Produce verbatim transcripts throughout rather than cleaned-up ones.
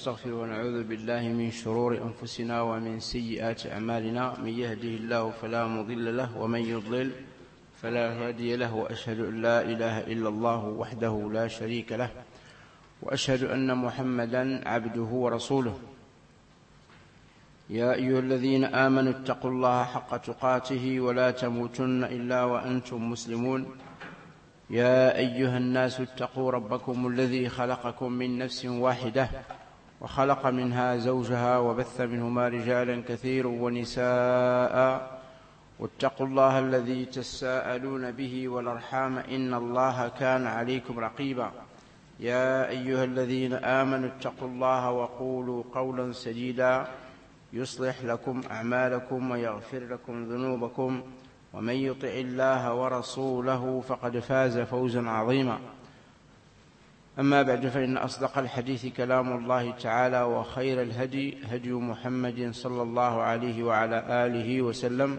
نستغفر ونعوذ بالله من شرور أنفسنا ومن سيئات أعمالنا، من يهده الله فلا مضل له ومن يضلل فلا هادي له، وأشهد أن لا إله إلا الله وحده لا شريك له، وأشهد أن محمدا عبده ورسوله. يا أيها الذين آمنوا اتقوا الله حق تقاته ولا تموتن إلا وأنتم مسلمون. يا أيها الناس اتقوا ربكم الذي خلقكم من نفس واحدة وخلق منها زوجها وبث منهما رجالا كثيرا ونساء، واتقوا الله الذي تساءلون به والأرحام إن الله كان عليكم رقيبا. يا أيها الذين آمنوا اتقوا الله وقولوا قولا سديدا يصلح لكم أعمالكم ويغفر لكم ذنوبكم، ومن يطع الله ورسوله فقد فاز فوزا عظيما. أما بعد، فإن أصدق الحديث كلام الله تعالى، وخير الهدي هدي محمد صلى الله عليه وعلى آله وسلم،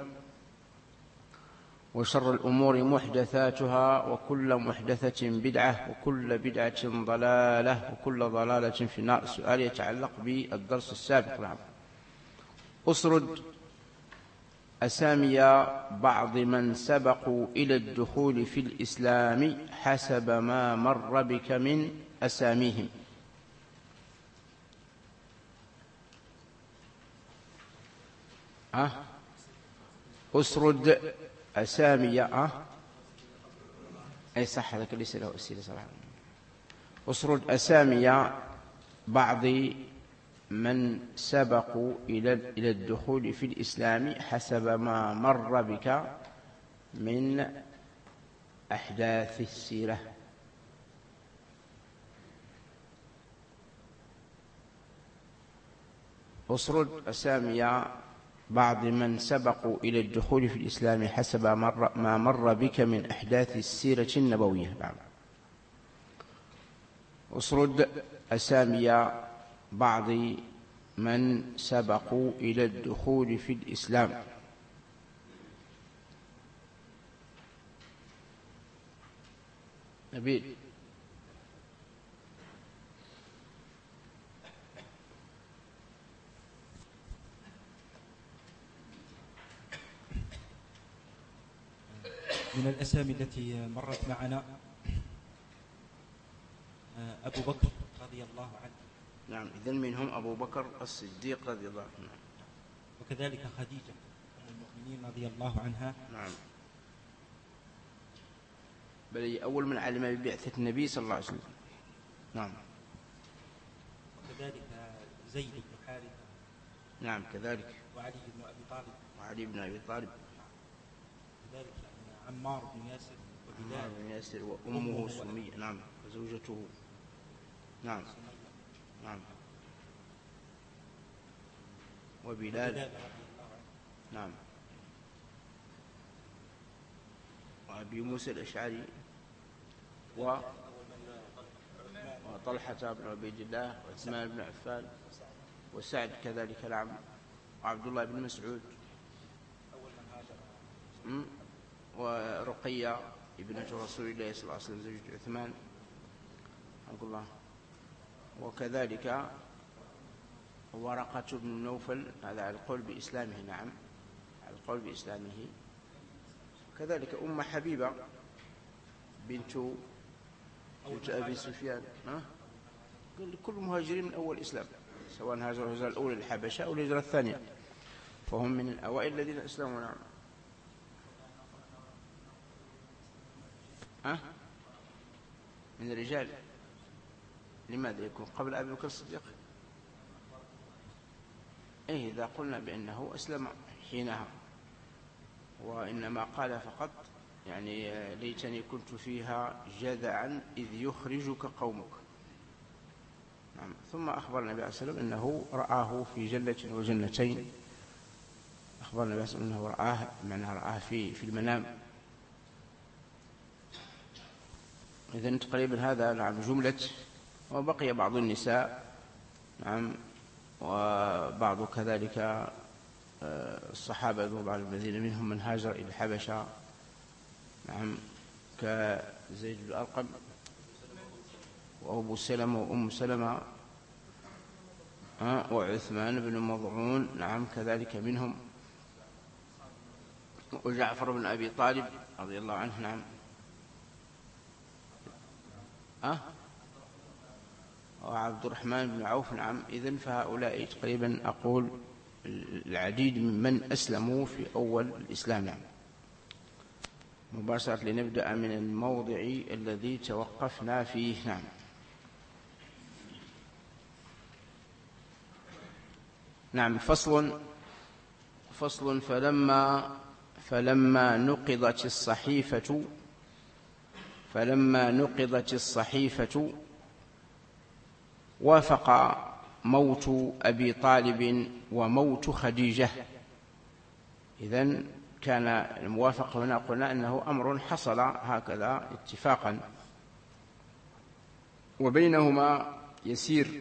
وشر الأمور محدثاتها، وكل محدثة بدعة، وكل بدعة ضلالة، وكل ضلالة في النار. السؤال يتعلق بالدرس السابق. نعم. أسرد أسامي بعض من سبقوا إلى الدخول في الإسلام حسب ما مر بك من أساميهم. أه؟ أسرد أسامي أه؟ أي صح، هذا ليس له أسئلة صراحة. أسرد أسامي بعض من سبقوا إلى الدخول في الإسلام حسب ما مر بك من أحداث السيرة. أسرد أسامي بعض من سبقوا إلى الدخول في الإسلام حسب ما مر بك من أحداث السيرة النبوية. نعم. أسرد أسامي بعض من سبقوا إلى الدخول في الإسلام. نبيل. من الأسامي التي مرت معنا أبو بكر رضي الله عنه. نعم. إذن منهم أبو بكر الصديق رضي الله عنه، وكذلك خديجة أم المؤمنين رضي الله عنها. نعم. بل أول من علم ببعثة النبي صلى الله عليه وسلم. نعم. وكذلك زيد بن حارثة. نعم كذلك. وعلي بن أبي طالب. وعلي بن أبي طالب. كذلك عمار بن ياسر وبلال. عمار بن ياسر وأمه سمية. نعم. وزوجته. نعم. نعم. وبلال. نعم. وأبي موسى الأشعري و وطلحة بن عبيد الله وعثمان بن عفان وسعد كذلك. نعم. وعبد الله بن مسعود ورقية ابنة رسول الله صلى الله عليه وسلم زوجة عثمان عبد الله، وكذلك ورقة بن نوفل، هذا على القول بإسلامه. نعم، على القول بإسلامه. كذلك أم حبيبة بنت بنت أبي سفيان. كل مهاجرين من أول الإسلام، سواء هاجروا الهجرة الأولى للحبشة أو الهجرة الثانية، فهم من الأوائل الذين أسلموا. نعم. أه؟ من الرجال. لماذا يكون قبل أبي بكر الصديق؟ إيه، إذا قلنا بأنه أسلم حينها، وإنما قال فقط يعني ليتني كنت فيها جذعا إذ يخرجك قومك. نعم. ثم أخبر النبي عليه الصلاة والسلام أنه رآه في جنة وجنتين. أخبر النبي عليه الصلاة والسلام أنه رآه، معنى رآه في في المنام. إذن تقريبا هذا نعم جملة. وبقي بعض النساء. نعم. وبعض كذلك الصحابة وبعض الذين منهم من هاجر إلى الحبشة. نعم. كزيد بن الأرقم وأبو سلمة وأم سلمة وعثمان بن مضعون نعم كذلك منهم، وجعفر بن أبي طالب رضي الله عنه نعم. أه؟ وعبد الرحمن بن عوف نعم. إذن فهؤلاء تقريبا أقول العديد ممن أسلموا في أول الإسلام نعم. مباشرة لنبدأ من الموضع الذي توقفنا فيه نعم. نعم. فصل فصل فلما فلما نقضت الصحيفة فلما نقضت الصحيفة وافق موت أبي طالب وموت خديجة. إذن كان الموافقة هنا قلنا أنه أمر حصل هكذا اتفاقا، وبينهما يسير،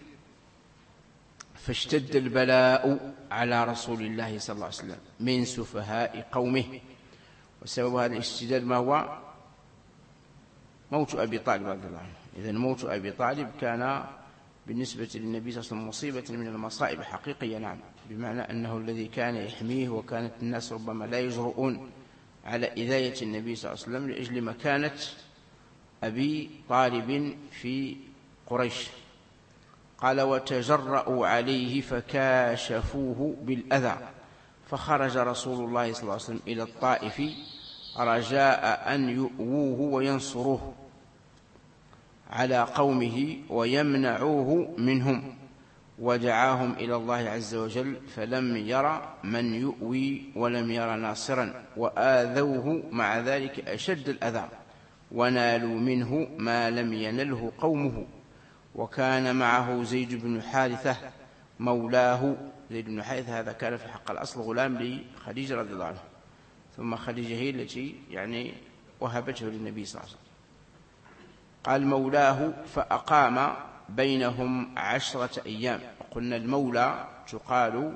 فاشتد البلاء على رسول الله صلى الله عليه وسلم من سفهاء قومه. وسبب هذا الاشتداد ما هو؟ موت أبي طالب رضي الله عنه. إذن موت أبي طالب كان بالنسبة للنبي صلى الله عليه وسلم مصيبة من المصائب حقيقية نعم، بمعنى أنه الذي كان يحميه، وكانت الناس ربما لا يجرؤون على إذاية النبي صلى الله عليه وسلم لأجل مكانة أبي طالب في قريش. قال وتجرأوا عليه فكاشفوه بالأذى، فخرج رسول الله صلى الله عليه وسلم إلى الطائف رجاء أن يؤووه وينصروه على قومه ويمنعوه منهم، ودعاهم إلى الله عز وجل فلم ير من يؤوي ولم ير ناصرا، وآذوه مع ذلك أشد الأذى، ونالوا منه ما لم ينله قومه. وكان معه زيد بن حارثة مولاه. زيد بن حارثة هذا كان في حق الأصل غلام لخديجة رضي الله عنها، ثم خديجة هي التي يعني وهبته للنبي صلى الله عليه وسلم. قال مولاه فأقام بينهم عشرة أيام. قلنا المولى تقال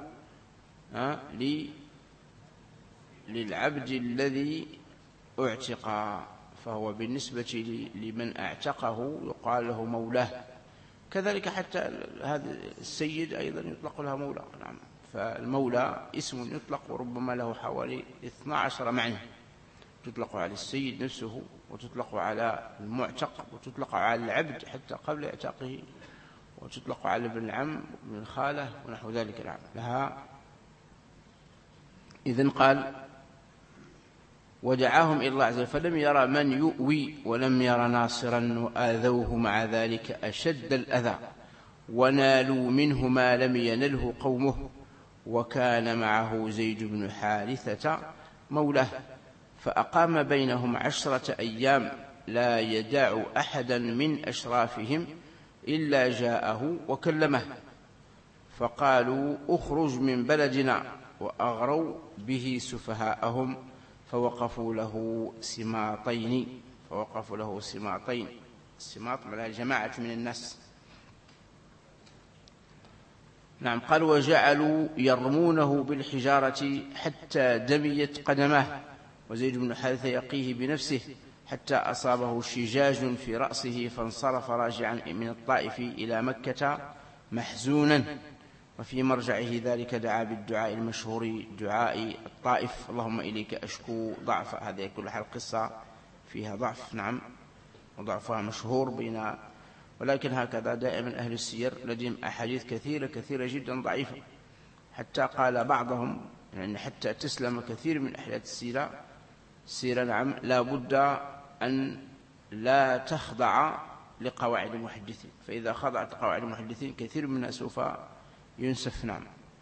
للعبد الذي اعتق، فهو بالنسبة لمن اعتقه يقال له مولاه. كذلك حتى هذا السيد أيضا يطلق لها مولى نعم. فالمولى اسم يطلق وربما له حوالي اثنا عشر معنى، تطلق على السيد نفسه، وتطلق على المعتق، وتطلق على العبد حتى قبل اعتاقه، وتطلق على ابن العم وابن الخالة ونحو ذلك نعم لها. إذن قال ودعاهم إلى الله عز وجل فلم يرى من يؤوي ولم ير ناصرا، وآذوه مع ذلك أشد الأذى، ونالوا منه ما لم ينله قومه. وكان معه زيد بن حارثة مولاه. فأقام بينهم عشرة أيام لا يدع أحدا من أشرافهم إلا جاءه وكلمه، فقالوا اخرج من بلدنا، وأغروا به سفهاءهم، فوقفوا له سماطين فوقفوا له سماطين السماط على جماعة من الناس نعم. قال وجعلوا يرمونه بالحجارة حتى دميت قدماه، وزيد بن حارثة يقيه بنفسه حتى أصابه شجاج في رأسه، فانصرف راجعا من الطائف إلى مكة محزونا. وفي مرجعه ذلك دعا بالدعاء المشهور دعاء الطائف: اللهم إليك أشكو ضعف. هذه كل حال قصة فيها ضعف نعم، وضعفها مشهور بين، ولكن هكذا دائما أهل السير لديهم أحاديث كثيرة كثيرة جدا ضعيفة، حتى قال بعضهم يعني حتى تسلم كثير من أحاديث السيرة السيرة نعم لا بد أن لا تخضع لقواعد المحدثين، فإذا خضعت قواعد المحدثين كثير منها سوف ينسف نعم.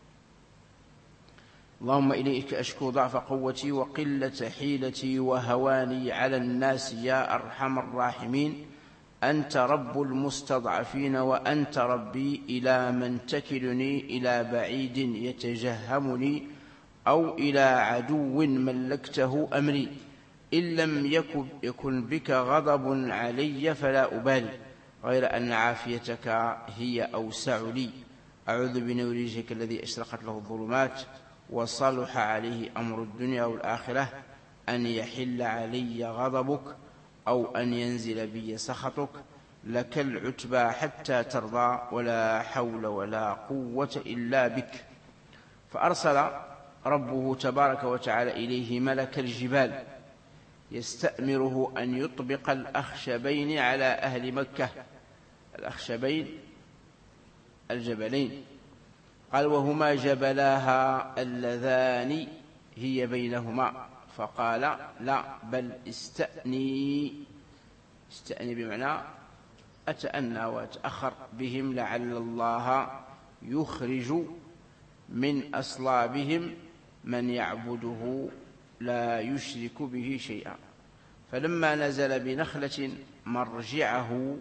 اللهم إليك أشكو ضعف قوتي وقلة حيلتي وهواني على الناس يا أرحم الراحمين، أنت رب المستضعفين وأنت ربي، إلى من تكلني؟ إلى بعيد يتجهمني أو إلى عدو ملكته أمري، إن لم يكن, يكن بك غضب علي فلا أبالي، غير أن عافيتك هي أوسع لي، أعوذ بنور وجهك الذي أشرقت له الظلمات وصلح عليه أمر الدنيا والآخرة، أن يحل علي غضبك أو أن ينزل بي سخطك، لك العتبى حتى ترضى ولا حول ولا قوة إلا بك. فأرسل ربه تبارك وتعالى إليه ملك الجبال يستأمره أن يطبق الأخشبين على أهل مكة. الأخشبين الجبلين، قال وهما جبلاها اللذان هي بينهما، فقال لا بل استأني. استأني بمعنى أتأنى وأتأخر بهم لعل الله يخرج من أصلابهم من يعبده لا يشرك به شيئا. فلما نزل بنخلة مرجعه،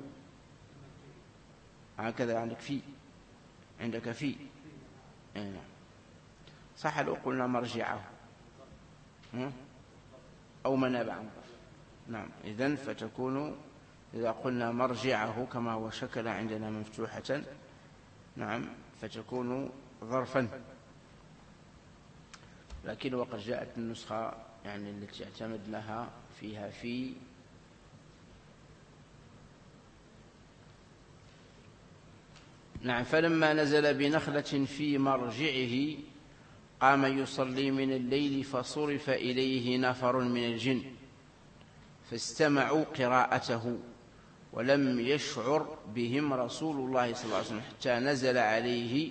هكذا عندك في عندك في صح لو قلنا مرجعه أو منابعه. نعم، إذن فتكون إذا قلنا مرجعه كما هو شكل عندنا مفتوحة، نعم، فتكون ظرفا. لكن وقد جاءت النسخة يعني التي اعتمدناها فيها في نعم. فلما نزل بنخلة في مرجعه قام يصلي من الليل فصرف إليه نفر من الجن فاستمعوا قراءته ولم يشعر بهم رسول الله صلى الله عليه وسلم حتى نزل عليه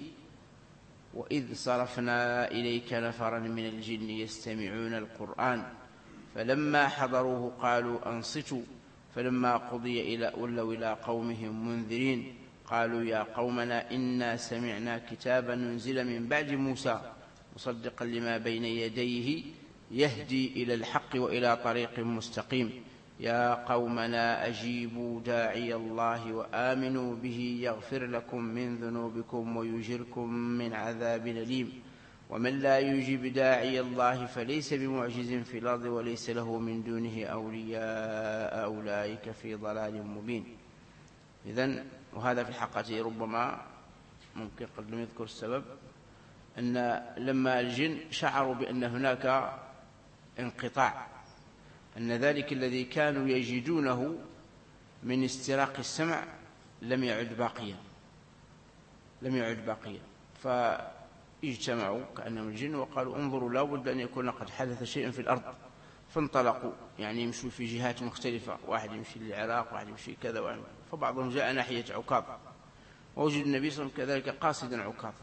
وإذ صرفنا إليك نفرا من الجن يستمعون القرآن فلما حضروه قالوا أنصتوا فلما قضي إلى ولوا إلى قومهم منذرين قالوا يا قومنا إنا سمعنا كتابا نزل من بعد موسى مصدقا لما بين يديه يهدي إلى الحق وإلى طريق مستقيم يا قومنا أجيبوا داعي الله وآمنوا به يغفر لكم من ذنوبكم ويجركم من عذاب أليم ومن لا يجيب داعي الله فليس بمعجز في الأرض وليس له من دونه أولياء أولئك في ضلال مبين. إذن وهذا في الحقيقة ربما ممكن قد لم يذكر السبب أن لما الجن شعروا بأن هناك انقطاع أن ذلك الذي كانوا يجدونه من استراق السمع لم يعد باقيا لم يعد باقيا فاجتمعوا كأنهم الجن وقالوا انظروا لا بد أن يكون قد حدث شيء في الأرض فانطلقوا يعني يمشوا في جهات مختلفة واحد يمشي للعراق واحد يمشي كذا واحد فبعضهم جاء ناحية عكاظ ووجد النبي صلى الله عليه وسلم كذلك قاصدا عكاظ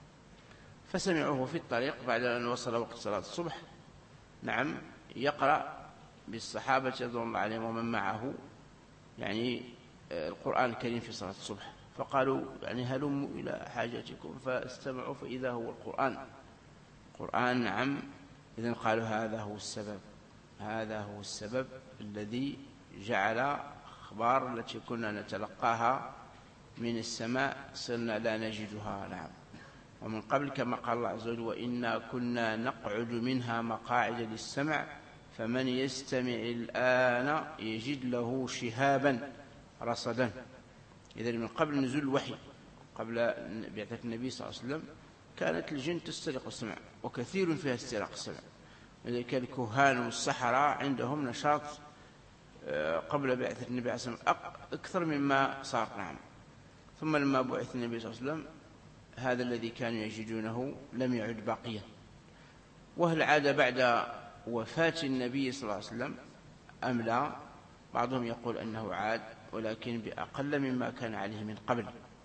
فسمعوه في الطريق بعد أن وصل وقت صلاة الصبح نعم يقرأ بالصحابة رضوان الله عليهم ومن معه يعني القرآن الكريم في صلاة الصبح فقالوا يعني هلموا إلى حاجتكم فاستمعوا فإذا هو القرآن القرآن نعم. إذن قالوا هذا هو السبب هذا هو السبب الذي جعل أخبار التي كنا نتلقاها من السماء صرنا لا نجدها نعم. ومن قبل كما قال الله عز وجل وإنا كنا نقعد منها مقاعد للسمع فمن يستمع الآن يجد له شهابا رصدا. إذن من قبل نزول الوحي قبل بعثة النبي صلى الله عليه وسلم كانت الجن تسترق السمع وكثير فيها استراق السمع لذلك الكهان والسحرة عندهم نشاط قبل بعثة النبي صلى الله عليه وسلم أكثر مما صار نعم. ثم لما بعث النبي صلى الله عليه وسلم هذا الذي كانوا يجدونه لم يعد باقيا. وهل عاد بعد وفاة النبي صلى الله عليه وسلم أم لا؟ بعضهم يقول أنه عاد ولكن بأقل مما كان عليه من قبل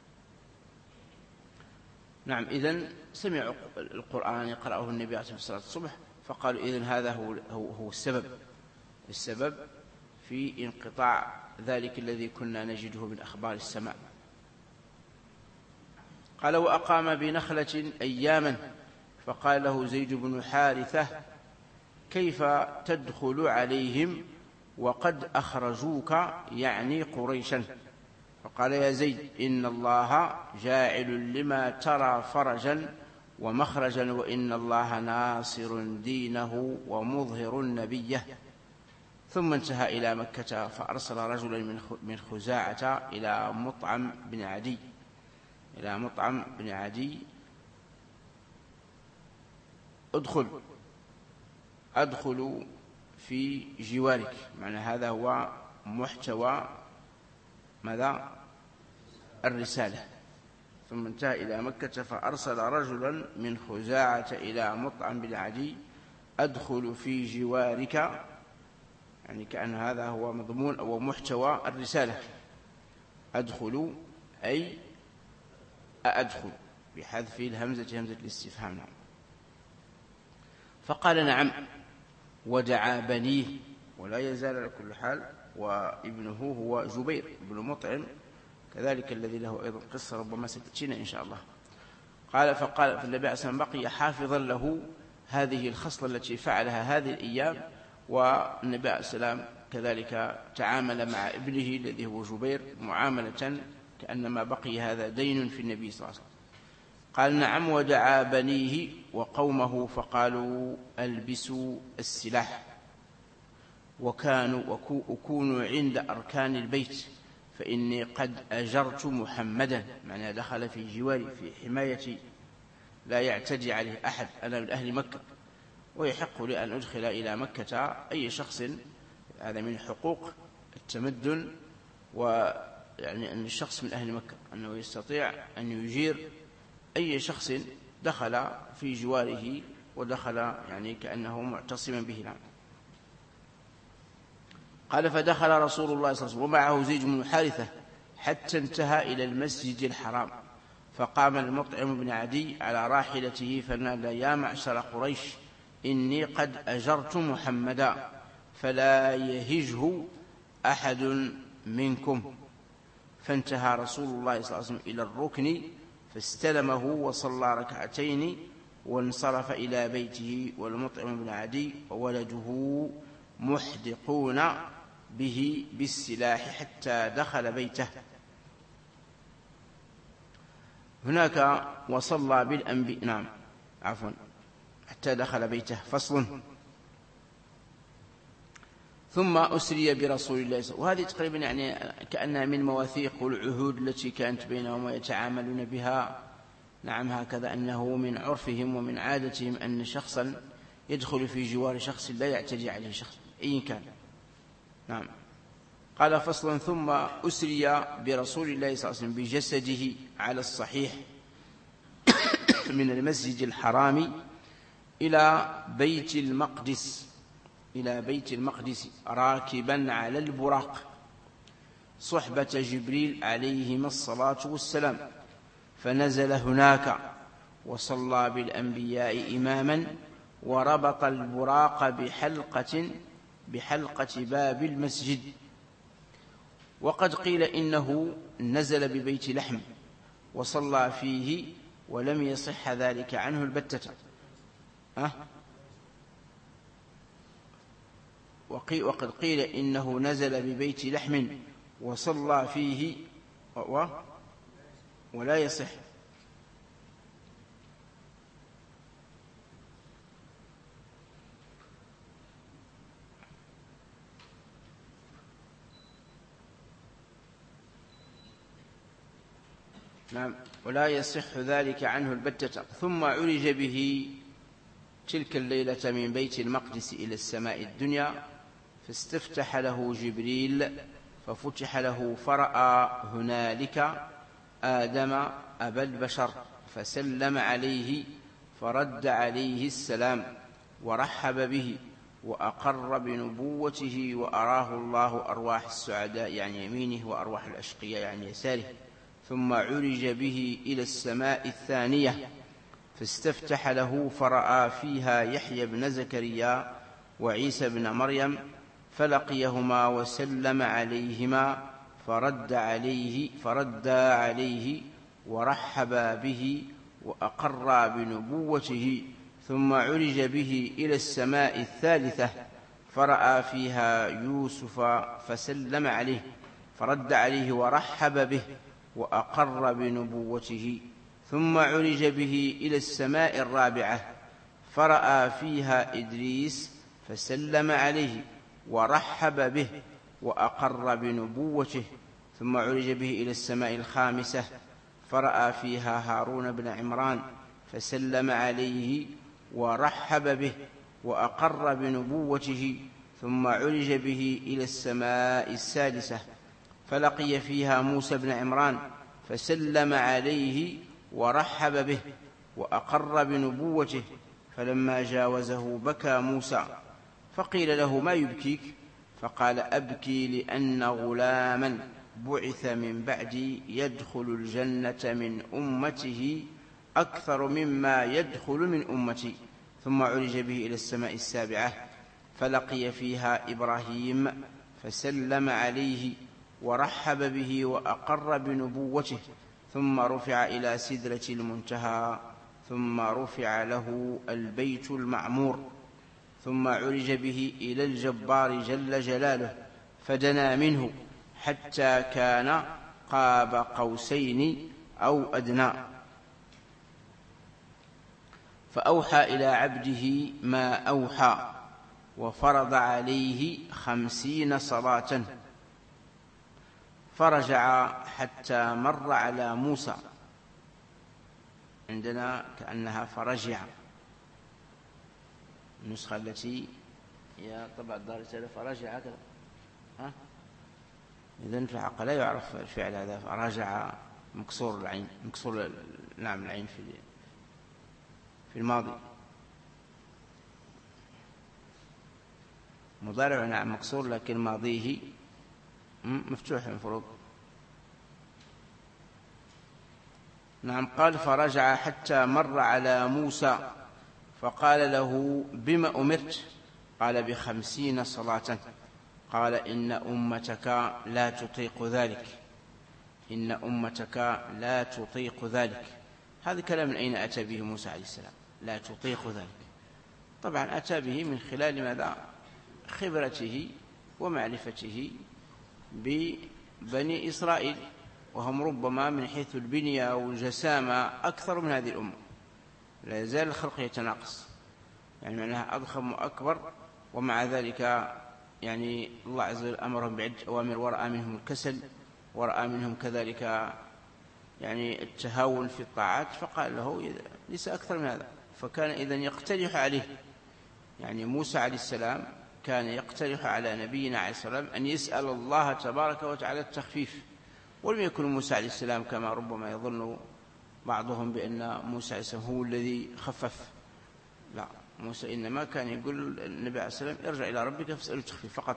نعم. إذن سمعوا القرآن يقرأه النبي عليه الصلاة الصبح فقالوا إذن هذا هو, هو, هو السبب السبب في انقطاع ذلك الذي كنا نجده من أخبار السماء. قال وأقام بنخلة أياما فقال له زيد بن حارثة كيف تدخل عليهم وقد أخرجوك يعني قريشا فقال يا زيد إن الله جاعل لما ترى فرجا ومخرجا وإن الله ناصر دينه ومظهر نبيه. ثم انتهى إلى مكة فأرسل رجلا من خزاعة إلى مطعم بن عدي إلى مطعم بن عدي ادخل أدخل في جوارك معنى هذا هو محتوى ماذا؟ الرسالة. ثم انتهى إلى مكة فأرسل رجلا من خزاعة إلى مطعم بن عدي أدخل في جوارك، يعني كأن هذا هو مضمون أو محتوى الرسالة. أدخل أي أأدخل بحذف الهمزة همزة الاستفهام. نعم. فقال نعم، ودعا بنيه، ولا يزال على كل حال، وابنه هو جبير بن مطعم كذلك الذي له أيضا قصة ربما ستأتينا إن شاء الله. قال فقال فالنبي عليه الصلاة والسلام بقي حافظا له هذه الخصلة التي فعلها هذه الأيام، والنبي عليه السلام كذلك تعامل مع ابنه الذي هو جبير معاملة كأنما بقي هذا دين في النبي صلى الله عليه وسلم. قال نعم، ودعا بنيه وقومه فقالوا ألبسوا السلاح وكانوا وكونوا عند أركان البيت فإني قد أجرت محمدا، معنى دخل في جواري في حماية لا يعتدي عليه أحد، أنا من أهل مكة ويحق لي أن أدخل إلى مكة أي شخص. هذا من حقوق التمدن، ويعني أن الشخص من أهل مكة أنه يستطيع أن يجير أي شخص دخل في جواره ودخل يعني كأنه معتصما به. نعم. قال فدخل رسول الله صلى الله عليه وسلم ومعه زيد بن حارثة حتى انتهى إلى المسجد الحرام، فقام المطعم بن عدي على راحلته فنادى يا معشر قريش إني قد أجرت محمدا فلا يهجه أحد منكم. فانتهى رسول الله صلى الله عليه وسلم إلى الركن فاستلمه وصلى ركعتين وانصرف إلى بيته، والمطعم بن عدي وولده محدقون به بالسلاح حتى دخل بيته. هناك وصلى بالأنبياء، نعم عفوا حتى دخل بيته. فصل. ثم أسري برسول الله صلى الله عليه وسلم، وهذه تقريبا يعني كأنها من مواثيق والعهود التي كانت بينهم ويتعاملون بها. نعم هكذا، أنه من عرفهم ومن عادتهم أن شخصا يدخل في جوار شخص لا يعتدي عليه شخص أي كان. نعم. قال فصلا. ثم أسري برسول الله صلى الله عليه وسلم بجسده على الصحيح من المسجد الحرام إلى بيت المقدس إلى بيت المقدس راكبا على البراق صحبة جبريل عليهما الصلاة والسلام، فنزل هناك وصلى بالأنبياء إماما وربط البراق بحلقة بحلقة باب المسجد. وقد قيل إنه نزل ببيت لحم وصلى فيه ولم يصح ذلك عنه البتة. أه؟ وقد قيل إنه نزل ببيت لحم وصلى فيه و ولا يصح. نعم، ولا يصح ذلك عنه البتة. ثم عرج به تلك الليلة من بيت المقدس إلى السماء الدنيا، فاستفتح له جبريل ففتح له فرأى هنالك آدم أبا البشر فسلم عليه فرد عليه السلام ورحب به وأقر بنبوته، وأراه الله أرواح السعداء يعني يمينه وأرواح الأشقياء يعني يساره. ثم عرج به إلى السماء الثانية فاستفتح له فرأى فيها يحيى بن زكريا وعيسى بن مريم فلقيهما وسلم عليهما فرد عليه فرد عليه ورحب به وأقر بنبوته. ثم عرج به إلى السماء الثالثة فرأى فيها يوسف فسلم عليه فرد عليه ورحب به وأقر بنبوته. ثم عرج به إلى السماء الرابعة فرأى فيها إدريس فسلم عليه ورحب به وأقر بنبوته. ثم عرج به إلى السماء الخامسة فرأى فيها هارون بن عمران فسلم عليه ورحب به وأقر بنبوته. ثم عرج به إلى السماء السادسة فلقي فيها موسى بن عمران فسلم عليه ورحب به وأقر بنبوته، فلما جاوزه بكى موسى، فقيل له: ما يبكيك؟ فقال: أبكي لأن غلاما بعث من بعدي يدخل الجنة من أمته أكثر مما يدخل من أمتي. ثم عرج به إلى السماء السابعة فلقي فيها إبراهيم فسلم عليه ورحب به وأقر بنبوته، ثم رفع إلى سدرة المنتهى، ثم رفع له البيت المعمور، ثم عرج به إلى الجبار جل جلاله فدنا منه حتى كان قاب قوسين أو أدنى، فأوحى إلى عبده ما أوحى وفرض عليه خمسين صلاة، فرجع حتى مر على موسى. عندنا كأنها فرجع، النسخة التي هي طبعا دار الرسالة فرجع هكذا، ها؟ إذن في الحق لا يعرف الفعل هذا فرجع مكسور العين، مكسور نعم العين في في الماضي، مضارع نعم مكسور لكن ماضيه مفتوح المفروض. نعم قال: فرجع حتى مر على موسى فقال له: بما أمرت؟ قال: بخمسين صلاة. قال: إن أمتك لا تطيق ذلك، إن أمتك لا تطيق ذلك. هذا كلام من أين أتى به موسى عليه السلام؟ لا تطيق ذلك. طبعا أتى به من خلال ماذا؟ خبرته ومعرفته ببني إسرائيل، وهم ربما من حيث البنية والجسامة أكثر من هذه الأمة، لا يزال الخلق يتناقص، يعني معناها أضخم وأكبر، ومع ذلك يعني الله عز وجل أمرهم بعدة أوامر، ورأى منهم الكسل، ورأى منهم كذلك يعني التهاون في الطاعات، فقال له ليس أكثر من هذا. فكان إذن يقترح عليه، يعني موسى عليه السلام كان يقترح على نبينا عليه السلام أن يسأل الله تبارك وتعالى التخفيف، ولم يكن موسى عليه السلام كما ربما يظن بعضهم بأن موسى عليه السلام هو الذي خفف، لا، موسى إنما كان يقول النبي عليه السلام: ارجع إلى ربك فاسأله التخفيف فقط.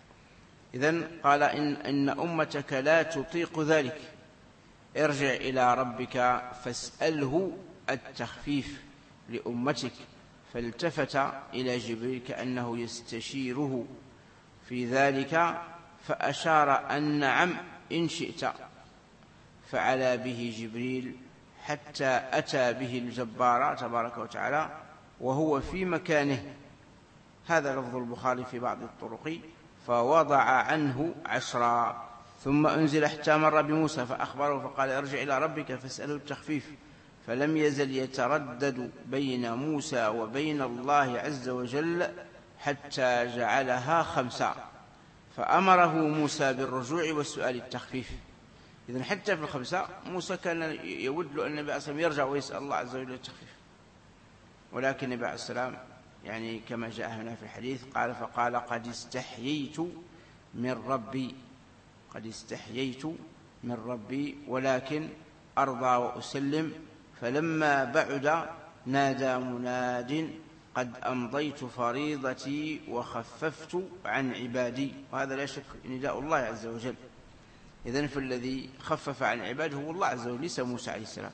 إذن قال: إن, إن أمتك لا تطيق ذلك، ارجع إلى ربك فاسأله التخفيف لأمتك. فالتفت إلى جبريل كأنه يستشيره في ذلك، فأشار أن نعم إن شئت، فعلى به جبريل حتى أتى به الجبار تبارك وتعالى وهو في مكانه. هذا لفظ البخاري في بعض الطرق: فوضع عنه عشرا، ثم أنزل حتى مر بموسى فأخبره فقال: ارجع إلى ربك فاسأله التخفيف. فلم يزل يتردد بين موسى وبين الله عز وجل حتى جعلها خمسة، فأمره موسى بالرجوع والسؤال التخفيف. إذن حتى في الخمسة موسى كان يود له أن النبي عليه السلام يرجع ويسأل الله عز وجل التخفيف، ولكن النبي عليه السلام يعني كما جاء هنا في الحديث قال: فقال: قد استحييت من ربي، قد استحييت من ربي ولكن أرضى وأسلم. فلما بعد نادى مناد: قد أمضيت فريضتي وخففت عن عبادي. وهذا لا شك نداء الله عز وجل. إذن فالذي خفف عن عباده هو الله عز وجل، ليس موسى عليه السلام،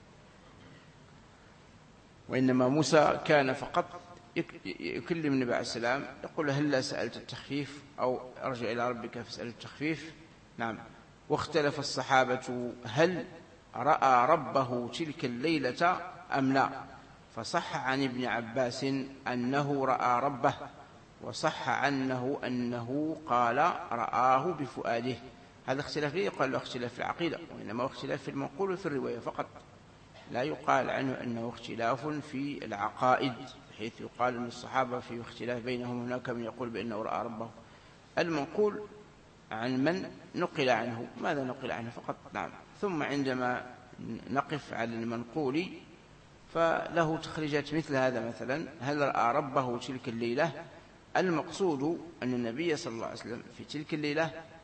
وإنما موسى كان فقط يكلم النبي عليه السلام يقول: هلا سألت التخفيف أو أرجع إلى ربك فاسأل التخفيف. نعم. واختلف الصحابة هل رأى ربه تلك الليلة أم لا، فصح عن ابن عباس أنه رأى ربه، وصح عنه أنه قال رآه بفؤاده. هذا اختلاف لا يقال له اختلاف في العقيدة، وإنما اختلاف في المنقول وفي الرواية فقط، لا يقال عنه أنه اختلاف في العقائد بحيث يقال أن الصحابة في اختلاف بينهم، هناك من يقول بأنه رأى ربه. المنقول عن من نقل عنه، ماذا نقل عنه فقط. نعم. ثم عندما نقف على المنقول فله تخريجات مثل هذا، مثلا: هل رأى ربه تلك الليلة؟ المقصود أن النبي صلى الله عليه وسلم في تلك الليلة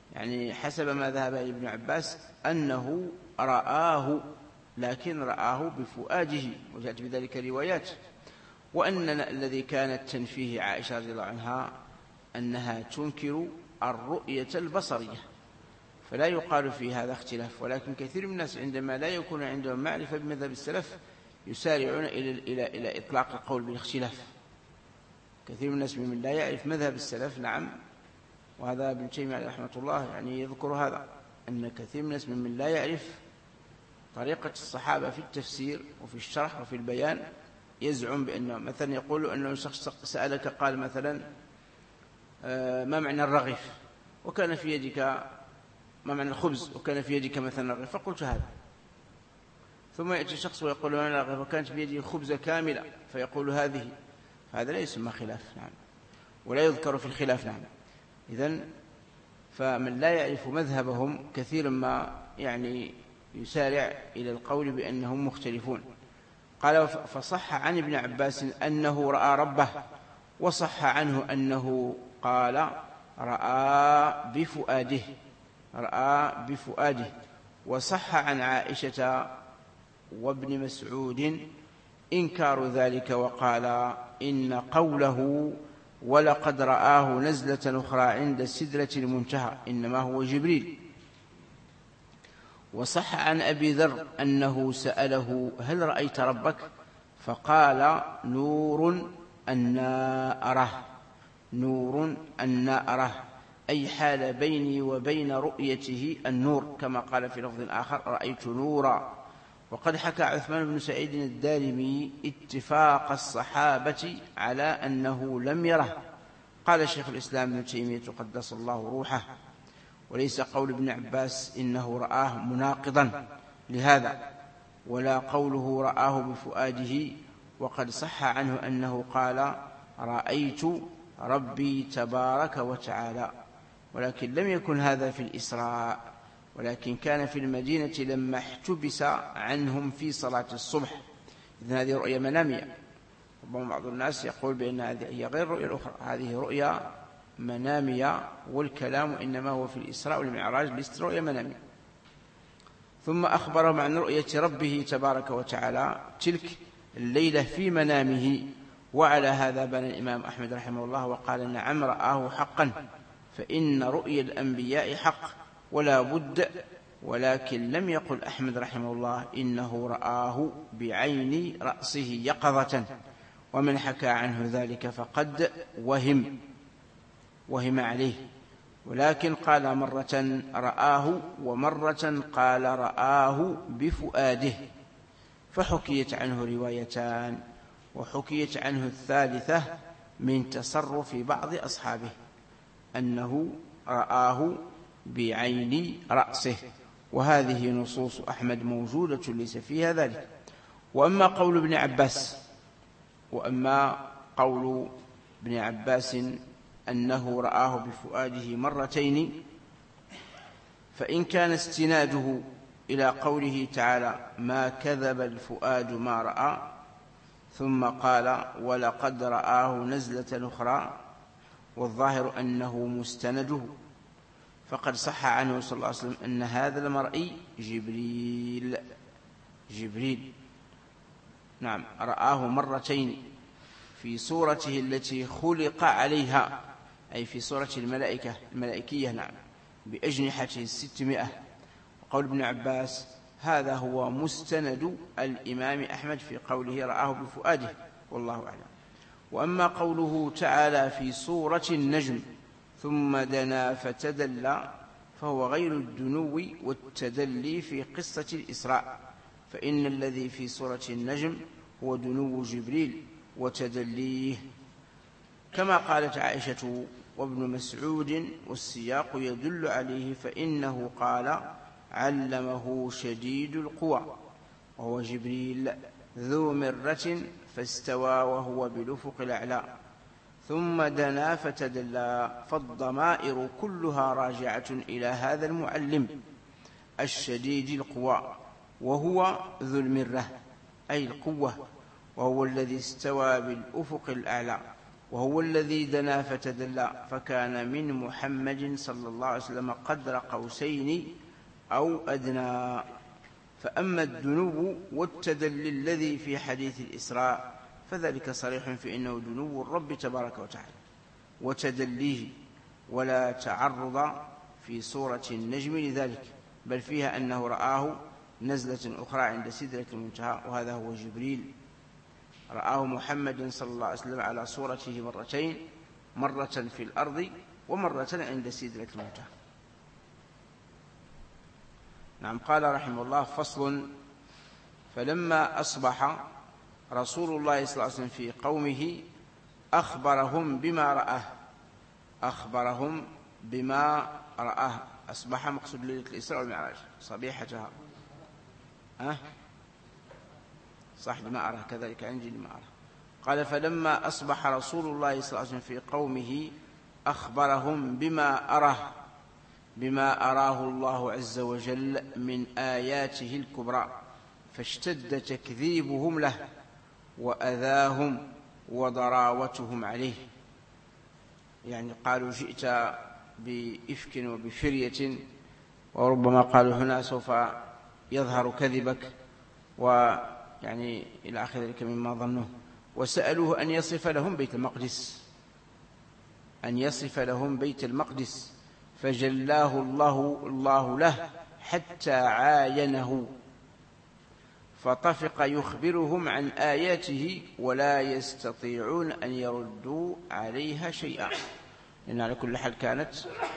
يعني حسب ما ذهب ابن عباس أنه رآه، لكن رآه بفؤاده، وجاءت بذلك روايات. وأن الذي كانت تنفيه عائشة رضي الله عنها أنها تنكر الرؤية البصرية، فلا يقال في هذا اختلاف. ولكن كثير من الناس عندما لا يكون عندهم معرفة بمذهب السلف يسارعون إلى إلى إلى إطلاق القول بالاختلاف. كثير من الناس ممن لا يعرف مذهب السلف، نعم، وهذا ابن تيمية عليه رحمة الله يعني يذكر هذا، أن كثير من الناس ممن لا يعرف طريقة الصحابة في التفسير وفي الشرح وفي البيان يزعم بأنه مثلا يقول أنه شخص سألك قال مثلا ما معنى الرغيف، وكان في يدك ما معنى الخبز، وكان في يدك مثلا الرغيف، فقلت هذا. ثم يأتي شخص ويقول أنا الرغيف وكانت في يدي خبزة كاملة، فيقول هذه، هذا لا يسمى خلاف، نعم، ولا يذكر في الخلاف، نعم. إذن فمن لا يعرف مذهبهم كثيرا ما يعني يسارع إلى القول بأنهم مختلفون. قال فصح عن ابن عباس أنه رأى ربه، وصح عنه أنه قال رأى بفؤاده، رأى بفؤاده. وصح عن عائشة وابن مسعود إنكار ذلك، وقال إن قوله ولقد رآه نزلة أخرى عند سدرة المنتهى إنما هو جبريل. وصح عن أبي ذر أنه سأله هل رأيت ربك؟ فقال نور أنا أراه، نور أنا أراه، أي حال بيني وبين رؤيته النور، كما قال في لفظ آخر رأيت نورا. وقد حكى عثمان بن سعيد الدارمي اتفاق الصحابة على أنه لم يره. قال شيخ الإسلام ابن تيمية قدس الله روحه وليس قول ابن عباس إنه رآه مناقضا لهذا، ولا قوله رآه بفؤاده. وقد صح عنه أنه قال رأيت ربي تبارك وتعالى، ولكن لم يكن هذا في الإسراء، ولكن كان في المدينة لما احتبس عنهم في صلاة الصبح. إذن هذه رؤية منامية. ربما بعض الناس يقول بأن هذه هي غير رؤية الأخرى، هذه رؤية منامية، والكلام إنما هو في الإسراء والمعراج، ليست رؤية منامية. ثم أخبرهم عن رؤية ربه تبارك وتعالى تلك الليلة في منامه. وعلى هذا بنى الإمام أحمد رحمه الله وقال نعم رآه حقا، فإن رؤيا الأنبياء حق ولا بد. ولكن لم يقل أحمد رحمه الله إنه رآه بعين رأسه يقظة، ومن حكى عنه ذلك فقد وهم وهم عليه. ولكن قال مرة رآه ومرة قال رآه بفؤاده، فحكيت عنه روايتان، وحكيت عنه الثالثة من تصرف بعض أصحابه أنه رآه بعين رأسه، وهذه نصوص أحمد موجودة ليس فيها ذلك. وأما قول ابن عباس وأما قول ابن عباس أنه رآه بفؤاده مرتين، فإن كان استناده إلى قوله تعالى ما كذب الفؤاد ما رأى، ثم قال ولقد رآه نزلة أخرى، والظاهر أنه مستنده، فقد صح عنه صلى الله عليه وسلم أن هذا المرئي جبريل جبريل نعم رآه مرتين في صورته التي خلق عليها، أي في صورة الملائكة الملائكية، نعم، بأجنحته الستمائة. وقول ابن عباس هذا هو مستند الإمام أحمد في قوله رآه بفؤاده، والله أعلم. وأما قوله تعالى في سورة النجم ثم دنا فتدلى، فهو غير الدنو والتدلي في قصة الإسراء، فإن الذي في سورة النجم هو دنو جبريل وتدليه، كما قالت عائشة وابن مسعود، والسياق يدل عليه، فإنه قال علمه شديد القوى وهو جبريل ذو مرة فاستوى وهو بالأفق الأعلى، ثم دنا فتدلى، فالضمائر كلها راجعة إلى هذا المعلم الشديد القوى، وهو ذو المرة أي القوة، وهو الذي استوى بالأفق الأعلى، وهو الذي دنا فتدلى فكان من محمد صلى الله عليه وسلم قدر قوسين أو أدنى. فأما الدنو والتدلي الذي في حديث الإسراء فذلك صريح في أنه دنو الرب تبارك وتعالى وتدليه، ولا تعرض في سورة النجم لذلك، بل فيها أنه رآه نزلة أخرى عند سدرة المنتهى، وهذا هو جبريل. رآه محمد صلى الله عليه وسلم على صورته مرتين، مرة في الأرض ومرة عند سدرة المنتهى. نعم. قال رحمه الله: فصل. فلما أصبح رسول الله صلى الله عليه وسلم في قومه أخبرهم بما رآه أخبرهم بما رآه أصبح مقصود ليلة الإسراء والمعراج صبيحتها. أه؟ صح، بما أراه كذلك عندي لما أراه. قال: فلما أصبح رسول الله صلى الله عليه وسلم في قومه أخبرهم بما أراه بما أراه الله عز وجل من آياته الكبرى، فاشتد تكذيبهم له وأذاهم وضراوتهم عليه. يعني قالوا: جئت بإفك وبفرية، وربما قالوا هنا سوف يظهر كذبك، ويعني إلى آخر ذلك مما ظنوه. وسألوه أن يصف لهم بيت المقدس أن يصف لهم بيت المقدس فجلاه الله الله له حتى عاينه، فطفق يخبرهم عن آياته ولا يستطيعون أن يردوا عليها شيئا. لأن على كل حال كانت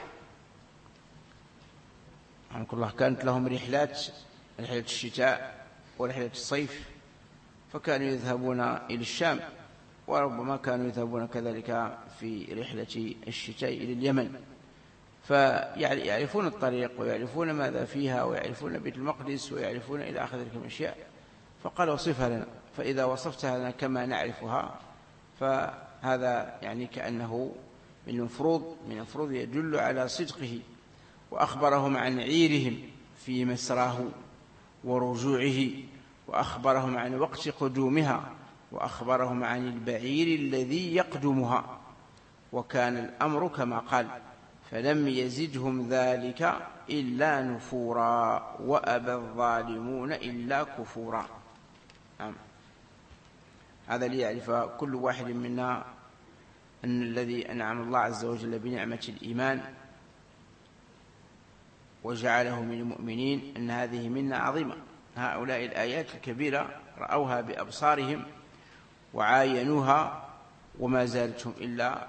عن كل الله كانت لهم رحلات رحلة الشتاء ورحلة الصيف، فكانوا يذهبون إلى الشام، وربما كانوا يذهبون كذلك في رحلة الشتاء إلى اليمن، فيعرفون الطريق ويعرفون ماذا فيها ويعرفون بيت المقدس ويعرفون إلى آخر ذلك الأشياء. فقال: وصفها لنا، فإذا وصفتها لنا كما نعرفها فهذا يعني كأنه من المفروض من المفروض يدل على صدقه. وأخبرهم عن عيرهم في مسراه ورجوعه، وأخبرهم عن وقت قدومها، وأخبرهم عن البعير الذي يقدمها، وكان الأمر كما قال: فلم يزدهم ذلك إلا نفورا وأبى الظالمون إلا كفورا. نعم. هذا ليعرف كل واحد منا أن الذي أنعم الله عز وجل بنعمة الإيمان وجعله من المؤمنين أن هذه منة عظيمة. هؤلاء الآيات الكبيرة رأوها بأبصارهم وعاينوها، وما زالتهم إلا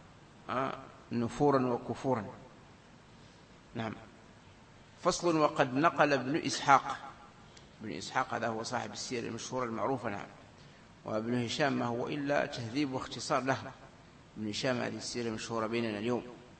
نفورا وكفورا. نعم. فصل. وقد نقل ابن إسحاق ابن إسحاق هذا هو صاحب السيرة المشهورة المعروفة. نعم. وابن هشام ما هو إلا تهذيب واختصار له. ابن هشام هذه السيرة المشهورة بيننا اليوم.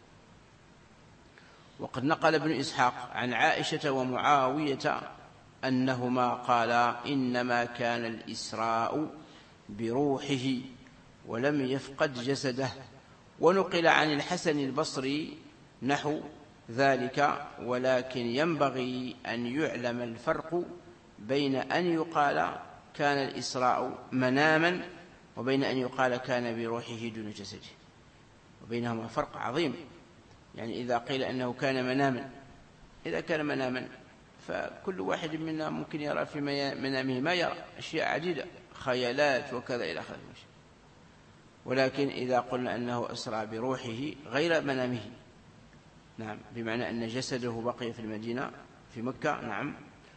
وقد نقل ابن إسحاق عن عائشة ومعاوية أنهما قالا: إنما كان الإسراء بروحه ولم يفقد جسده. ونقل عن الحسن البصري نحو ذلك، ولكن ينبغي أن يعلم الفرق بين أن يقال كان الإسراء مناما وبين أن يقال كان بروحه دون جسده، وبينهما فرق عظيم. يعني إذا قيل أنه كان مناما، إذا كان مناما فكل واحد منا ممكن يرى في منامه ما يرى أشياء عديدة، خيالات وكذا إلى آخره. ولكن إذا قلنا أنه أسرى بروحه غير منامه، نعم، بمعنى أن جسده بقي في المدينة في مكة، نعم،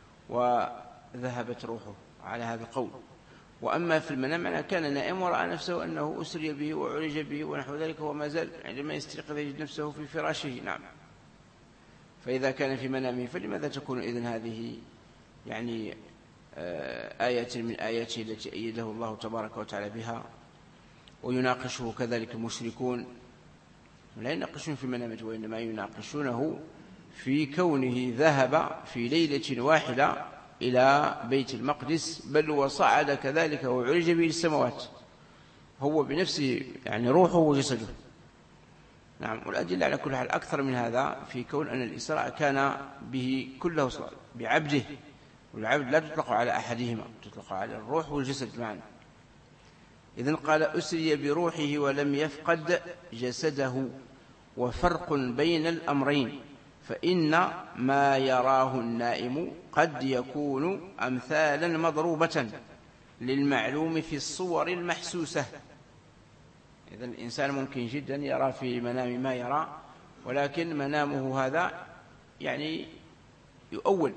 وذهبت روحه على هذا القول. وأما في المنام أنا كان نائم ورأى نفسه أنه أسري به وعرج به ونحو ذلك، وما زال عندما يستيقظ يجد نفسه في فراشه. نعم. فإذا كان في منامه فلماذا تكون إذن هذه يعني آية من آياته التي أيده الله تبارك وتعالى بها؟ ويناقشه كذلك المشركون، لا يناقشون في منامه، وإنما يناقشونه في كونه ذهب في ليلة واحدة إلى بيت المقدس، بل وصعد كذلك وعرج به السماوات هو بنفسه، يعني روحه وجسده. نعم. والأدلة على كل حال أكثر من هذا في كون أن الإسراء كان به كله صلاة بعبده، والعبد لا تطلق على أحدهما، تطلق على الروح والجسد معا. إذن قال أسري بروحه ولم يفقد جسده، وفرق بين الأمرين، فإن ما يراه النائم قد يكون أمثالا مضروبة للمعلوم في الصور المحسوسة. إذن الإنسان ممكن جدا يرى في منام ما يرى، ولكن منامه هذا يعني يؤول،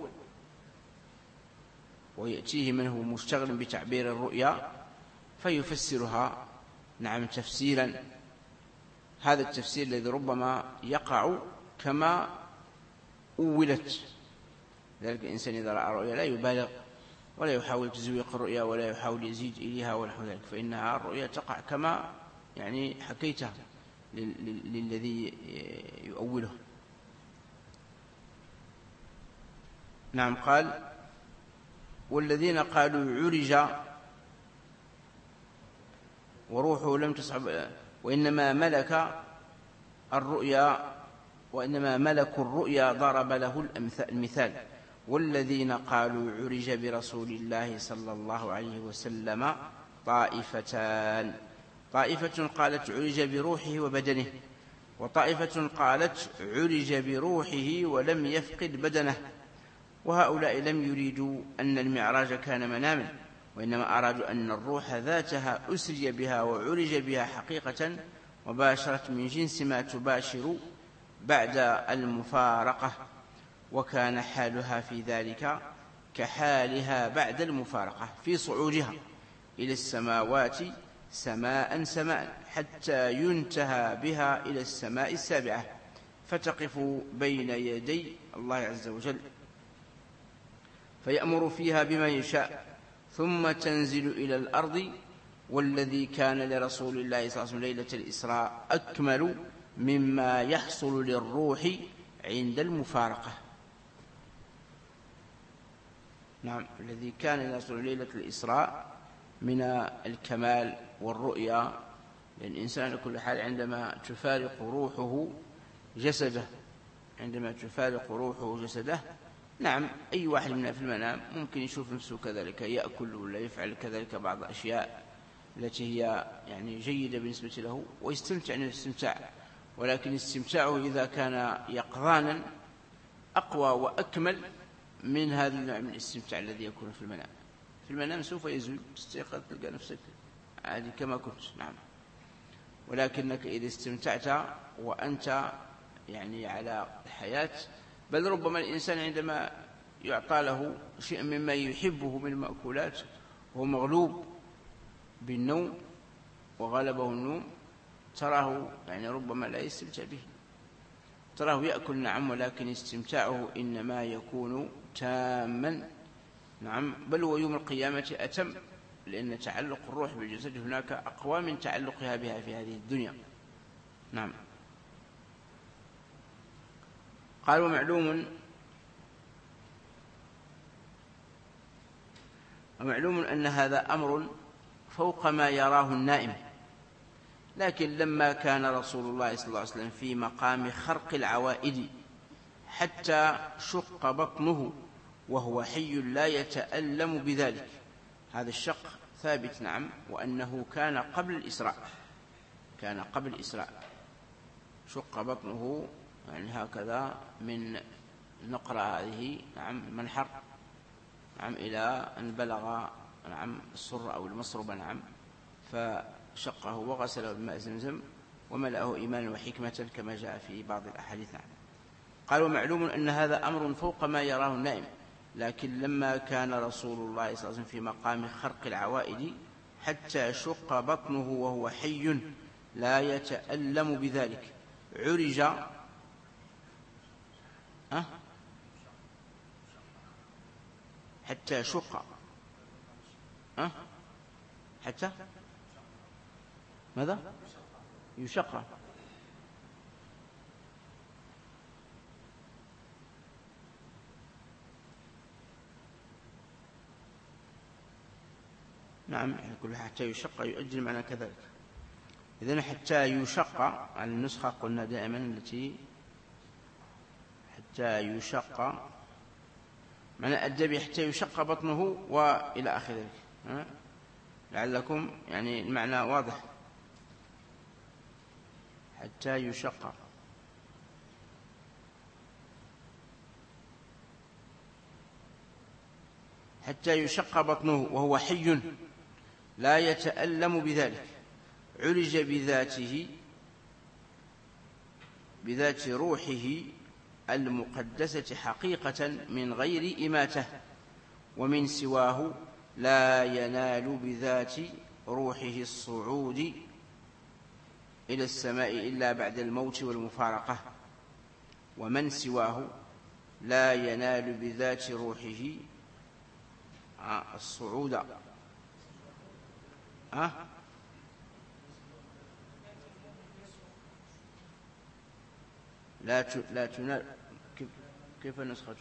ويأتيه من هو مشتغل بتعبير الرؤيا فيفسرها نعم تفسيرا، هذا التفسير الذي ربما يقع كما أولت. ذلك الإنسان إذا رأى رؤيا لا يبالغ ولا يحاول تزويق الرؤيا ولا يحاول يزيد إليها ونحو ذلك، فإنها الرؤيا تقع كما يعني حكيتها للذي يؤوله. نعم. قال والذين قالوا عرج وروحه لم تصعب وإنما ملك الرؤيا وإنما ملك الرؤيا ضرب له المثال. والذين قالوا عرج برسول الله صلى الله عليه وسلم طائفتان، طائفة قالت عرج بروحه وبدنه، وطائفة قالت عرج بروحه ولم يفقد بدنه. وهؤلاء لم يريدوا أن المعراج كان مناما، وإنما أرادوا أن الروح ذاتها أسري بها وعرج بها حقيقة وباشرت من جنس ما تباشر بعد المفارقة، وكان حالها في ذلك كحالها بعد المفارقة في صعودها إلى السماوات سماء سماء حتى ينتهى بها إلى السماء السابعة، فتقف بين يدي الله عز وجل فيأمر فيها بما يشاء، ثم تنزل إلى الأرض. والذي كان لرسول الله صلى الله عليه وسلم ليلة الإسراء أكمل مما يحصل للروح عند المفارقة. نعم. الذي كان لرسول ليلة الإسراء من الكمال والرؤيا للإنسان كل حال عندما تفارق روحه جسده، عندما تفارق روحه جسده. نعم. أي واحد منا في المنام ممكن يشوف نفسه كذلك، يأكل ولا يفعل كذلك بعض الأشياء التي هي يعني جيدة بالنسبة له ويستمتع من الاستمتاع، ولكن استمتاعه إذا كان يقظانا أقوى وأكمل من هذا النوع من الاستمتاع الذي يكون في المنام. في المنام سوف يزول، تستيقظ تلقى نفسك عادي كما كنت. نعم. ولكنك إذا استمتعت وأنت يعني على الحياة، بل ربما الإنسان عندما يعطى له شيء مما يحبه من المأكولات وهو مغلوب بالنوم وغلبه النوم، تراه يعني ربما لا يستمتع به، تراه يأكل نعم، ولكن استمتاعه إنما يكون تاما. نعم. بل ويوم القيامة أتم، لأن تعلق الروح بالجسد هناك أقوى من تعلقها بها في هذه الدنيا. نعم. قال ومعلوم ومعلوم أن هذا أمر فوق ما يراه النائم، لكن لما كان رسول الله صلى الله عليه وسلم في مقام خرق العوائد حتى شق بطنه وهو حي لا يتألم بذلك، هذا الشق ثابت. نعم. وأنه كان قبل الإسراء، كان قبل الإسراء شق بطنه يعني هكذا من نقرة هذه نعم منحر نعم إلى أن بلغ نعم السر أو المصربة. نعم. فشقه وغسله بماء زمزم وملأه إيمانا وحكمة كما جاء في بعض الأحاديث. نعم. قال ومعلوم أن هذا أمر فوق ما يراه النائم، لكن لما كان رسول الله صلى الله عليه وسلم في مقام خرق العوائد حتى شق بطنه وهو حي لا يتألم بذلك عرج أه؟ حتى شق أه؟ حتى ماذا يشق نعم. كل حتى يشق يؤجل معنا كذلك. إذن حتى يشق على النسخة قلنا دائما التي حتى يشق معنى الدبي حتى يشق بطنه وإلى آخر ذلك. لعلكم يعني المعنى واضح. حتى يشق، حتى يشق بطنه وهو حي لا يتألم بذلك، عرج بذاته بذات روحه المقدسة حقيقة من غير إماتة، ومن سواه لا ينال بذات روحه الصعود إلى السماء إلا بعد الموت والمفارقة. ومن سواه لا ينال بذات روحه الصعود أه؟ لا لا تنال. كيف كيف نسختك؟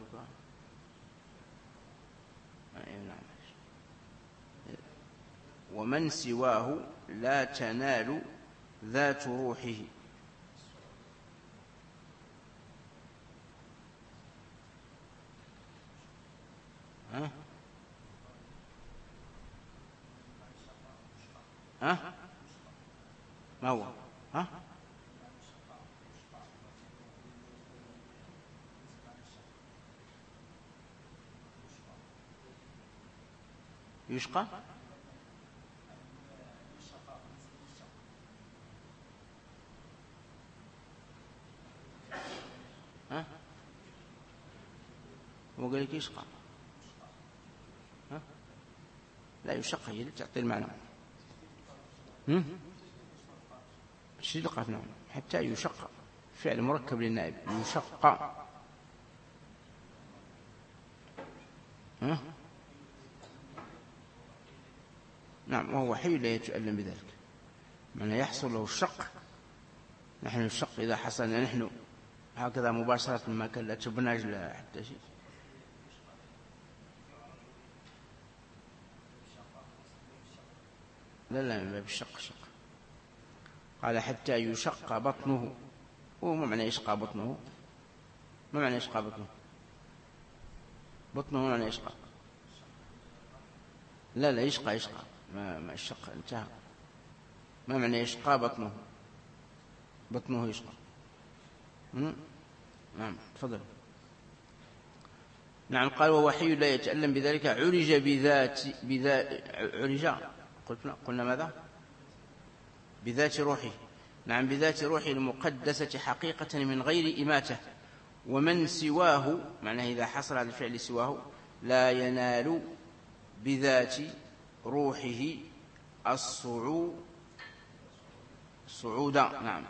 ومن سواه لا تنال ذات روحه ها ها ما هو ها يشقى ها هو قال لك يشقى ها لا يشقى هي تعطي المعنى شدقة نعم. حتى يشق فعل مركب للنائب يشق ها نعم وهو حي لا يتألم بذلك، معنى يحصل له الشق. نحن الشق إذا حصلنا نحن هكذا مباشرة ما كان لا تبناج لا حتى شيء. لا لا من باب الشق شق. قال حتى يشق بطنه، وما معنى يشقى بطنه؟ ما معنى يشقى بطنه؟ بطنه ما معنى يشقى؟ لا لا يشقى يشقى ما ما الشق انتهى. ما معنى يشقى بطنه؟ بطنه يشقى. نعم تفضل. نعم قال وهو حي لا يتألم بذلك، عرج بذات بذات عرج قلنا قلنا ماذا؟ بذات روحه. نعم بذات روحه المقدسة حقيقة من غير إماتة. ومن سواه معناه إذا حصل على الفعل سواه لا ينال بذات روحه الصعود صعودا. نعم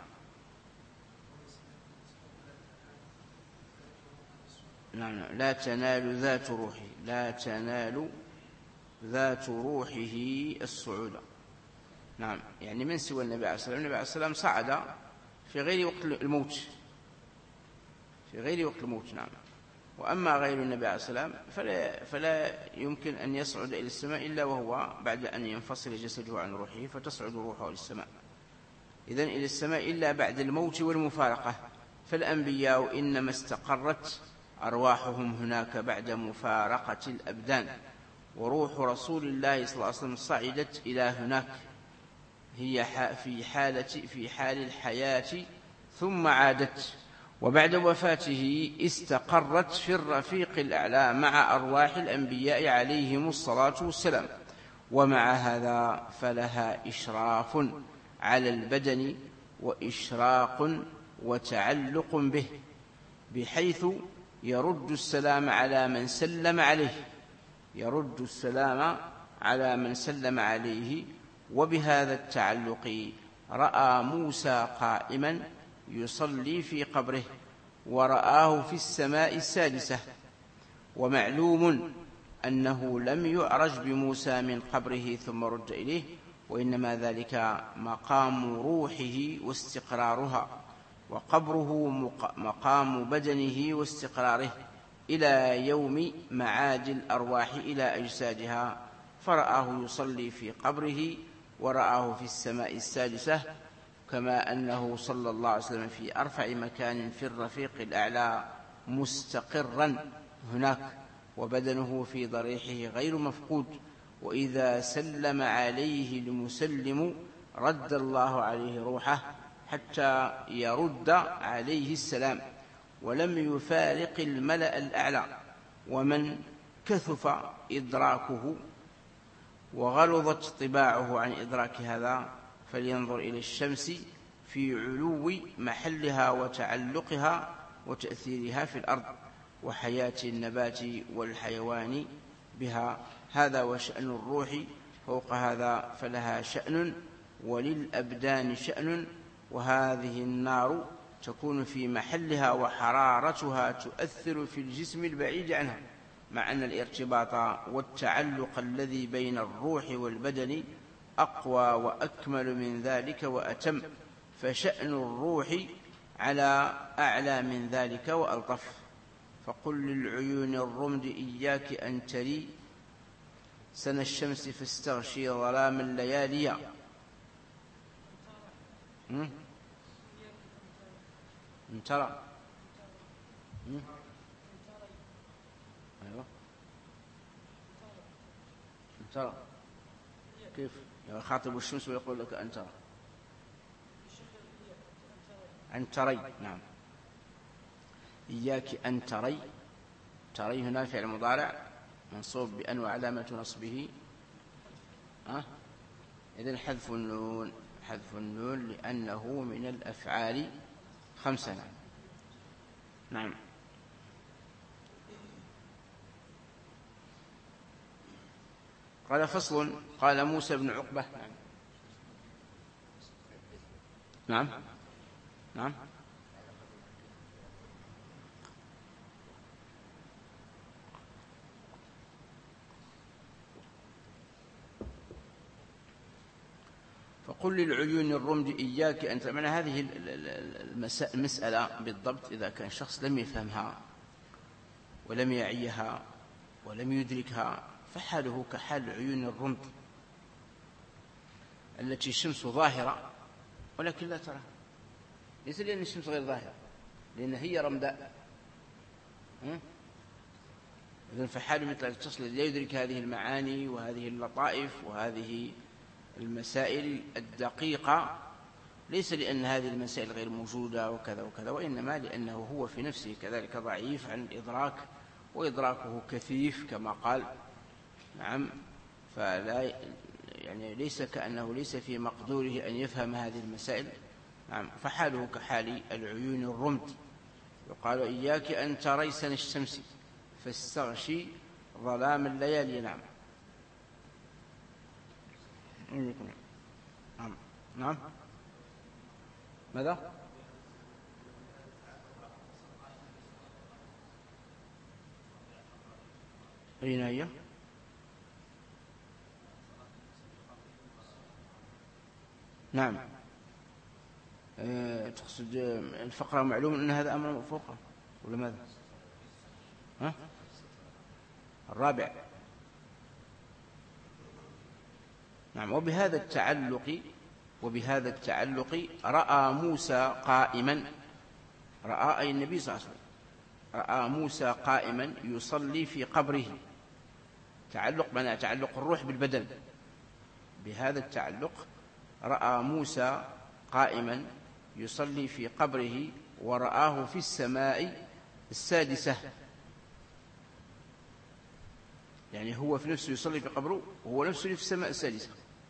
نعم لا تنال ذات روحه لا تنال ذات روحه الصعود. نعم يعني من سوى النبي عليه الصلاة والسلام. النبي عليه الصلاة والسلام صعد في غير وقت الموت في غير وقت الموت. نعم وأما غير النبي عليه الصلاة والسلام فلا, فلا يمكن أن يصعد إلى السماء إلا وهو بعد أن ينفصل جسده عن روحه فتصعد روحه إلى السماء. إذن إلى السماء إلا بعد الموت والمفارقة. فالأنبياء إنما استقرت أرواحهم هناك بعد مفارقة الأبدان، وروح رسول الله صلى الله عليه وسلم صعدت إلى هناك هي في حالة في حال الحياة ثم عادت، وبعد وفاته استقرت في الرفيق الأعلى مع أرواح الأنبياء عليهم الصلاة والسلام. ومع هذا فلها إشراف على البدن وإشراق وتعلق به، بحيث يرد السلام على من سلم عليه يرد السلام على من سلم عليه. وبهذا التعلق رأى موسى قائما يصلي في قبره ورآه في السماء السادسة. ومعلوم أنه لم يعرج بموسى من قبره ثم رد إليه، وإنما ذلك مقام روحه واستقرارها، وقبره مقام بدنه واستقراره إلى يوم معاد الأرواح إلى أجسادها. فرآه يصلي في قبره ورآه في السماء السادسة، كما أنه صلى الله عليه وسلم في أرفع مكان في الرفيق الأعلى مستقرا هناك، وبدنه في ضريحه غير مفقود، وإذا سلم عليه المسلم رد الله عليه روحه حتى يرد عليه السلام، ولم يفارق الملأ الأعلى. ومن كثف إدراكه وغلظت طباعه عن إدراك هذا فلينظر إلى الشمس في علو محلها وتعلقها وتأثيرها في الأرض وحياة النبات والحيوان بها. هذا وشأن الروح فوق هذا فلها شأن وللأبدان شأن، وهذه النار تكون في محلها وحرارتها تؤثر في الجسم البعيد عنها، مع أن الارتباط والتعلق الذي بين الروح والبدن أقوى وأكمل من ذلك وأتم، فشأن الروح على أعلى من ذلك وألطف. فقل للعيون الرمد إياك أن تري سنى الشمس فاستغشي ظلام الليالي. ان ترى ايوه ان ترى كيف يخاطب الشمس ويقول لك ان ترى ان تري. نعم إياك أن تري. تري هنا فعل مضارع منصوب بأن وعلامة نصبه أه؟ إذن حذف النون، حذف النون لأنه من الأفعال خمسة. نعم, نعم. قال فصل. قال موسى بن عقبة. نعم نعم, نعم. فقل للعيون الرمد إياك أن تمنع. هذه المسألة بالضبط إذا كان شخص لم يفهمها ولم يعيها ولم يدركها فحاله كحال عيون الرمد التي الشمس ظاهرة ولكن لا ترى، ليس لأن الشمس غير ظاهرة، لأن هي رمداء. إذن فحاله مثل الشخص الذي لا يدرك هذه المعاني وهذه اللطائف وهذه المسائل الدقيقة، ليس لأن هذه المسائل غير موجودة وكذا وكذا، وإنما لأنه هو في نفسه كذلك ضعيف عن الإدراك، وإدراكه كثيف كما قال. نعم. فلا يعني ليس كأنه ليس في مقدوره أن يفهم هذه المسائل. نعم. فحاله كحال العيون الرمد. يقال إياك أن تري سنى الشمس فاستغشي ظلام الليالي. نعم. نعم نعم. ماذا؟ أين هي؟ نعم. أه تقصد الفقرة معلوم أن هذا أمر فوقه ولا ماذا؟ ها؟ الرابع. نعم. وبهذا التعلق وبهذا التعلق رأى موسى قائما، رأى أي النبي صلى الله عليه وسلم، رأى موسى قائما يصلي في قبره. تعلق معناه تعلق الروح بالبدن. بهذا التعلق رأى موسى قائما يصلي في قبره ورآه في السماء السادسة، يعني هو في نفسه يصلي في قبره وهو نفسه في السماء السادسة.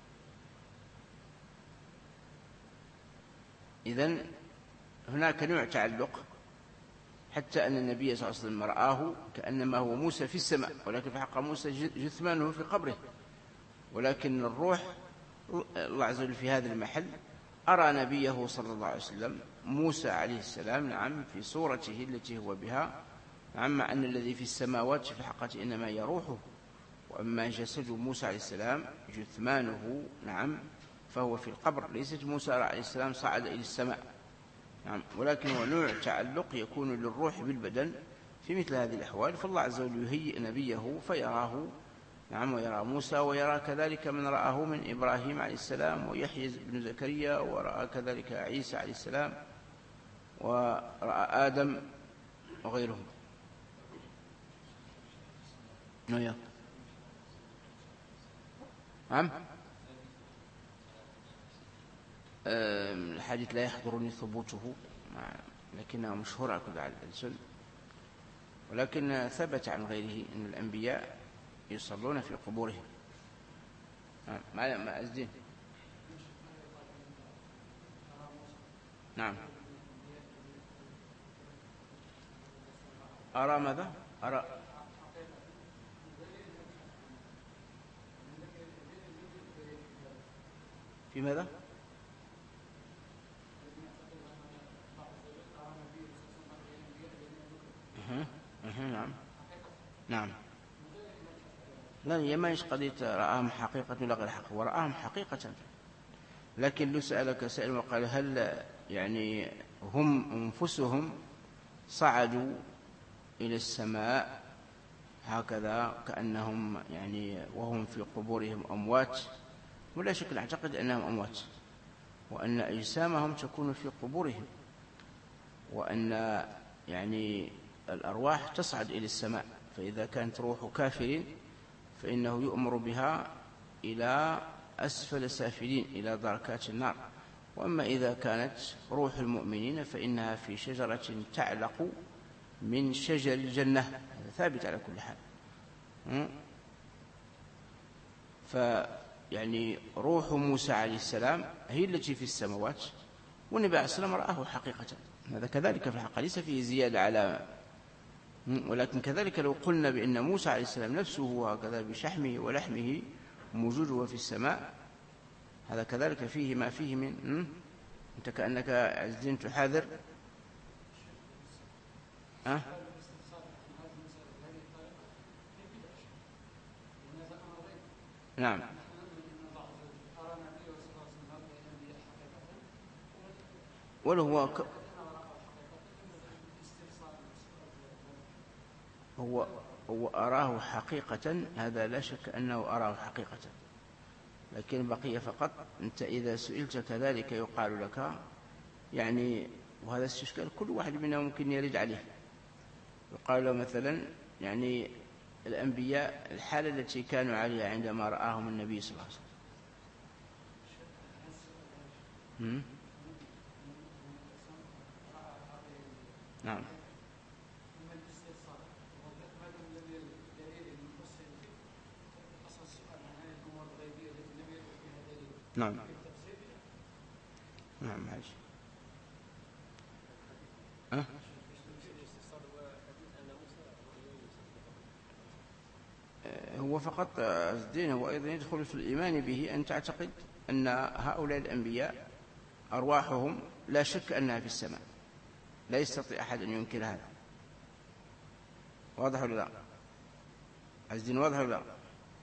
إذن هناك نوع تعلق، حتى أن النبي صلى الله عليه وسلم رآه كأنما هو موسى في السماء، ولكن في حق موسى جثمانه في قبره، ولكن الروح الله عز وجل في هذا المحل أرى نبيه صلى الله عليه وسلم موسى عليه السلام. نعم. في صورته التي هو بها. نعم. مع أن الذي في السماوات في الحقيقة إنما هي روحه، وأما جسد موسى عليه السلام جثمانه نعم فهو في القبر. ليست موسى عليه السلام صعد إلى السماء. نعم. ولكن هو نوع تعلق يكون للروح بالبدن في مثل هذه الأحوال، فالله عز وجل يهيئ نبيه فيراه. نعم. ويرى موسى ويرى كذلك من رآه من إبراهيم عليه السلام ويحيى بن زكريا، ورأى كذلك عيسى عليه السلام، ورأى آدم وغيرهم. نعم. نعم. الحديث لا يحضرني ثبوته لكنه مشهور على كل الألسن، ولكن ثبت عن غيره أن الأنبياء يصلون في قبورهم. ما ما أزدين. نعم. أرى ماذا؟ أرى في ماذا؟ أه. أه. نعم نعم. لا يماش قضية رآهم حقيقة ولا غير حقيقة، ورآهم حقيقة، لكن لو سألك سائل وقال هل يعني هم أنفسهم صعدوا إلى السماء هكذا كأنهم يعني وهم في قبورهم أموات؟ ولا شك أعتقد أنهم أموات، وأن أجسامهم تكون في قبورهم، وأن يعني الأرواح تصعد إلى السماء، فإذا كانت روح كافر فإنه يؤمر بها إلى أسفل سافلين إلى دركات النار، وأما إذا كانت روح المؤمنين فإنها في شجرة تعلق من شجر الجنة، هذا ثابت على كل حال. فيعني روح موسى عليه السلام هي التي في السماوات، والنبي عليه السلام رآه حقيقة، هذا كذلك في الحقيقة ليس فيه زيادة على، ولكن كذلك لو قلنا بأن موسى عليه السلام نفسه هكذا بشحمه ولحمه موجوده في السماء، هذا كذلك فيه ما فيه من أنت كأنك عزين تحاذر. أه؟ نعم. وله هو ك... هو هو أراه حقيقة، هذا لا شك أنه أراه حقيقة، لكن بقي فقط أنت إذا سئلت كذلك يقال لك يعني، وهذا استشكال كل واحد منا ممكن يرد عليه، يقال له مثلا يعني الأنبياء الحالة التي كانوا عليها عندما رآهم النبي صلى الله عليه وسلم. نعم. نعم نعم ماشي. أه؟ هو فقط الدين هو أيضا يدخل في الإيمان به أن تعتقد أن هؤلاء الأنبياء أرواحهم لا شك أنها في السماء، لا يستطيع أحد أن ينكر هذا. واضح ولا لا؟ الدين واضح ولا لا؟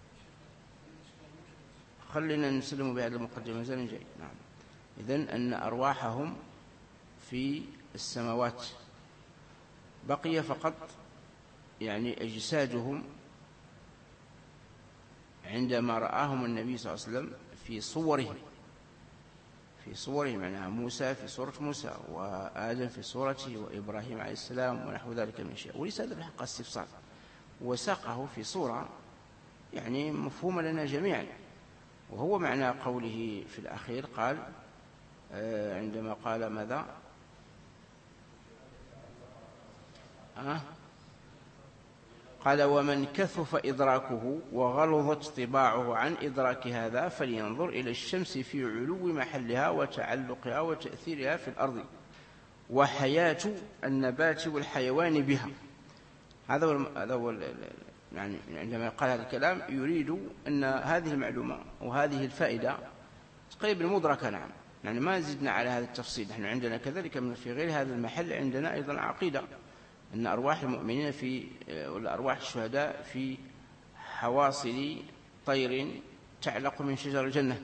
خلينا نسلم بهذا المقدمة زين جيد. نعم. إذن أن أرواحهم في السماوات، بقي فقط يعني أجسادهم عندما رآهم النبي صلى الله عليه وسلم في صورهم، في صورهم معناها موسى في صورة موسى، وآدم في صورته، وإبراهيم عليه السلام، ونحو ذلك من شيء، وليس هذا بحق استفسار، وساقه في صورة يعني مفهومة لنا جميعا، وهو معنى قوله في الأخير قال عندما قال ماذا؟ أه؟ قال ومن كثف إدراكه وغلظت طباعه عن إدراك هذا فلينظر إلى الشمس في علو محلها وتعلقها وتأثيرها في الأرض وحياة النبات والحيوان بها. هذا هو يعني عندما قال هذا الكلام يريد أن هذه المعلومة وهذه الفائدة تقريبا مدركة. نعم، يعني ما زدنا على هذا التفصيل. نحن عندنا كذلك من في غير هذا المحل عندنا أيضا عقيدة أن أرواح المؤمنين في ولا أرواح الشهداء في حواصل طير تعلق من شجر الجنة.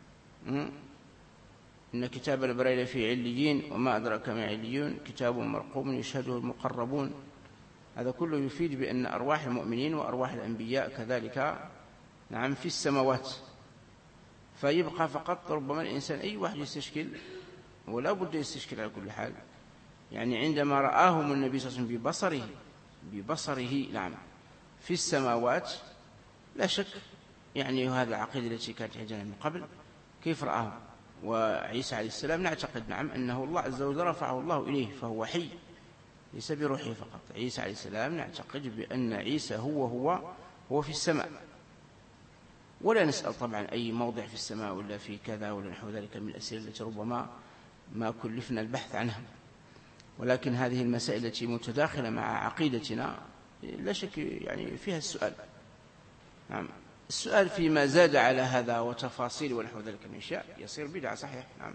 إن كتاب الأبرار في عليين وما أدراك ما عليون كتاب مرقوم يشهده المقربون. هذا كله يفيد بأن أرواح المؤمنين وأرواح الأنبياء كذلك نعم في السماوات. فيبقى فقط ربما الإنسان أي واحد يستشكل، ولا بد يستشكل على كل حال، يعني عندما رآهم النبي صلى الله عليه وسلم ببصره ببصره نعم في السماوات، لا شك يعني هذه العقيدة التي كانت عندنا من قبل كيف رآه. وعيسى عليه السلام نعتقد نعم أنه الله عز وجل رفعه الله إليه فهو حي ليس بروحه فقط. عيسى عليه السلام نعتقد بأن عيسى هو هو هو في السماء، ولا نسأل طبعا أي موضع في السماء ولا في كذا ولا نحو ذلك من الأسئلة التي ربما ما كلفنا البحث عنها، ولكن هذه المسائل التي متداخلة مع عقيدتنا لا شك يعني فيها السؤال. نعم، السؤال فيما زاد على هذا وتفاصيل ونحو ذلك من أشياء يصير بدعة صحيح. نعم.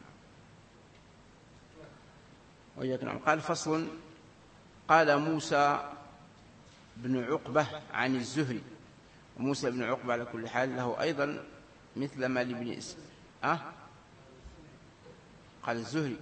وإياك. نعم. قال فصل. قال موسى بن عقبة عن الزهري، وموسى بن عقبة على كل حال له أيضا مثل ما لابن إس أه؟ قال الزهري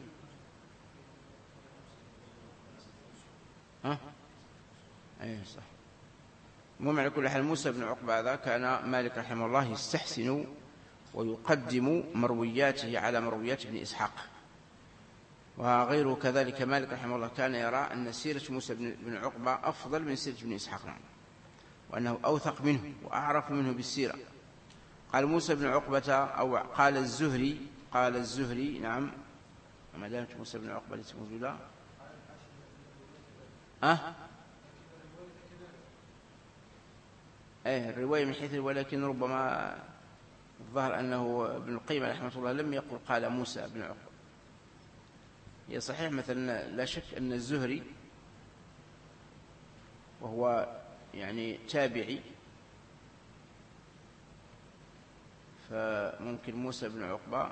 أه؟ أيه صح. المهم على كل حال موسى بن عقبة هذا كان مالك رحمه الله يستحسن ويقدم مروياته على مرويات ابن إسحاق، وغيره كذلك. مالك رحمه الله كان يرى أن سيرة موسى بن عقبة أفضل من سيرة ابن إسحاق، نعم، وأنه أوثق منه وأعرف منه بالسيرة. قال موسى بن عقبة أو قال الزهري قال الزهري نعم، ما دامت موسى بن عقبة ليس موجودا أه؟ ايه الرواية من حيث، ولكن ربما الظاهر أنه ابن القيم رحمه الله لم يقل قال موسى بن عقبة. هي صحيح مثلا لا شك أن الزهري وهو يعني تابعي، فممكن موسى بن عقبة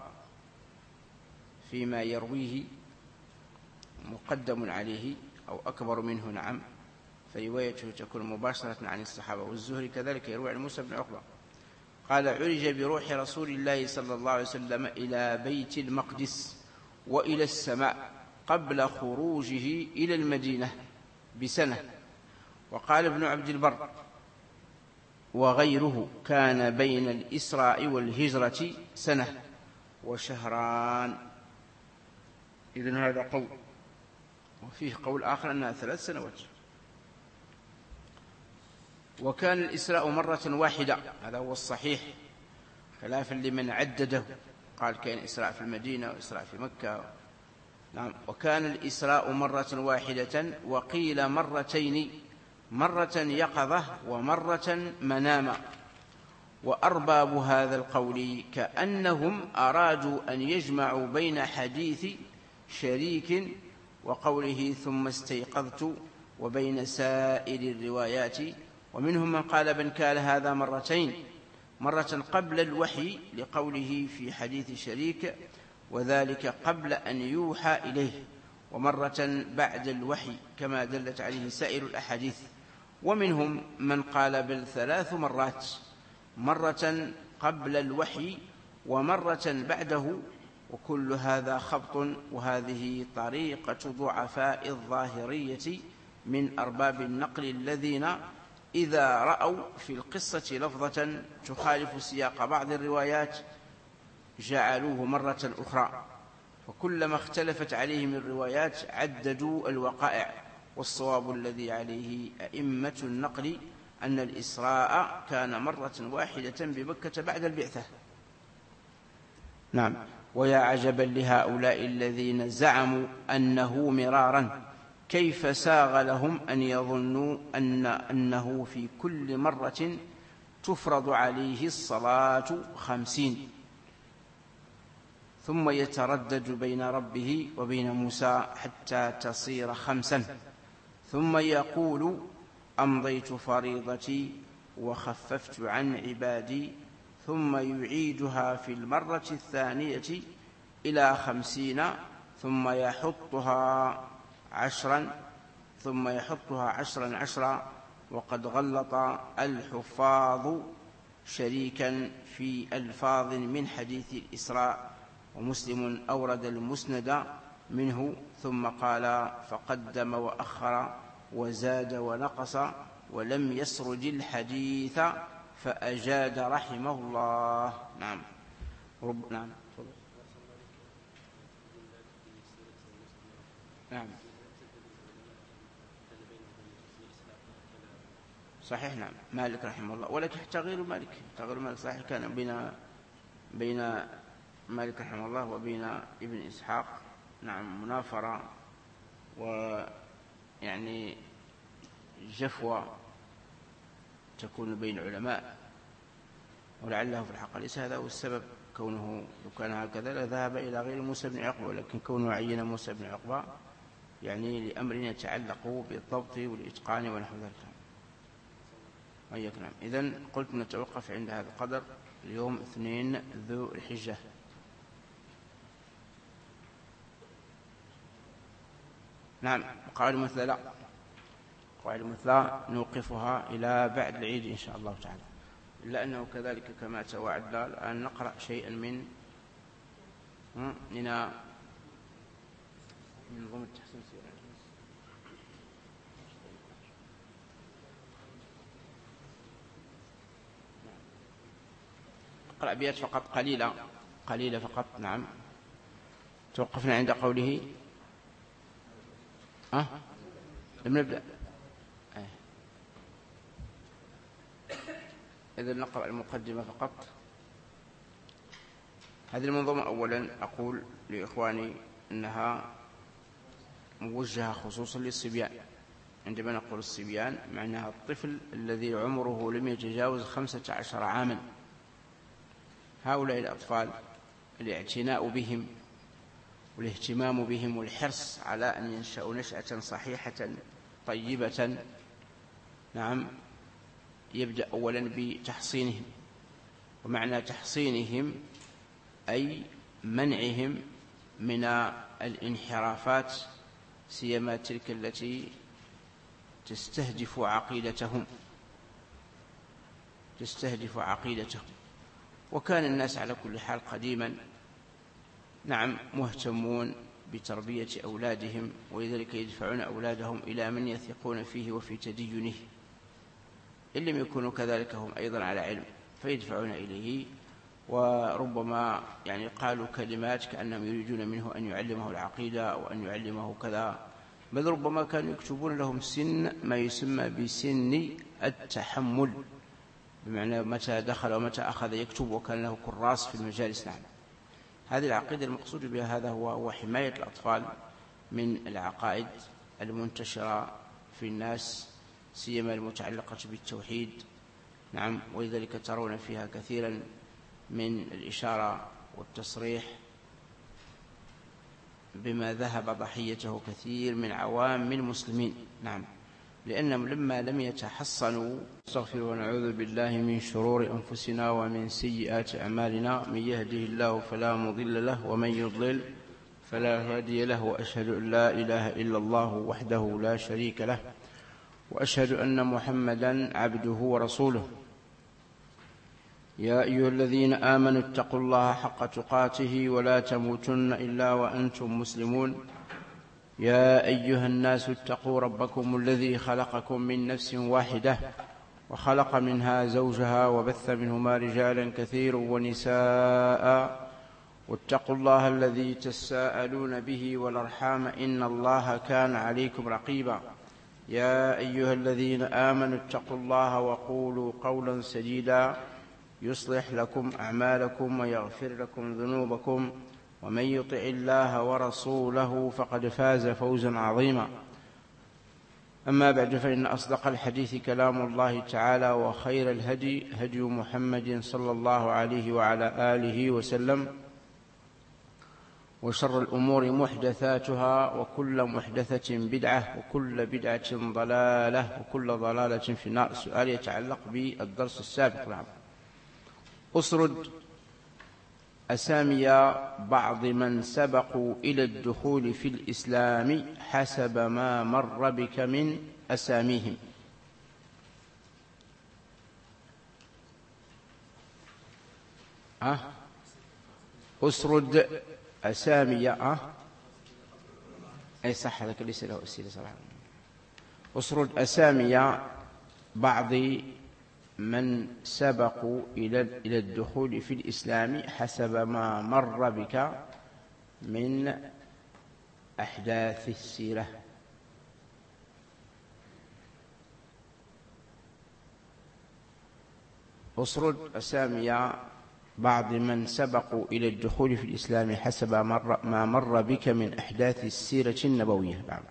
فيما يرويه مقدم عليه أو أكبر منه، نعم، فروايته تكون مباشرة عن الصحابة. والزهري كذلك يروي عن موسى بن عقبة. قال عرج بروح رسول الله صلى الله عليه وسلم إلى بيت المقدس وإلى السماء قبل خروجه إلى المدينة بسنة. وقال ابن عبد البر وغيره كان بين الإسراء والهجرة سنة وشهران. إذن هذا قول، وفيه قول آخر أنها ثلاث سنوات. وكان الإسراء مرة واحدة، هذا هو الصحيح خلافا لمن عدده قال كان إسراء في المدينة وإسراء في مكة. نعم. وكان الإسراء مرة واحدة، وقيل مرتين، مرة يقظة ومرة مناما. وأرباب هذا القول كأنهم أرادوا أن يجمعوا بين حديث شريك وقوله ثم استيقظت وبين سائر الروايات. ومنهم من قال بل كان هذا مرتين، مرة قبل الوحي لقوله في حديث شريك وذلك قبل أن يوحى إليه، ومرة بعد الوحي كما دلت عليه سائر الأحاديث. ومنهم من قال بل ثلاث مرات، مرة قبل الوحي ومرة بعده. وكل هذا خبط، وهذه طريقة ضعفاء الظاهرية من أرباب النقل الذين إذا رأوا في القصة لفظة تخالف سياق بعض الروايات جعلوه مرة أخرى، فكلما اختلفت عليهم الروايات عددوا الوقائع. والصواب الذي عليه أئمة النقل أن الإسراء كان مرة واحدة بمكة بعد البعثة. نعم. ويا عجبا لهؤلاء الذين زعموا أنه مرارا، كيف ساغ لهم أن يظنوا أن أنه في كل مرة تفرض عليه الصلاة خمسين ثم يتردد بين ربه وبين موسى حتى تصير خمسا، ثم يقول أمضيت فريضتي وخففت عن عبادي، ثم يعيدها في المرة الثانية إلى خمسين، ثم يحطها عشرا ثم يحطها عشرا عشرا. وقد غلط الحفاظ شريكا في ألفاظ من حديث الإسراء، ومسلم أورد المسند منه ثم قال فقدم وأخر وزاد ونقص ولم يسرد الحديث فأجاد رحمه الله. نعم. رب نعم. نعم صحيح نعم مالك رحمه الله، ولكن حتى غير مالك حتى غير مالك صحيح كان بين بين مالك رحمه الله وبين ابن إسحاق نعم منافرة ويعني جفوة تكون بين العلماء، ولعله في الحق ليس هذا هو السبب، كونه لو كان هكذا لذهب إلى غير موسى بن عقبة، ولكن كونه عين موسى بن عقبة يعني لأمر يتعلق بالضبط والإتقان ونحو ذلك. أيك نعم. إذن قلت نتوقف عند هذا القدر اليوم اثنين ذو الحجة. نعم قواعد مثلى لا قواعد مثلى نوقفها إلى بعد العيد إن شاء الله تعالى، إلا أنه كذلك كما توعدنا الآن نقرأ شيئا من من من نظام التحسين السيرة. أقرأ أبيات فقط قليلة قليلة فقط. نعم توقفنا عند قوله أه؟ لم نبدأ أه. إذن نقرأ المقدمة فقط. هذه المنظومة أولا أقول لإخواني أنها موجهة خصوصا للصبيان. عندما نقول الصبيان معناها الطفل الذي عمره لم يتجاوز خمسة عشر عاما. هؤلاء الأطفال الاعتناء بهم والاهتمام بهم والحرص على أن ينشأوا نشأة صحيحة طيبة نعم يبدأ أولا بتحصينهم، ومعنى تحصينهم أي منعهم من الانحرافات، سيما تلك التي تستهدف عقيدتهم تستهدف عقيدتهم وكان الناس على كل حال قديما نعم مهتمون بتربية أولادهم، ولذلك يدفعون أولادهم إلى من يثقون فيه وفي تدينه، إن لم يكونوا كذلك هم أيضا على علم فيدفعون إليه، وربما يعني قالوا كلمات كأنهم يريدون منه أن يعلمه العقيدة أو أن يعلمه كذا، بل ربما كانوا يكتبون لهم سن ما يسمى بسن التحمل، بمعنى متى دخل ومتى أخذ يكتب، وكان له كراس في المجالس. نعم هذه العقيدة المقصود بها هذا هو, هو حماية الأطفال من العقائد المنتشرة في الناس سيما المتعلقة بالتوحيد. نعم ولذلك ترون فيها كثيرا من الإشارة والتصريح بما ذهب ضحيته كثير من عوام المسلمين. نعم لأنهم لما لم يتحصنوا. نستغفر ونعوذ بالله من شرور أنفسنا ومن سيئات أعمالنا، من يهده الله فلا مضل له ومن يضلل فلا هادي له، وأشهد أن لا إله إلا الله وحده لا شريك له، وأشهد أن محمدا عبده ورسوله. يا أيها الذين آمنوا اتقوا الله حق تقاته ولا تموتن إلا وأنتم مسلمون. يا أيها الناس اتقوا ربكم الذي خلقكم من نفس واحدة وخلق منها زوجها وبث منهما رجالا كثيرا ونساء، واتقوا الله الذي تساءلون به والأرحام إن الله كان عليكم رقيبا. يا أيها الذين آمنوا اتقوا الله وقولوا قولا سديدا يصلح لكم أعمالكم ويغفر لكم ذنوبكم، ومن يطع الله ورسوله فقد فاز فوزا عظيما. أما بعد، فإن أصدق الحديث كلام الله تعالى، وخير الهدي هدي محمد صلى الله عليه وعلى آله وسلم، وشر الأمور محدثاتها، وكل محدثة بدعة، وكل بدعة ضلالة، وكل ضلالة في النار. السؤال يتعلق بالدرس السابق. نعم أسرد أسامي بعض من سبقوا إلى الدخول في الإسلام حسب ما مر بك من أساميهم. أه؟ أسرد أسامي أه؟ أي صح هذا ليس له أسئلة صراحة. أسرد أسامي بعض من سبقوا إلى الدخول في الإسلام حسب ما مر بك من أحداث السيرة. أسرد أسامي بعض من سبقوا إلى الدخول في الإسلام حسب مر ما مر بك من أحداث السيرة النبوية. نعم.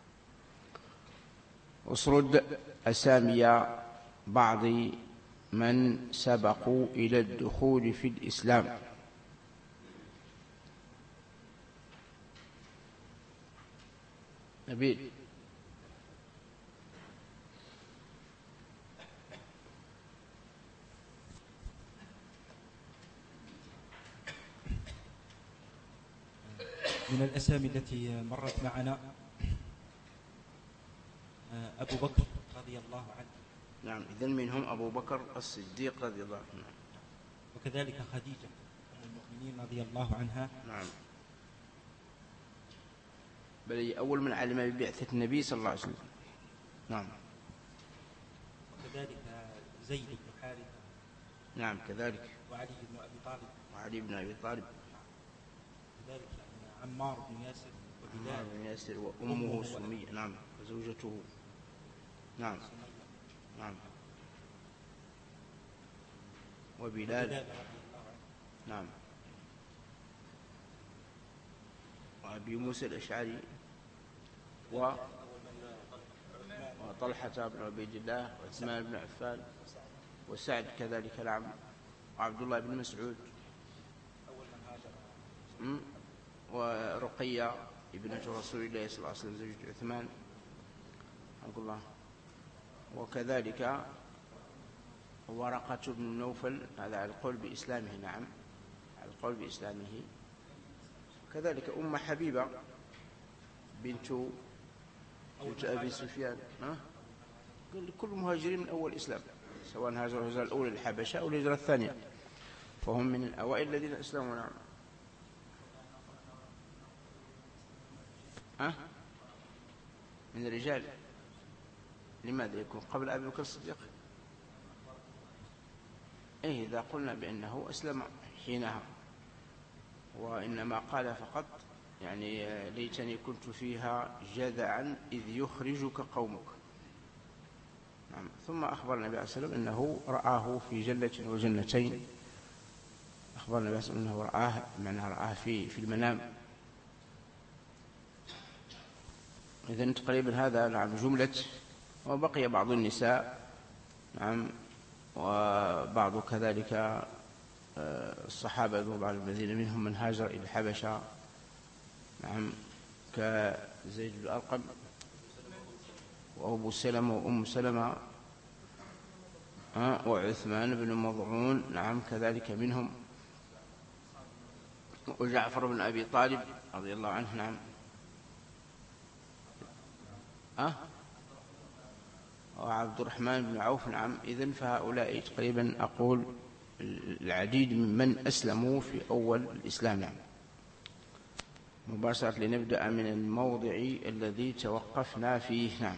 أسرد أسامي بعض من سبقوا إلى الدخول في الإسلام. نبيل. من الأسامي التي مرت معنا أبو بكر رضي الله عنه. نعم. إذن منهم أبو بكر الصديق رضي الله عنه، وكذلك خديجة أم المؤمنين رضي الله عنها. نعم. بل أول من علم ببعثة النبي صلى الله عليه وسلم. نعم. وكذلك زيد بن حارثة. نعم كذلك. وعلي بن أبي طالب. وعلي بن أبي طالب. كذلك عمار بن ياسر وبلال. عمار بن ياسر وأمه سمية. نعم. وزوجته. نعم. نعم. وبلال. نعم. وأبي موسى الأشعري و وطلحة بن عبيد الله وعثمان بن عفان وسعد كذلك. نعم. وعبد الله بن مسعود ورقية ابنة رسول الله صلى الله عليه وسلم زوجة عثمان عبد الله، وكذلك ورقة بن نوفل، هذا على القول بإسلامه. نعم على القول بإسلامه. كذلك أم حبيبة بنت بنت أبي سفيان. كل مهاجرين من أول الإسلام، سواء هاجروا الهجرة الأولى للحبشة أو الهجرة الثانية، فهم من الأوائل الذين أسلموا. نعم. أه؟ من الرجال. لماذا يكون قبل أبي بكر الصديق؟ إيه إذا قلنا بأنه أسلم حينها، وإنما قال فقط يعني ليتني كنت فيها جذعا إذ يخرجك قومك. نعم. ثم أخبر النبي عليه الصلاة والسلام أنه رآه في جنة وجنتين. أخبر النبي عليه الصلاة والسلام أنه رآه، معنى رآه في في المنام. إذن تقريبا هذا نعم جملة. وبقي بعض النساء. نعم. وبعض كذلك الصحابة وبعض الذين منهم من هاجر إلى الحبشة. نعم. كزيد بن الأرقم وأبو سلمة وأم سلمة وعثمان بن مضعون. نعم كذلك منهم. وجعفر بن أبي طالب رضي الله عنه. نعم. أه؟ وعبد الرحمن بن عوف. نعم. إذن فهؤلاء تقريبا أقول العديد ممن أسلموا في أول الإسلام. نعم. مباشرة لنبدأ من الموضع الذي توقفنا فيه. نعم.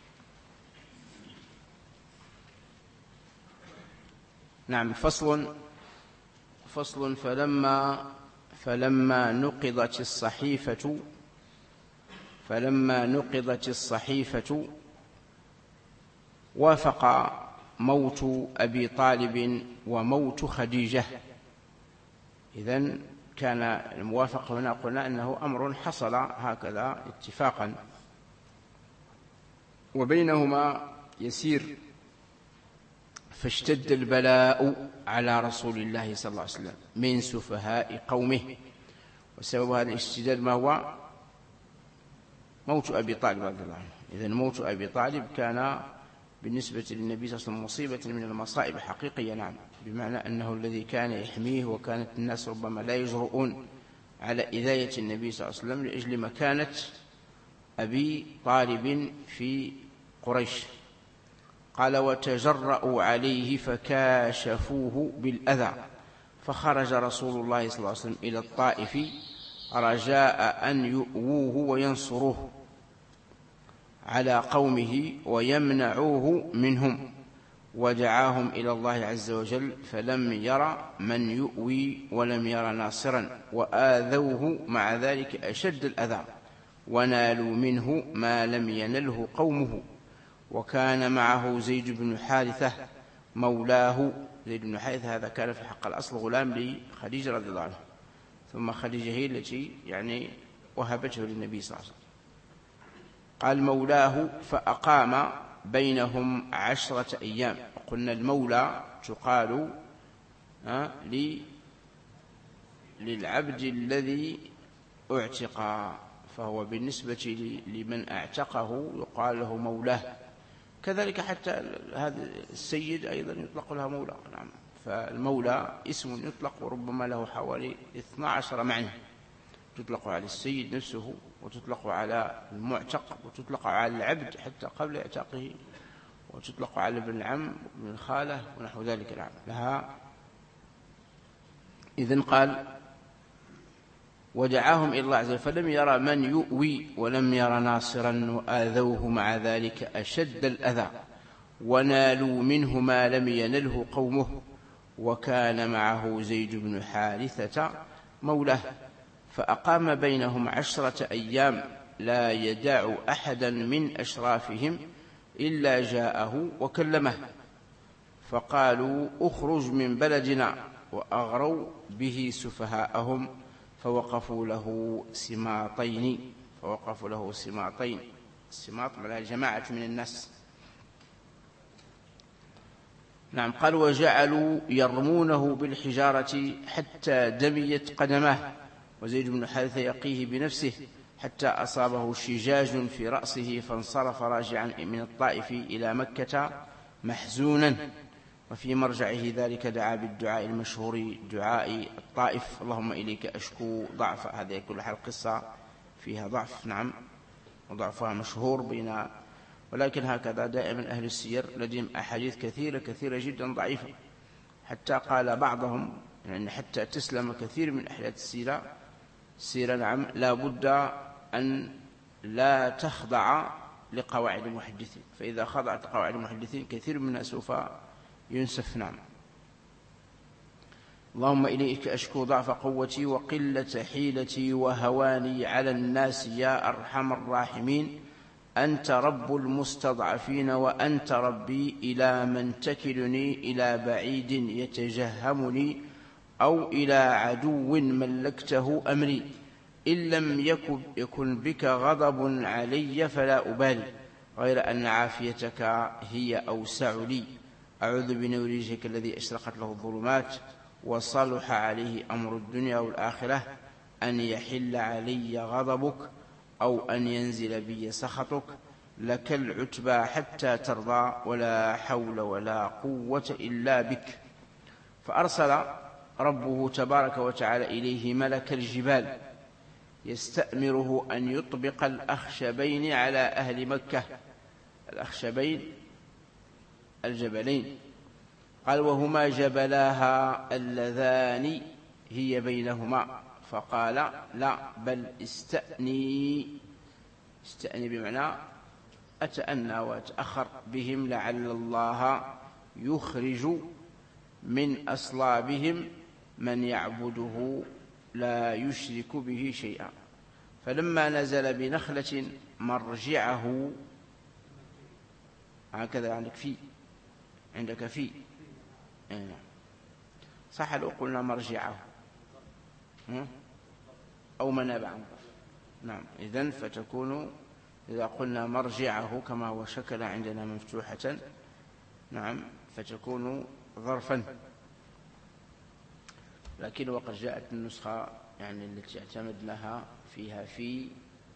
نعم. فصل فصل فلما فلما نقضت الصحيفة فلما نقضت الصحيفة وافق موت أبي طالب وموت خديجة. إذن كان الموافقة هنا قلنا أنه أمر حصل هكذا اتفاقا، وبينهما يسير. فاشتد البلاء على رسول الله صلى الله عليه وسلم من سفهاء قومه. وسبب هذا الاشتداد ما هو؟ موت أبي طالب رضي الله عنه. إذن موت أبي طالب كان بالنسبة للنبي صلى الله عليه وسلم مصيبة من المصائب حقيقية. نعم. بمعنى أنه الذي كان يحميه، وكانت الناس ربما لا يجرؤون على إذاية النبي صلى الله عليه وسلم لأجل مكانة أبي طالب في قريش. قال وتجرأوا عليه فكاشفوه بالأذى، فخرج رسول الله صلى الله عليه وسلم إلى الطائف رجاء أن يؤووه وينصروه على قومه ويمنعوه منهم، ودعاهم إلى الله عز وجل فلم ير من يؤوي ولم ير ناصرا، وآذوه مع ذلك أشد الأذى، ونالوا منه ما لم ينله قومه. وكان معه زيد بن حارثة مولاه. زيد بن حارثة هذا كان في حق الأصل غلام لخديجة رضي الله عنها، ثم خديجة هي التي يعني وهبته للنبي صلى الله عليه وسلم. قال مولاه فأقام بينهم عشرة أيام. قلنا المولى تقال للعبد الذي اعتق، فهو بالنسبة لمن اعتقه يقال له مولاه. كذلك حتى هذا السيد أيضا يطلق لها مولى. نعم، فالمولى اسم يطلق وربما له حوالي اثنا عشر معنى، تطلق على السيد نفسه، وتطلق على المعتق، وتطلق على العبد حتى قبل اعتاقه، وتطلق على ابن العم وابن الخالة ونحو ذلك. نعم لها. إذن قال ودعاهم إلى الله عز وجل فلم يرى من يؤوي ولم يرى ناصرا، وآذوه مع ذلك أشد الأذى، ونالوا منه ما لم ينله قومه، وكان معه زيد بن حارثة مولاه. فأقام بينهم عشرة أيام لا يدع أحدا من أشرافهم إلا جاءه وكلمه، فقالوا اخرج من بلدنا، وأغروا به سفهاءهم، فوقفوا له سماطين فوقفوا له سماطين السماط معناها جماعة من الناس. نعم. قال وجعلوا يرمونه بالحجارة حتى دميت قدماه، وزيد بن حارثة يقيه بنفسه حتى أصابه شجاج في رأسه، فانصرف راجعا من الطائف إلى مكة محزونا. وفي مرجعه ذلك دعا بالدعاء المشهور دعاء الطائف: اللهم إليك أشكو ضعف. هذه كل حال قصة فيها ضعف، نعم، وضعفها مشهور بين، ولكن هكذا دائما أهل السير لديهم أحاديث كثيرة كثيرة جدا ضعيفة، حتى قال بعضهم يعني حتى تسلم كثير من أحاديث السيرة السيرة نعم لا بد أن لا تخضع لقواعد المحدثين، فإذا خضعت قواعد المحدثين كثير منها سوف ينسف. نعم. اللهم إليك أشكو ضعف قوتي وقلة حيلتي وهواني على الناس يا أرحم الراحمين، أنت رب المستضعفين وأنت ربي، إلى من تكلني؟ إلى بعيد يتجهمني أو إلى عدو ملكته أمري، إن لم يكن, يكن بك غضب علي فلا أبالي، غير أن عافيتك هي أوسع لي، أعوذ بنور وجهك الذي أشرقت له الظلمات وصلح عليه أمر الدنيا والآخرة، أن يحل علي غضبك أو أن ينزل بي سخطك، لك العتبى حتى ترضى، ولا حول ولا قوة إلا بك. فأرسل ربه تبارك وتعالى إليه ملك الجبال يستأمره أن يطبق الأخشبين على أهل مكة. الأخشبين الجبلين، قال وهما جبلاها اللذان هي بينهما، فقال لا بل استأني استأني بمعنى أتأنى وأتأخر بهم، لعل الله يخرج من أصلابهم من يعبده لا يشرك به شيئا. فلما نزل بنخلة مرجعه، هكذا عندك في عندك في صح لو قلنا مرجعه أو منابع. نعم، إذن فتكون إذا قلنا مرجعه كما هو شكل عندنا مفتوحة، نعم، فتكون ظرفا. لكن وقد جاءت النسخة يعني التي اعتمدناها فيها في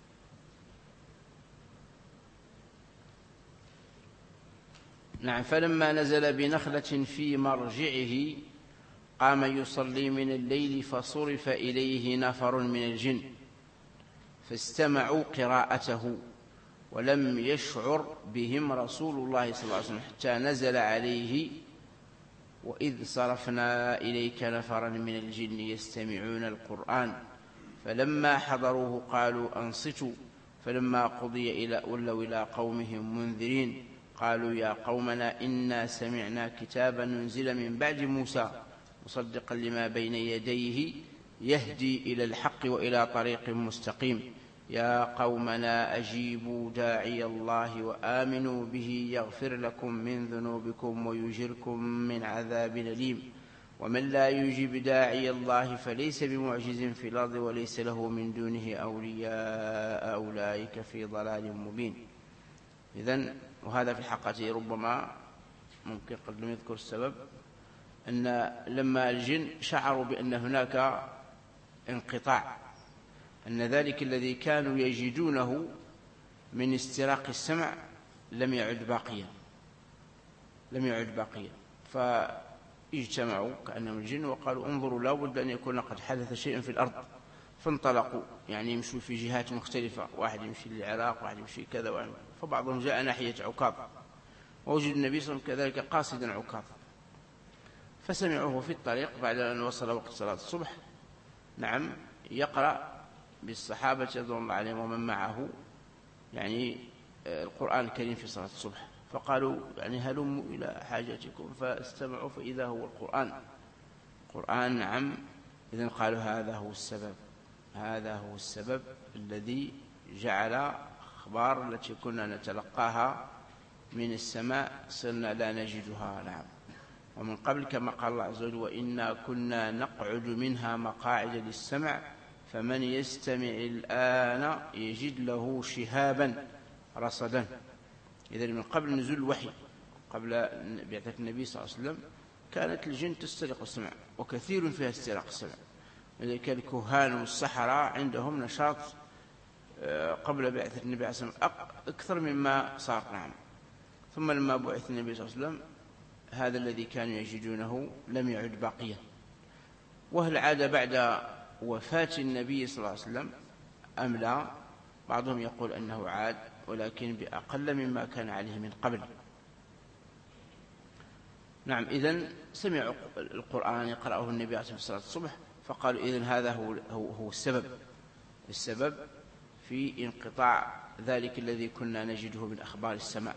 نعم. فلما نزل بنخلة في مرجعه قام يصلي من الليل، فصرف إليه نفر من الجن فاستمعوا قراءته، ولم يشعر بهم رسول الله صلى الله عليه وسلم حتى نزل عليه: وإذ صرفنا إليك نفرا من الجن يستمعون القرآن فلما حضروه قالوا أنصتوا، فلما قضي إلى ولوا إلى قومهم منذرين، قالوا يا قومنا إنا سمعنا كتابا نزل من بعد موسى مصدقا لما بين يديه يهدي إلى الحق وإلى طريق مستقيم، يا قومنا أجيبوا داعي الله وآمنوا به يغفر لكم من ذنوبكم ويجركم من عذاب أليم ومن لا يجيب داعي الله فليس بمعجز في الأرض وليس له من دونه أولياء أولئك في ضلال مبين. إذن وهذا في الحقيقة ربما ممكن قد لم يذكر السبب أن لما الجن شعروا بأن هناك انقطاع، أن ذلك الذي كانوا يجدونه من استراق السمع لم يعد باقيا لم يعد باقيا فاجتمعوا كأنهم الجن وقالوا انظروا لا بد أن يكون قد حدث شيء في الأرض، فانطلقوا يعني يمشوا في جهات مختلفة، واحد يمشي للعراق واحد يمشي كذا واحد، فبعضهم جاء ناحية عكاظ ووجد النبي صلى الله عليه وسلم كذلك قاصدا عكاظ، فسمعوه في الطريق بعد أن وصل وقت صلاة الصبح نعم يقرأ بالصحابة رضوان الله عليهم ومن معه يعني القرآن الكريم في صلاة الصبح، فقالوا يعني هلموا إلى حاجتكم، فاستمعوا فإذا هو القرآن القرآن نعم. إذن قالوا هذا هو السبب هذا هو السبب الذي جعل أخبار التي كنا نتلقاها من السماء صرنا لا نجدها نعم. ومن قبل كما قال الله عز وجل وإنا كنا نقعد منها مقاعد للسمع فمن يستمع الآن يجد له شهابا رصدا. إذن من قبل نزول الوحي قبل بعثة النبي صلى الله عليه وسلم كانت الجن تسترق السمع وكثير فيها استراق السمع، لذلك الكهان والسحرة عندهم نشاط قبل بعثة النبي صلى الله عليه وسلم أكثر مما صار نعم. ثم لما بعث النبي صلى الله عليه وسلم هذا الذي كانوا يجدونه لم يعد باقيا. وهل عاد بعد وفاة النبي صلى الله عليه وسلم أم لا؟ بعضهم يقول أنه عاد ولكن بأقل مما كان عليه من قبل نعم. إذن سمعوا القرآن يقرأه النبي عليه الصلاة والسلام الصبح فقالوا إذن هذا هو, هو, هو السبب السبب في انقطاع ذلك الذي كنا نجده من أخبار السماء.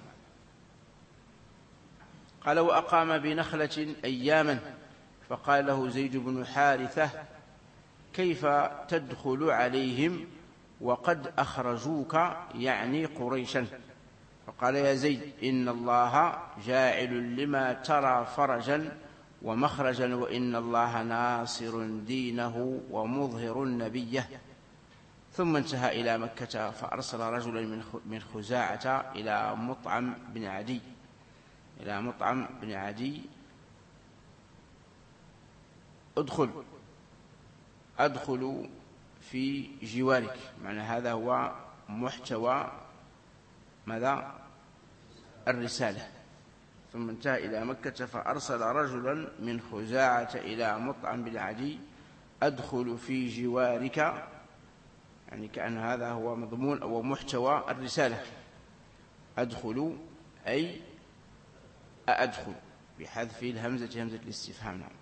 قال وأقام بنخلة أياما فقال له زيد بن حارثة كيف تدخل عليهم وقد أخرجوك يعني قريشا؟ فقال يا زيد إن الله جاعل لما ترى فرجا ومخرجا وإن الله ناصر دينه ومظهر نبيه. ثم انتهى إلى مكة فأرسل رجلا من خزاعة إلى مطعم بن عدي إلى مطعم بن عدي ادخل أدخل في جوارك، معنى هذا هو محتوى ماذا؟ الرسالة. ثم انتهى إلى مكة فأرسل رجلا من خزاعة إلى مطعم بن عدي أدخل في جوارك، يعني كأن هذا هو مضمون أو محتوى الرسالة. أدخل أي أدخل بحذف الهمزة همزة الاستفهام نعم.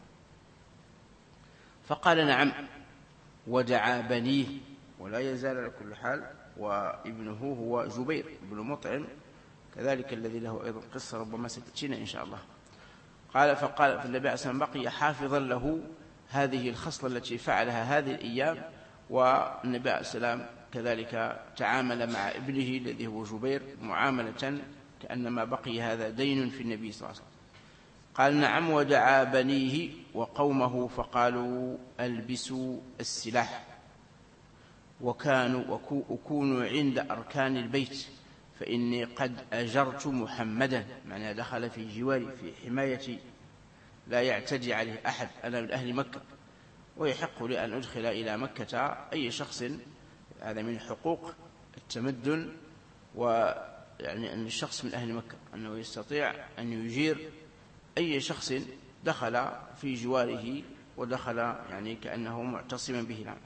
فقال نعم ودعا بنيه، ولا يزال على كل حال، وابنه هو جبير بن مطعم كذلك الذي له أيضا قصة ربما ستأتينا إن شاء الله. قال فقال فالنبي عليه الصلاة والسلام بقي حافظا له هذه الخصلة التي فعلها هذه الأيام، والنبي عليه السلام كذلك تعامل مع ابنه الذي هو جبير معاملة كأنما بقي هذا دين في النبي صلى الله عليه وسلم. قال نعم ودعا بنيه وقومه فقالوا ألبسوا السلاح وكانوا وكونوا عند أركان البيت فإني قد أجرت محمدا، معنى دخل في جواري في حمايتي لا يعتدي عليه أحد، أنا من أهل مكة ويحق لي أن أدخل إلى مكة أي شخص، هذا من حقوق التمدن ويعني أن الشخص من أهل مكة أنه يستطيع أن يجير أي شخص دخل في جواره ودخل يعني كأنه معتصما به نعم.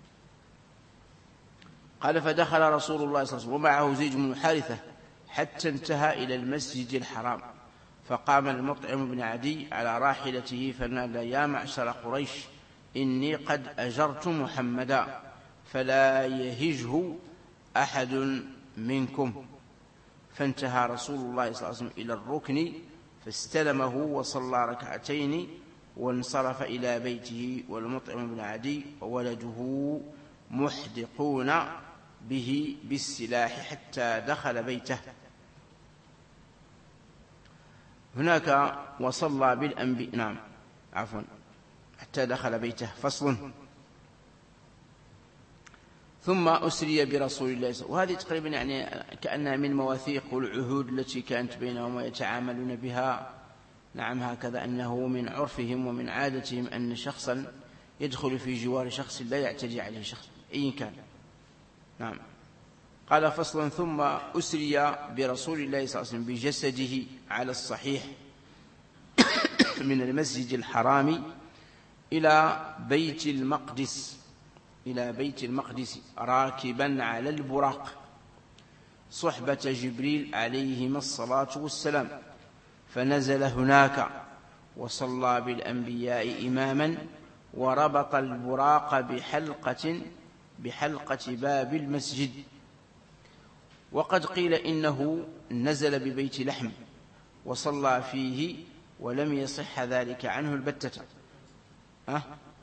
قال فدخل رسول الله صلى الله عليه وسلم ومعه زيد بن حارثة حتى انتهى إلى المسجد الحرام، فقام المطعم بن عدي على راحلته فنادى يا معشر قريش إني قد أجرت محمدا فلا يهجه أحد منكم. فانتهى رسول الله صلى الله عليه وسلم إلى الركن فاستلمه وصلى ركعتين وانصرف إلى بيته والمطعم بن عدي وولده محدقون به بالسلاح حتى دخل بيته. هناك وصلى بالأنبياء، نعم عفوا، حتى دخل بيته. فصل. ثم أسري برسول الله صلى الله عليه وسلم. وهذه تقريبا يعني كأنها من مواثيق والعهود التي كانت بينهم ويتعاملون بها. نعم هكذا، أنه من عرفهم ومن عادتهم أن شخصا يدخل في جوار شخص لا يعتدي عليه شخص أي كان. نعم. قال فصل. ثم أسري برسول الله صلى الله عليه وسلم بجسده على الصحيح من المسجد الحرام إلى بيت المقدس إلى بيت المقدس راكبا على البراق صحبة جبريل عليهما الصلاة والسلام، فنزل هناك وصلى بالأنبياء إماما، وربط البراق بحلقة بحلقة باب المسجد. وقد قيل إنه نزل ببيت لحم وصلى فيه، ولم يصح ذلك عنه البتة. أه؟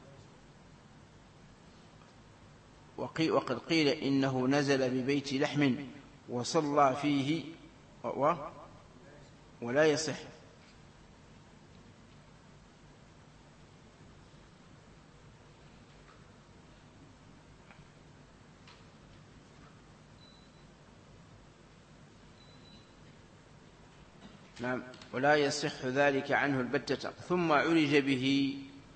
وقد قيل إنه نزل ببيت لحم وصلى فيه و ولا يصح. نعم، ولا يصح ذلك عنه البتة. ثم عرج به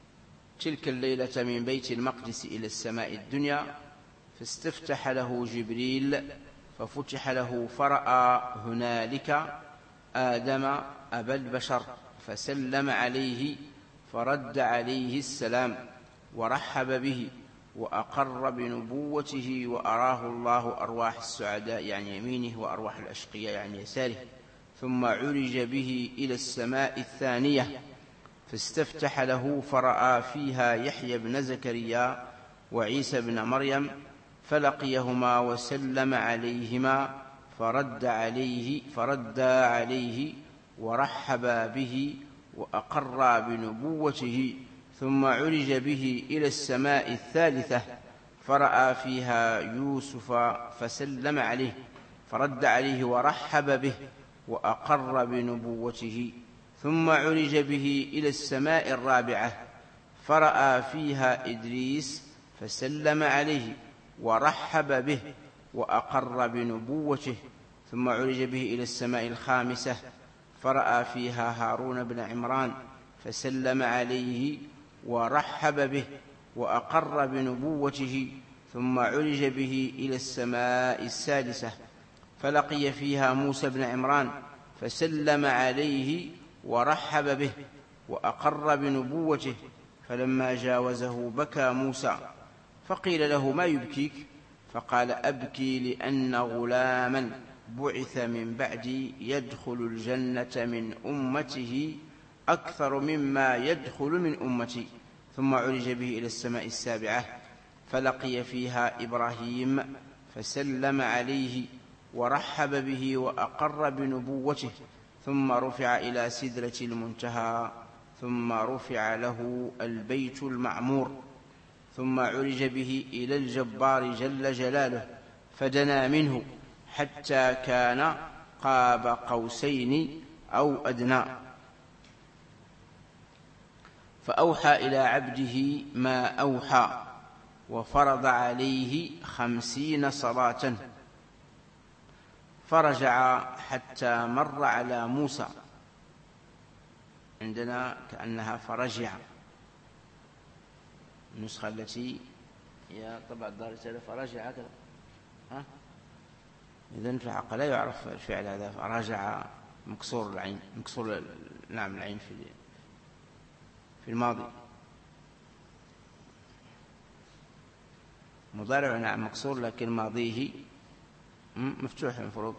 تلك الليلة من بيت المقدس إلى السماء الدنيا، فاستفتح له جبريل ففتح له، فرأى هنالك آدم أبا البشر، فسلم عليه فرد عليه السلام ورحب به وأقر بنبوته، وأراه الله أرواح السعداء يعني يمينه وأرواح الأشقياء يعني يساره. ثم عرج به إلى السماء الثانية، فاستفتح له فرأى فيها يحيى بن زكريا وعيسى بن مريم، فلقيهما وسلم عليهما فرد عليه فرد عليه ورحب به وأقر بنبوته. ثم عرج به إلى السماء الثالثة، فرأى فيها يوسف فسلم عليه فرد عليه ورحب به وأقر بنبوته. ثم عرج به إلى السماء الرابعة، فرأى فيها إدريس فسلم عليه ورحب به وأقر بنبوته. ثم عرج به إلى السماء الخامسة، فرأى فيها هارون بن عمران فسلم عليه ورحب به وأقر بنبوته. ثم عرج به إلى السماء السادسة، فلقي فيها موسى بن عمران فسلم عليه ورحب به وأقر بنبوته. فلما جاوزه بكى موسى، فقيل له ما يبكيك؟ فقال أبكي لأن غلاما بعث من بعدي يدخل الجنة من أمته أكثر مما يدخل من أمتي. ثم عرج به إلى السماء السابعة، فلقي فيها إبراهيم فسلم عليه ورحب به وأقر بنبوته. ثم رفع إلى سدرة المنتهى، ثم رفع له البيت المعمور. ثم عرج به إلى الجبار جل جلاله، فدنا منه حتى كان قاب قوسين أو أدنى، فأوحى إلى عبده ما أوحى، وفرض عليه خمسين صلاة. فرجع حتى مر على موسى، عندنا كأنها فرجع، النسخة التي هي طبعا دار الرسالة فرجع هكذا. ها إذن في الحق لا يعرف الفعل هذا، فرجع مكسور العين، مكسور نعم العين في في الماضي، مضارع نعم مكسور، لكن ماضيه مفتوح المفروض.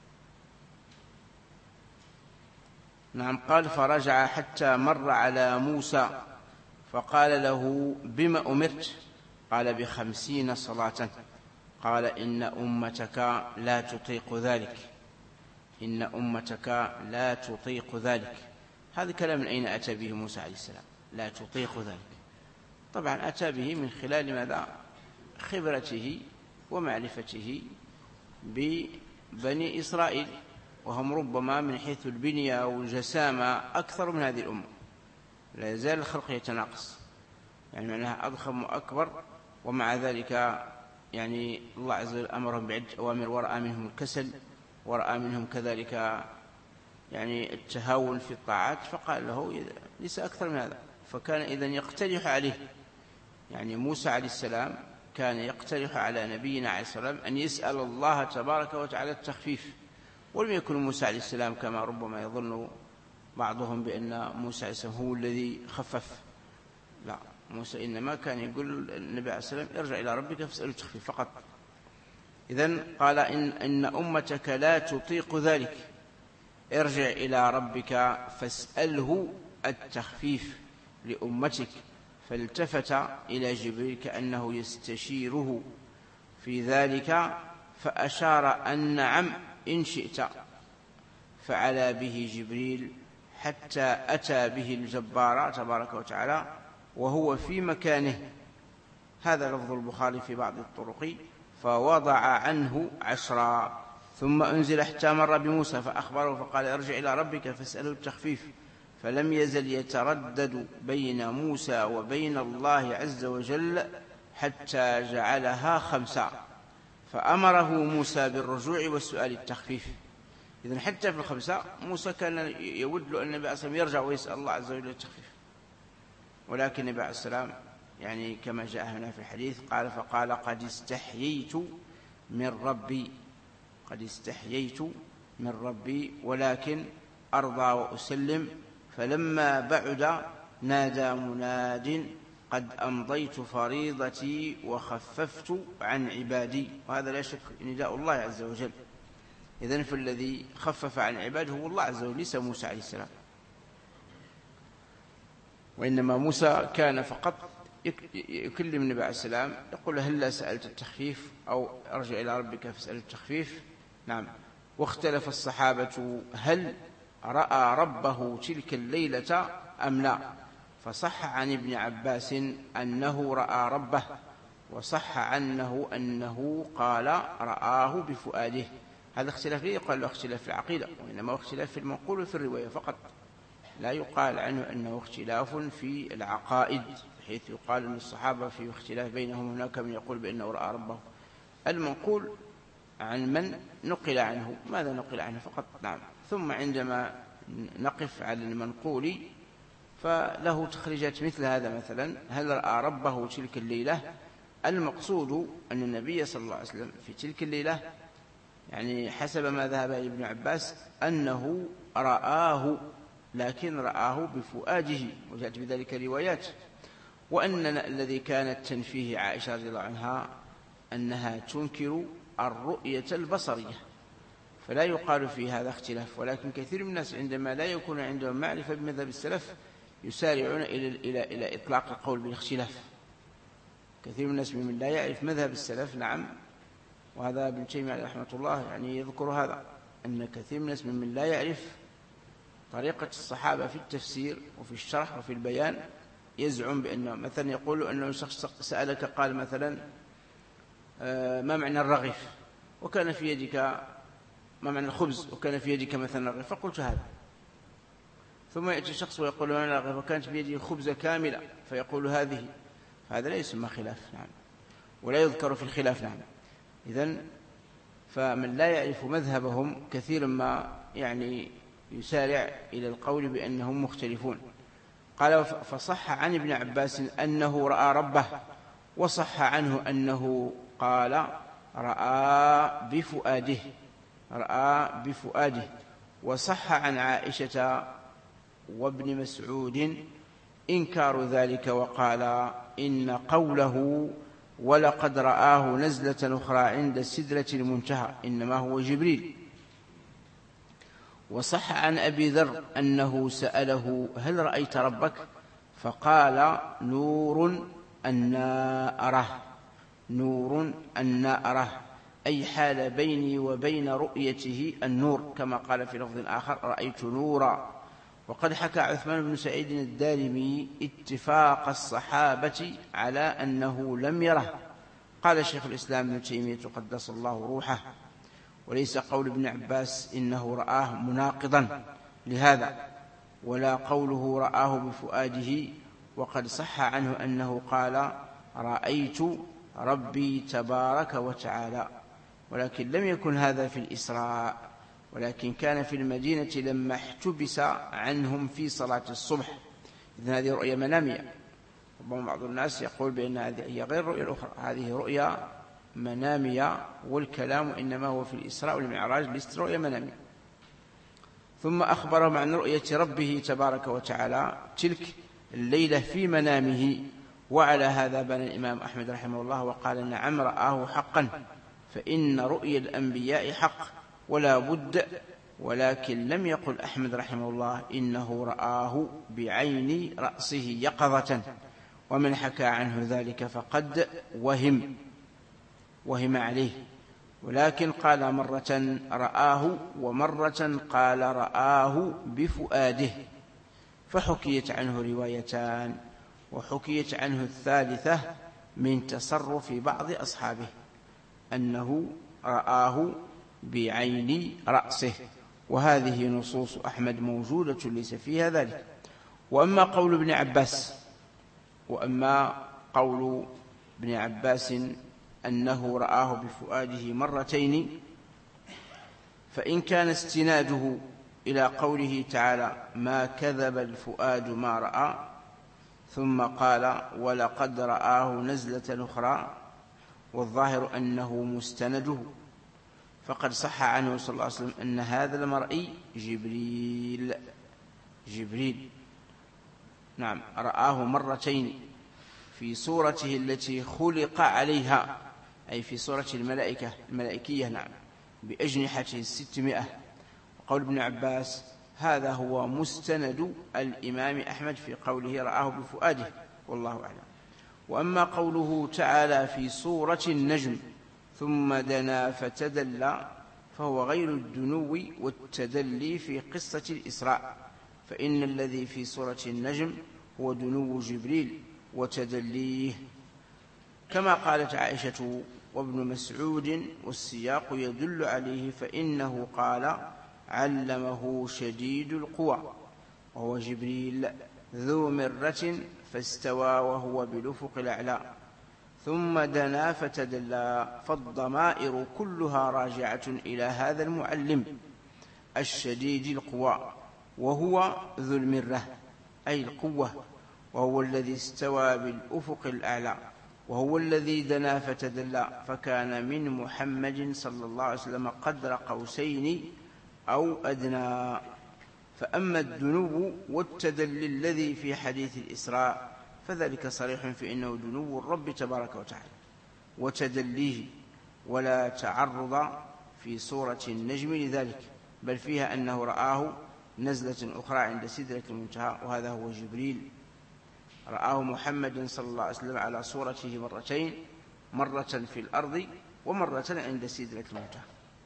نعم. قال فرجع حتى مر على موسى، فقال له بما أمرت؟ قال بخمسين صلاة. قال إن أمتك لا تطيق ذلك، إن أمتك لا تطيق ذلك. هذا كلام من أين أتى به موسى عليه السلام؟ لا تطيق ذلك. طبعا أتى به من خلال ماذا؟ خبرته ومعرفته ببني إسرائيل، وهم ربما من حيث البنية والجسامة أكثر من هذه الأمة، لا يزال الخلق يتناقص، يعني معناها أضخم وأكبر، ومع ذلك يعني الله عز وجل أمرهم بعدة أوامر، ورأى منهم الكسل، ورأى منهم كذلك يعني التهاون في الطاعات، فقال له ليس أكثر من هذا. فكان إذن يقترح عليه، يعني موسى عليه السلام كان يقترح على نبينا عليه السلام أن يسأل الله تبارك وتعالى التخفيف، ولم يكن موسى عليه السلام كما ربما يظن بعضهم بأن موسى عليه السلام هو الذي خفف، لا، موسى إنما كان يقول النبي عليه السلام ارجع إلى ربك فاسأله التخفيف فقط. إذن قال إن, إن أمتك لا تطيق ذلك، ارجع إلى ربك فاسأله التخفيف لأمتك. فالتفت إلى جبريل كأنه يستشيره في ذلك، فأشار أن نعم إن شئت، فعلى به جبريل حتى أتى به الجبار تبارك وتعالى وهو في مكانه. هذا لفظ البخاري في بعض الطرق. فوضع عنه عشرا، ثم أنزل حتى مر بموسى فأخبره فقال ارجع إلى ربك فاسأله التخفيف، فلم يزل يتردد بين موسى وبين الله عز وجل حتى جعلها خمسة، فأمره موسى بالرجوع والسؤال التخفيف. إذن حتى في الخمسة موسى كان يود له أن النبي عليه السلام يرجع ويسأل الله عز وجل التخفيف، ولكن النبي عليه السلام يعني كما جاء هنا في الحديث قال فقال قد استحييت من ربي، قد استحييت من ربي ولكن أرضى وأسلم. فلما بعد نادى مناد قد أمضيت فريضتي وخففت عن عبادي، وهذا لا شك نداء الله عز وجل. إذن فالذي خفف عن عباده هو الله عز وجل، ليس موسى عليه السلام، وإنما موسى كان فقط يكلم النبي عليه السلام يقول هل سألت التخفيف أو أرجع إلى ربك فاسأل التخفيف. نعم. واختلف الصحابة هل رأى ربه تلك الليلة أم لا، فصح عن ابن عباس أنه رأى ربه، وصح عنه أنه قال رآه بفؤاده. هذا اختلاف ليه يقال له اختلاف في العقيدة، وإنما اختلاف في المنقول وفي الرواية فقط، لا يقال عنه أنه اختلاف في العقائد بحيث يقال أن الصحابة في اختلاف بينهم، هناك من يقول بأنه رأى ربه. المنقول عن من نقل عنه، ماذا نقل عنه فقط. نعم. ثم عندما نقف على المنقول فله تخريجات مثل هذا، مثلا هل رأى ربه تلك الليلة، المقصود أن النبي صلى الله عليه وسلم في تلك الليلة يعني حسب ما ذهب ابن عباس أنه رآه، لكن رآه بفؤاده، وجاءت بذلك روايات. وأن الذي كانت تنفيه عائشة رضي الله عنها أنها تنكر الرؤية البصرية، فلا يقال في هذا اختلاف، ولكن كثير من الناس عندما لا يكون عندهم معرفة بمذهب السلف يسارعون إلى, إلى, إلى إطلاق القول بالاختلاف. كثير من الناس ممن لا يعرف مذهب السلف، نعم، وهذا ابن تيمية رحمة الله يعني يذكر هذا، أن كثير من الناس ممن لا يعرف طريقة الصحابة في التفسير وفي الشرح وفي البيان يزعم بأنه مثلا يقول أنه شخص سألك قال مثلا ما معنى الرغيف، وكان في يدك ما معنى الخبز، وكان في يدك مثلا الرغيف، فقلت هذا. ثم يأتي شخص ويقول أنا الرغيف وكانت في يدي خبزة كاملة فيقول هذه، هذا لا يسمى خلاف، نعم، ولا يذكر في الخلاف. نعم. إذن فمن لا يعرف مذهبهم كثيرا ما يعني يسارع إلى القول بأنهم مختلفون. قال فصح عن ابن عباس أنه رأى ربه، وصح عنه أنه قال رأى بفؤاده، رأى بفؤاده. وصح عن عائشة وابن مسعود إنكار ذلك، وقال إن قوله ولقد رآه نزلة أخرى عند سدرة المنتهى إنما هو جبريل. وصح عن أبي ذر أنه سأله هل رأيت ربك، فقال نور أنا أراه، نور أنا أراه، أي حال بيني وبين رؤيته النور، كما قال في لفظ آخر رأيت نورا. وقد حكى عثمان بن سعيد الدارمي اتفاق الصحابة على أنه لم يره، قال شيخ الإسلام ابن تيمية قدس الله روحه: وليس قول ابن عباس إنه رآه مناقضا لهذا، ولا قوله رآه بفؤاده، وقد صح عنه أنه قال: رأيت ربي تبارك وتعالى. ولكن لم يكن هذا في الإسراء، ولكن كان في المدينة لما احتبس عنهم في صلاة الصبح. إذن هذه رؤيا منامية. ربما بعض الناس يقول بأن هذه هي غير رؤيا الأخرى، هذه رؤيا منامية، والكلام إنما هو في الإسراء والمعراج، ليست رؤيا منامية. ثم أخبرهم عن رؤية ربه تبارك وتعالى تلك الليلة في منامه. وعلى هذا بنى الإمام أحمد رحمه الله وقال: نعم رآه حقا، فإن رؤيا الأنبياء حق ولا بد. ولكن لم يقل أحمد رحمه الله إنه رآه بعين رأسه يقظة، ومن حكى عنه ذلك فقد وهم وهم عليه. ولكن قال مرة رآه، ومرة قال رآه بفؤاده، فحكيت عنه روايتان، وحكيت عنه الثالثة من تصرف بعض أصحابه أنه رآه بعين رأسه، وهذه نصوص أحمد موجودة ليس فيها ذلك. وأما قول ابن عباس وأما قول ابن عباس أنه رآه بفؤاده مرتين، فإن كان استناده إلى قوله تعالى: ما كذب الفؤاد ما رأى، ثم قال: ولقد رآه نزلة أخرى، والظاهر أنه مستنده، فقد صح عنه صلى الله عليه وسلم أن هذا المرئي جبريل جبريل نعم رآه مرتين في صورته التي خلق عليها، أي في صورة الملائكة الملائكية، نعم، بأجنحته الستمائة. وقول ابن عباس هذا هو مستند الإمام أحمد في قوله رآه بفؤاده، والله أعلم. وأما قوله تعالى في سورة النجم: ثم دنا فتدلى، فهو غير الدنو والتدلي في قصة الإسراء، فإن الذي في سورة النجم هو دنو جبريل وتدليه، كما قالت عائشة وابن مسعود، والسياق يدل عليه، فإنه قال: علمه شديد القوى، وهو جبريل ذو مرة فاستوى وهو بالأفق الأعلى. ثم دنا فتدلى، فالضمائر كلها راجعة إلى هذا المعلم الشديد القوى، وهو ذو المرة أي القوة، وهو الذي استوى بالأفق الأعلى، وهو الذي دنا فتدلى، فكان من محمد صلى الله عليه وسلم قدر قوسين أو أدنى. فأما الدنو والتدلي الذي في حديث الإسراء فذلك صريح في أنه دنو الرب تبارك وتعالى وتدليه، ولا تعرض في سورة النجم لذلك، بل فيها أنه رآه نزلة أخرى عند سدرة المنتهى، وهذا هو جبريل. رآه محمد صلى الله عليه وسلم على صورته مرتين، مرة في الأرض ومرة عند سدرة المنتهى.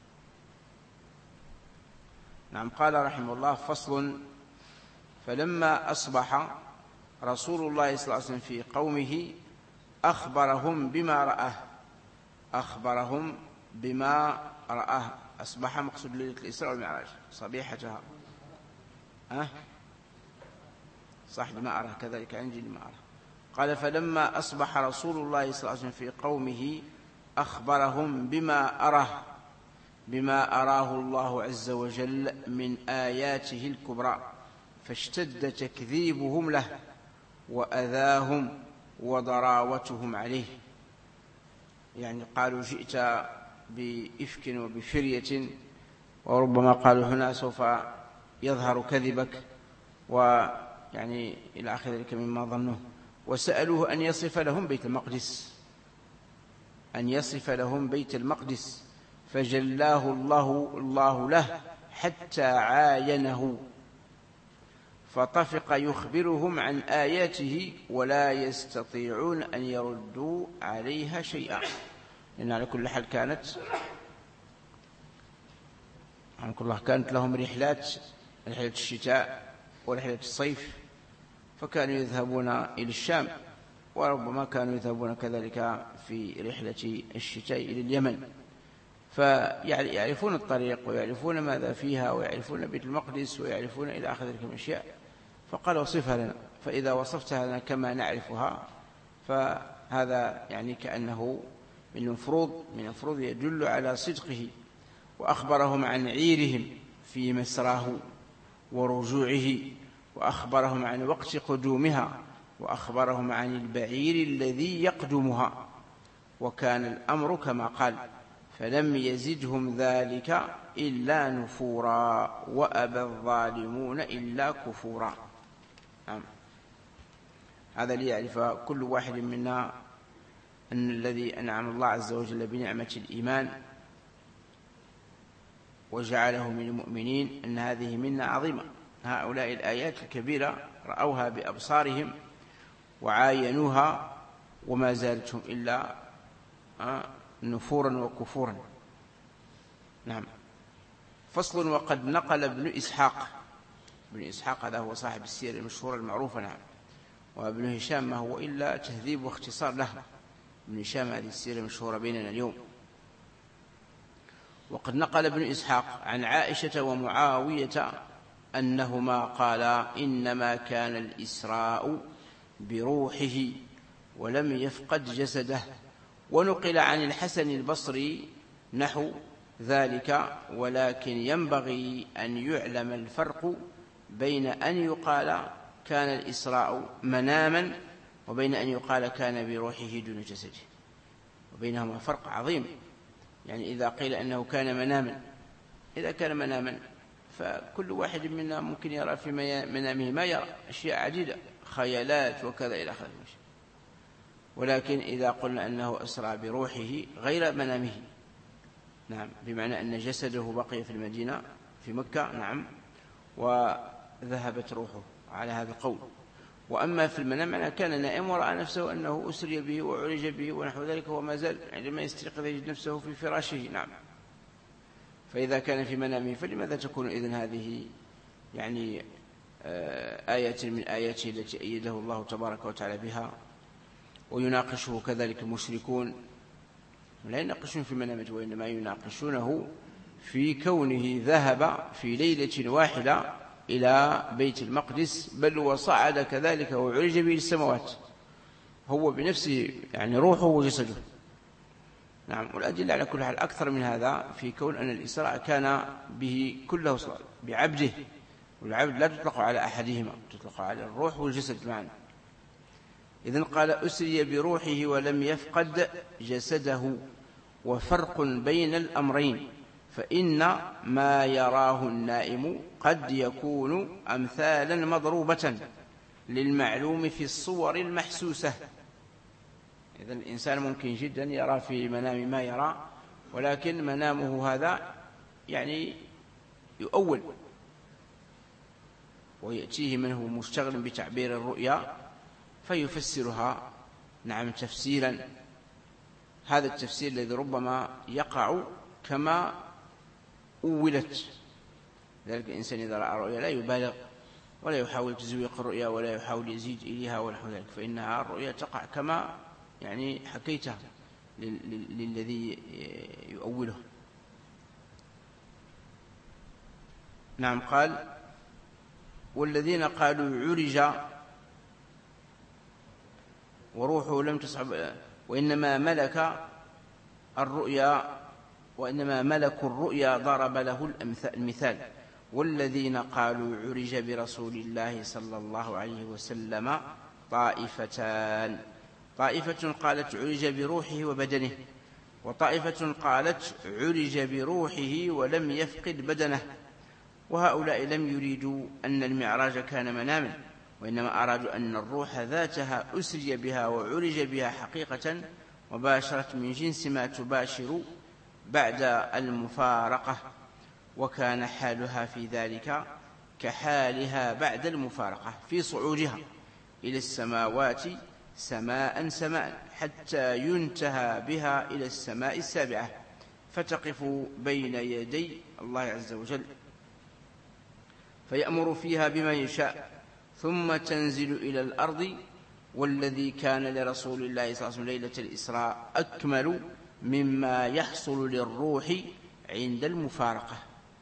نعم. قال رحمه الله: فصل: فلما أصبح رسول الله صلى الله عليه وسلم في قومه أخبرهم بما رآه أخبرهم بما رآه أصبح مقصود ليلة الإسراء والمعراج صبيحتها، أه؟ صح، بما أراه كذلك عندي لما أراه. قال: فلما أصبح رسول الله صلى الله عليه وسلم في قومه أخبرهم بما أراه بما أراه الله عز وجل من آياته الكبرى، فاشتد تكذيبهم له وأذاهم وضراوتهم عليه. يعني قالوا: جئت بإفك وبفرية، وربما قالوا هنا سوف يظهر كذبك، ويعني إلى آخر ذلك مما ظنوه. وسألوه أن يصف لهم بيت المقدس أن يصف لهم بيت المقدس فجلاه الله الله له حتى عاينه، فطفق يخبرهم عن آياته ولا يستطيعون أن يردوا عليها شيئا. لأن على كل حال كانت عن كل الله كانت لهم رحلات رحلة الشتاء ورحلة الصيف، فكانوا يذهبون إلى الشام وربما كانوا يذهبون كذلك في رحلة الشتاء إلى اليمن، فيعرفون الطريق ويعرفون ماذا فيها ويعرفون بيت المقدس ويعرفون إلى آخر ذلك من الأشياء. فقال وصفها لنا، فإذا وصفتها لنا كما نعرفها فهذا يعني كأنه من المفروض من المفروض يدل على صدقه. وأخبرهم عن عيرهم في مسراه ورجوعه، وأخبرهم عن وقت قدومها، وأخبرهم عن البعير الذي يقدمها، وكان الأمر كما قال، فلم يزدهم ذلك إلا نفورا وأبى الظالمون إلا كفورا. نعم. هذا ليعرف كل واحد منا أن الذي أنعم الله عز وجل بنعمة الإيمان وجعله من المؤمنين أن هذه منة عظيمة. هؤلاء الآيات الكبيرة رأوها بأبصارهم وعاينوها وما زالتهم إلا نفورا وكفورا. نعم. فصل. وقد نقل ابن إسحاق، ابن إسحاق هذا هو صاحب السيرة المشهورة المعروفة. نعم. وابن هشام ما هو إلا تهذيب واختصار له. ابن هشام هذه السيرة المشهورة بيننا اليوم. وقد نقل ابن إسحاق عن عائشة ومعاوية أنهما قالا إنما كان الإسراء بروحه ولم يفقد جسده. ونقل عن الحسن البصري نحو ذلك، ولكن ينبغي أن يعلم الفرق بين أن يقال كان الإسراء مناما وبين أن يقال كان بروحه دون جسده، وبينهما فرق عظيم. يعني إذا قيل أنه كان مناما، إذا كان مناما فكل واحد منا ممكن يرى في منامه ما يرى أشياء عديدة، خيالات وكذا إلى آخره. ولكن إذا قلنا أنه أسرى بروحه غير منامه، نعم، بمعنى أن جسده بقي في المدينة في مكة، نعم، وذهبت روحه على هذا القول. وأما في المنام أنا كان نائم ورأى نفسه أنه أسري به وعرج به ونحو ذلك، وما زال عندما يستيقظ يجد نفسه في فراشه. نعم. فإذا كان في منامه فلماذا تكون إذن هذه يعني آية من آياته التي أيده الله تبارك وتعالى بها؟ ويناقشه كذلك المشركون، لا يناقشون في منامه، وإنما يناقشونه في كونه ذهب في ليلة واحدة إلى بيت المقدس، بل وصعد كذلك وعرج به السماوات هو بنفسه، يعني روحه وجسده. نعم. والأدلة على كل حال أكثر من هذا في كون أن الإسراء كان به كله صلاة بعبده، والعبد لا تطلق على أحدهما، تطلق على الروح والجسد معا. إذن قال أسري بروحه ولم يفقد جسده. وفرق بين الأمرين، فإن ما يراه النائم قد يكون أمثالا مضروبة للمعلوم في الصور المحسوسة. إذن الإنسان ممكن جدا يرى في منام ما يرى، ولكن منامه هذا يعني يؤول، ويأتيه من هو مشتغل بتعبير الرؤيا فيفسرها، نعم، تفسيرا. هذا التفسير الذي ربما يقع كما أولت. ذلك الإنسان إذا رأى رؤيا لا يبالغ ولا يحاول تزويق الرؤيا ولا يحاول يزيد إليها ونحو ذلك، فإنها الرؤيا تقع كما يعني حكيتها للذي يؤوله. نعم. قال والذين قالوا عرج وروحه لم تصعب، وإنما ملك الرؤيا وإنما ملك الرؤيا ضرب له المثال. والذين قالوا عرج برسول الله صلى الله عليه وسلم طائفتان، طائفة قالت عرج بروحه وبدنه، وطائفة قالت عرج بروحه ولم يفقد بدنه. وهؤلاء لم يريدوا أن المعراج كان مناما، وإنما أرادوا أن الروح ذاتها أسري بها وعرج بها حقيقة وباشرت من جنس ما تباشر بعد المفارقة، وكان حالها في ذلك كحالها بعد المفارقة في صعودها إلى السماوات سماء سماء حتى ينتهى بها إلى السماء السابعة فتقف بين يدي الله عز وجل فيأمر فيها بما يشاء، ثم تنزل إلى الأرض والذي كان لرسول الله صلى الله عليه وسلم ليلة الإسراء أكمل مما يحصل للروح عند المفارقة.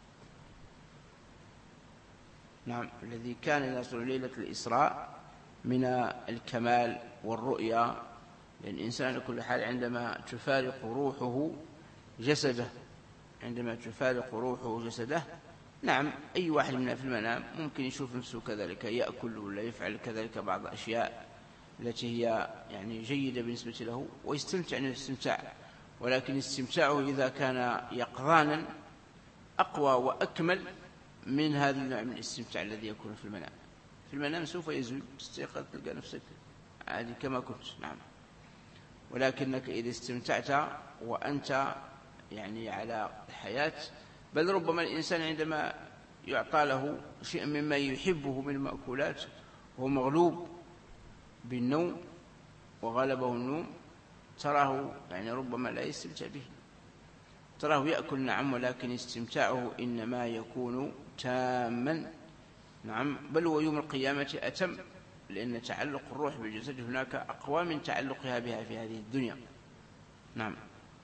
نعم، الذي كان لرسول ليلة الإسراء من الكمال والرؤيا للإنسان كل حال عندما تفارق روحه جسده، عندما تفارق روحه جسده. نعم، أي واحد منا في المنام ممكن يشوف نفسه كذلك، يأكل ولا يفعل كذلك بعض الأشياء التي هي يعني جيدة بالنسبة له ويستمتع من الاستمتاع، ولكن استمتاعه إذا كان يقظانا أقوى وأكمل من هذا النوع من الاستمتاع الذي يكون في المنام. في المنام سوف يزول، تستيقظ تلقى نفسك عادي كما كنت. نعم، ولكنك إذا استمتعت وأنت يعني على الحياة، بل ربما الإنسان عندما يعطى له شيء مما يحبه من المأكولات وهو مغلوب بالنوم وغلبه النوم، تراه يعني ربما لا يستمتع به، تراه يأكل نعم، ولكن استمتاعه إنما يكون تاما. نعم، بل ويوم القيامة أتم، لأن تعلق الروح بالجسد هناك أقوى من تعلقها بها في هذه الدنيا. نعم.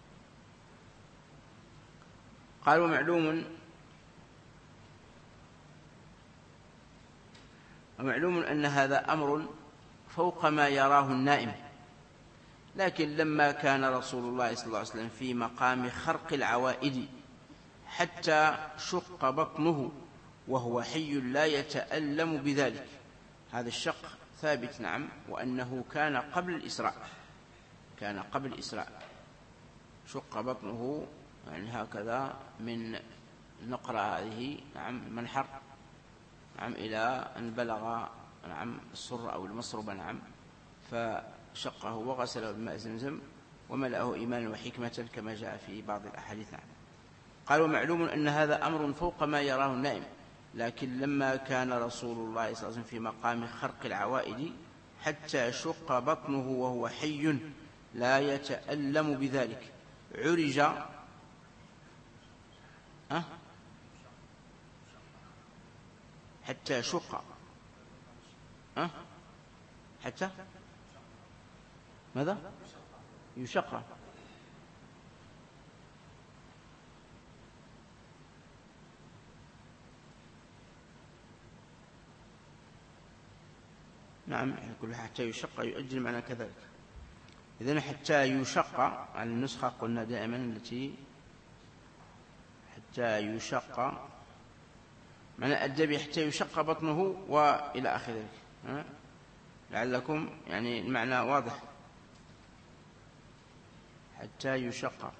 قال ومعلوم ومعلوم أن هذا أمر فوق ما يراه النائم، لكن لما كان رسول الله صلى الله عليه وسلم في مقام خرق العوائد حتى شق بطنه وهو حي لا يتألم بذلك، هذا الشق ثابت. نعم، وأنه كان قبل الإسراء، كان قبل الإسراء شق بطنه يعني هكذا من نقرة هذه، نعم، منحر، نعم، إلى أن بلغ نعم السر أو المصربة، نعم، فشقه وغسله بماء زمزم وملأه إيمانا وحكمة كما جاء في بعض الأحاديث. نعم. قال ومعلوم أن هذا أمر فوق ما يراه النائم، لكن لما كان رسول الله صلى الله عليه وسلم في مقام خرق العوائد حتى شق بطنه وهو حي لا يتألم بذلك عرج أه؟ حتى شق أه؟ حتى ماذا يشق نعم، كل حتى يشق يؤجل معنى كذلك. إذن حتى يشق على النسخة قلنا دائما التي حتى يشق معنى الدبي حتى يشق بطنه وإلى آخره، لعلكم يعني المعنى واضح. حتى يشق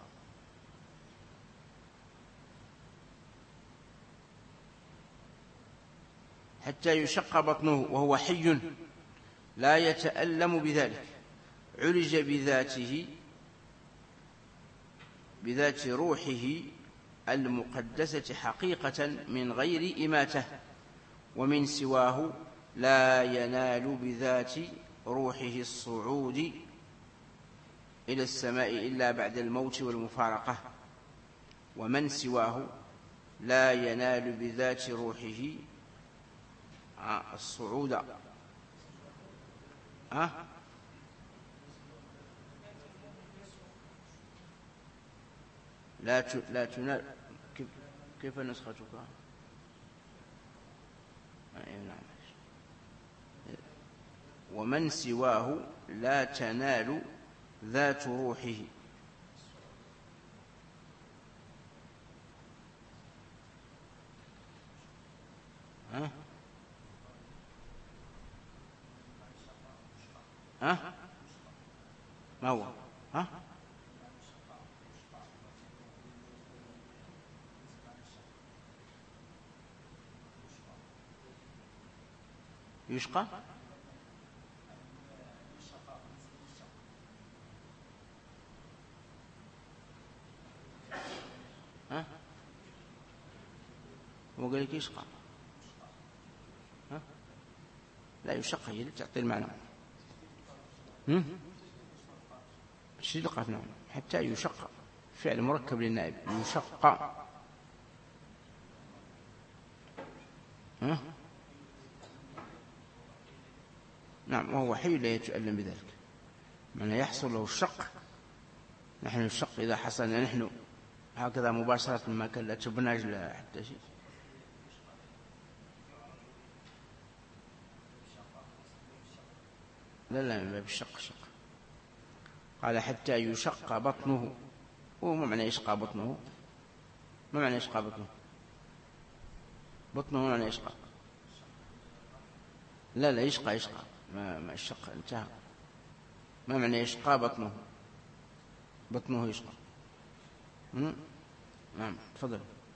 حتى يشق بطنه وهو حي لا يتألم بذلك عرج بذاته بذات روحه المقدسة حقيقة من غير إماتة، ومن سواه لا ينال بذات روحه الصعود إلى السماء إلا بعد الموت والمفارقة، ومن سواه لا ينال بذات روحه الصعود أه؟ لا لا تنال. كيف كيف نسختك؟ ومن سواه لا تنال ذات روحه ها ها ما هو ها يشقى ها هو قال لك يشقى ها لا يشقى هي تعطي المعنى تشديد القاف. نعم، حتى يشق فعل مركب للنائب يشق ها نعم، وهو حي لا يتألم بذلك، معنى يحصل له الشق. نحن الشق إذا حصل نحن هكذا مباشرة ما كان لا تبناج لا حتى شيء. لا لا من باب الشق شق. قال حتى يشق بطنه. وما معنى يشقى بطنه؟ ما معنى يشقى بطنه؟ بطنه ما معنى يشقى؟ لا لا يشقى يشقى ما, ما الشق انتهى. ما معنى يشقى بطنه؟ بطنه يشقى. نعم تفضل.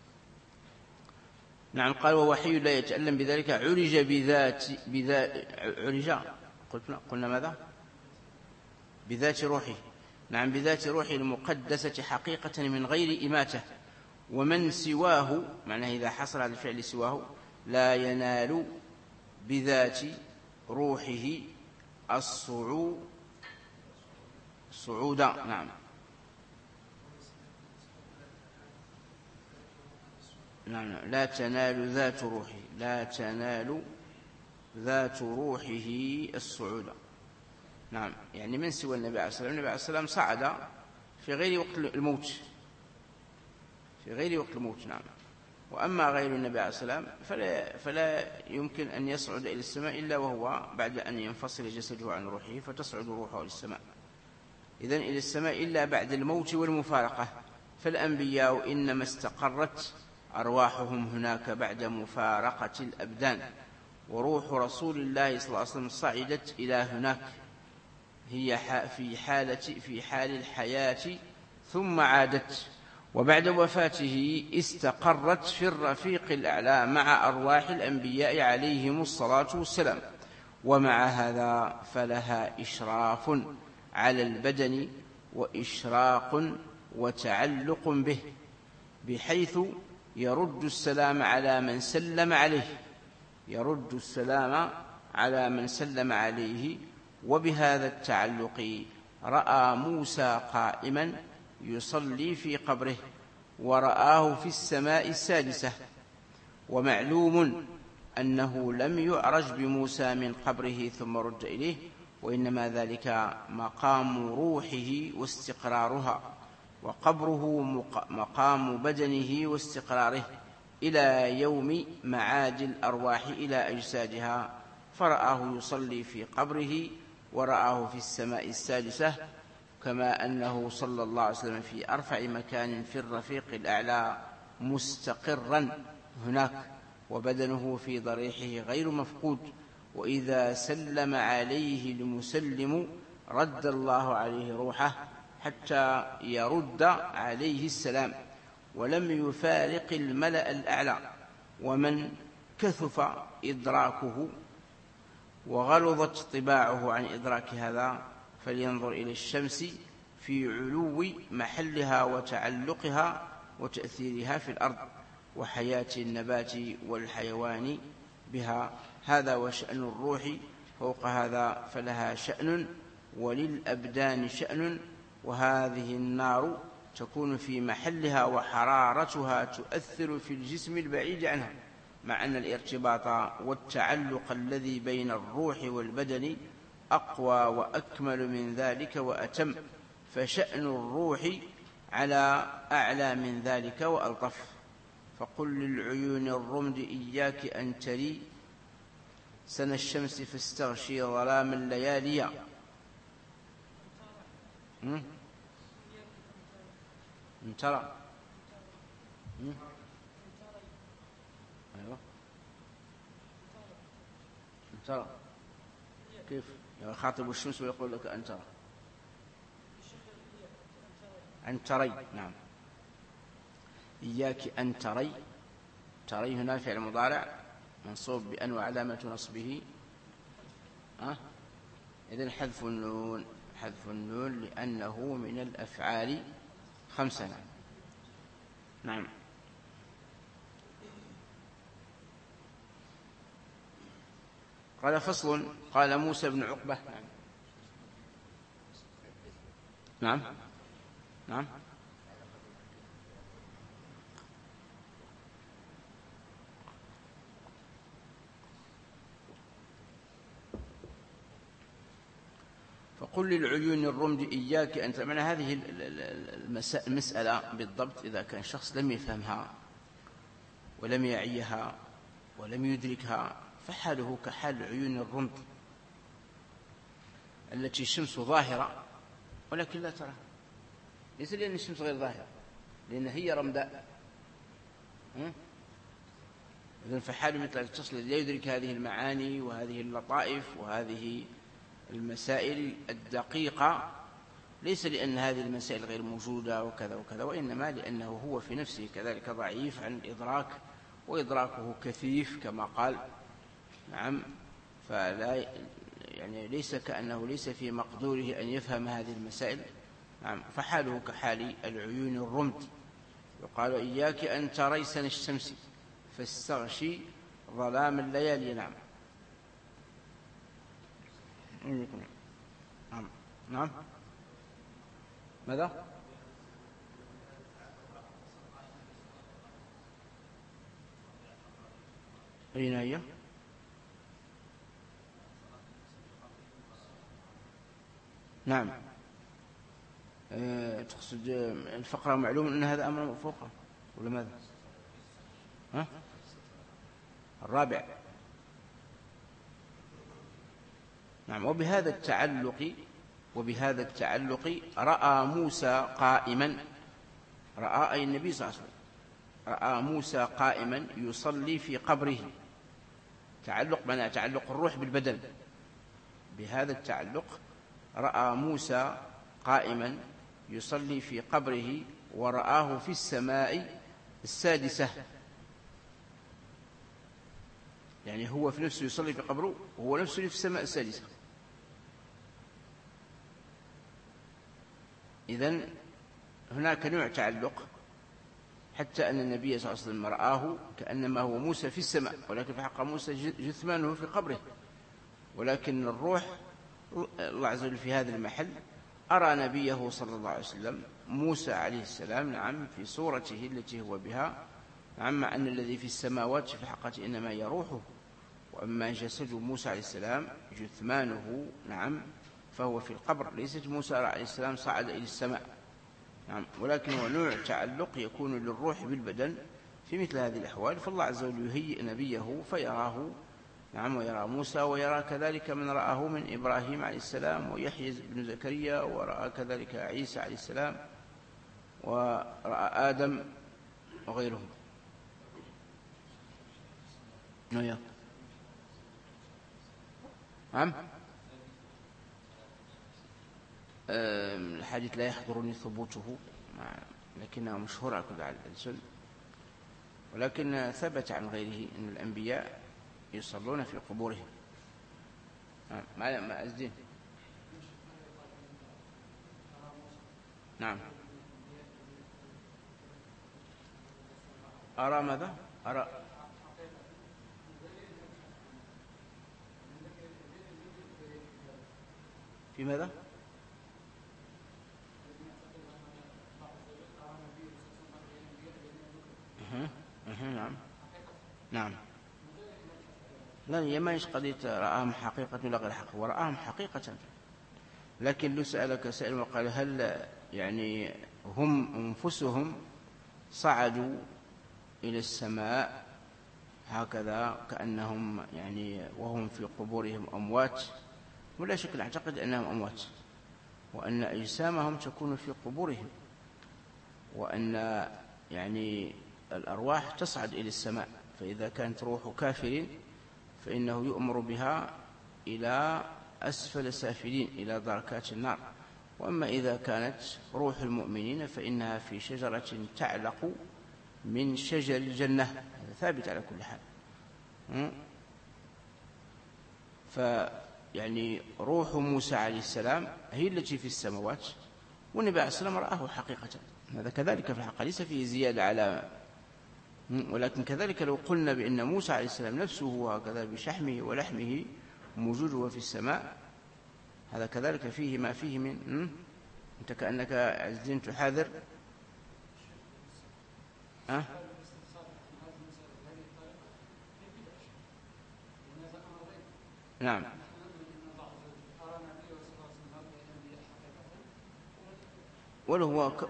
نعم قال وهو حي لا يتألم بذلك. عرج بذات بذات عرج قلنا, قلنا ماذا؟ بذات روحه. نعم بذات روحه المقدسة حقيقة من غير إماتة. ومن سواه معناه إذا حصل على الفعل سواه لا ينال بذات روحه الصعود صعودا. نعم نعم لا تنال ذات روحه لا تنال ذات روحه الصعود. نعم يعني من سوى النبي عليه الصلاة والسلام. النبي عليه الصلاة والسلام صعد في غير وقت الموت في غير وقت الموت. نعم. وأما غير النبي عليه الصلاة والسلام فلا, فلا يمكن أن يصعد إلى السماء إلا وهو بعد أن ينفصل جسده عن روحه فتصعد روحه إلى السماء. إذن إلى السماء إلا بعد الموت والمفارقة. فالأنبياء إنما استقرت أرواحهم هناك بعد مفارقة الأبدان. وروح رسول الله صلى الله عليه وسلم صعدت إلى هناك هي في حالة في حال الحياة ثم عادت. وبعد وفاته استقرت في الرفيق الأعلى مع أرواح الأنبياء عليهم الصلاة والسلام. ومع هذا فلها إشراف على البدن وإشراق وتعلق به بحيث يرد السلام على من سلم عليه يرد السلام على من سلم عليه. وبهذا التعلق رأى موسى قائما يصلي في قبره ورآه في السماء السادسة. ومعلوم أنه لم يعرج بموسى من قبره ثم رد إليه، وإنما ذلك مقام روحه واستقرارها، وقبره مقام بدنه واستقراره إلى يوم معاد الأرواح إلى أجسادها. فرآه يصلي في قبره ورآه في السماء السادسة، كما أنه صلى الله عليه وسلم في أرفع مكان في الرفيق الأعلى مستقرا هناك، وبدنه في ضريحه غير مفقود. وإذا سلم عليه المسلم رد الله عليه روحه حتى يرد عليه السلام، ولم يفارق الملأ الأعلى. ومن كثف إدراكه وغلظت طباعه عن إدراك هذا فلينظر إلى الشمس في علو محلها وتعلقها وتأثيرها في الأرض وحياة النبات والحيوان بها. هذا وشأن الروح. فوق هذا فلها شأن وللأبدان شأن. وهذه النار تكون في محلها وحرارتها تؤثر في الجسم البعيد عنها، مع أن الارتباط والتعلق الذي بين الروح والبدن أقوى وأكمل من ذلك وأتم. فشأن الروح على أعلى من ذلك وألطف. فقل للعيون الرمد إياك أن تري سن الشمس فاستغشي ظلام الليالي. ان ترى ايوه ان ترى كيف يخاطب الشمس ويقول لك ان ترى ان تري. نعم إياك أن تري. تري هنا فعل مضارع منصوب بأن وعلامة نصبه أه؟ إذن حذف النون حذف النون لأنه من الأفعال خمسة. نعم. نعم. قال فصل. قال موسى بن عقبة. نعم نعم, نعم. قل للعيون الرمد إياك أن تعمل هذه المسألة بالضبط. إذا كان شخص لم يفهمها ولم يعيها ولم يدركها فحاله كحال عيون الرمد التي الشمس ظاهرة ولكن لا ترى، ليس لأن الشمس غير ظاهرة، لأن هي رمداء. إذن فحاله مثل الشخص الذي لا يدرك هذه المعاني وهذه اللطائف وهذه المسائل الدقيقة، ليس لأن هذه المسائل غير موجودة وكذا وكذا، وإنما لأنه هو في نفسه كذلك ضعيف عن الإدراك، وإدراكه كثيف كما قال. نعم، فلا يعني ليس كأنه ليس في مقدوره أن يفهم هذه المسائل. نعم، فحاله كحال العيون الرمد. يقال إياك أن تريسن الشمس فاستغشي ظلام الليالي. نعم. نعم. نعم. ماذا؟ أين هي؟ نعم. أه تقصد الفقرة معلوم أن هذا أمر فوقه ولا ماذا؟ ها؟ الرابع. نعم. وبهذا التعلق وبهذا التعلق رأى موسى قائما، رأى أي النبي صلى الله عليه وسلم رأى موسى قائما يصلي في قبره. تعلق معناه تعلق الروح بالبدن. بهذا التعلق رأى موسى قائما يصلي في قبره ورآه في السماء السادسة، يعني هو في نفسه يصلي في قبره وهو نفسه في السماء السادسة. إذن هناك نوع تعلق، حتى أن النبي صلى الله عليه وسلم رآه كأنما هو موسى في السماء، ولكن في حق موسى جثمانه في قبره، ولكن الروح الله عز وجل في هذا المحل أرى نبيه صلى الله عليه وسلم موسى عليه السلام. نعم، في صورته التي هو بها. نعم، مع أن الذي في السماوات في الحقيقة إنما هي روحه، وأما جسد موسى عليه السلام جثمانه نعم فهو في القبر. ليست موسى عليه السلام صعد إلى السماء. نعم، ولكن هو نوع تعلق يكون للروح بالبدن في مثل هذه الأحوال. فالله عز وجل يهيئ نبيه فيراه. نعم، ويرى موسى ويرى كذلك من رآه من إبراهيم عليه السلام ويحيى بن زكريا، ورأى كذلك عيسى عليه السلام، ورأى آدم وغيرهم. نعم. نعم. الحديث لا يحضرني ثبوته، لكنه مشهور على كل الألسن، ولكن ثبت عن غيره أن الأنبياء يصلون في قبورهم. ما ما أزدين. نعم. أرى ماذا؟ أرى في ماذا؟ أه. أه. نعم. نعم. لا، هي ما هيش قضية رآهم حقيقة ولا غير حقيقة، ورآهم حقيقة. لكن لو سألك سائل وقال هل يعني هم أنفسهم صعدوا إلى السماء هكذا كأنهم يعني وهم في قبورهم أموات؟ ولا شك أعتقد أنهم أموات، وأن أجسامهم تكون في قبورهم، وأن يعني الأرواح تصعد إلى السماء. فإذا كانت روح كافر فإنه يؤمر بها إلى أسفل سافلين، إلى دركات النار. وأما إذا كانت روح المؤمنين فإنها في شجرة تعلق من شجر الجنة. هذا ثابت على كل حال. فيعني روح موسى عليه السلام هي التي في السماوات، والنبي عليه السلام رآه حقيقة. هذا كذلك في الحقيقة ليس فيه زيادة على، ولكن كذلك لو قلنا بأن موسى عليه السلام نفسه هكذا بشحمه ولحمه موجوده في السماء، هذا كذلك فيه ما فيه من أنت كأنك عزين تحاذر. أه؟ نعم. ولا هو ك...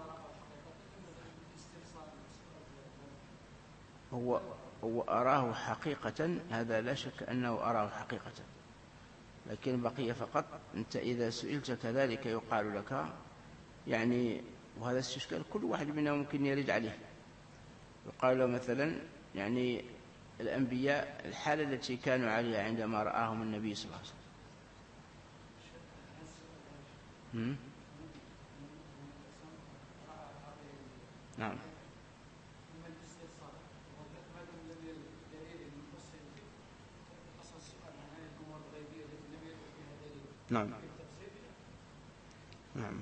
هو هو أراه حقيقة، هذا لا شك أنه أراه حقيقة، لكن بقي فقط أنت إذا سئلت كذلك يقال لك يعني، وهذا استشكال كل واحد منا ممكن يرد عليه، يقال له مثلا يعني الأنبياء الحالة التي كانوا عليها عندما رآهم النبي صلى الله عليه وسلم. نعم. نعم. نعم.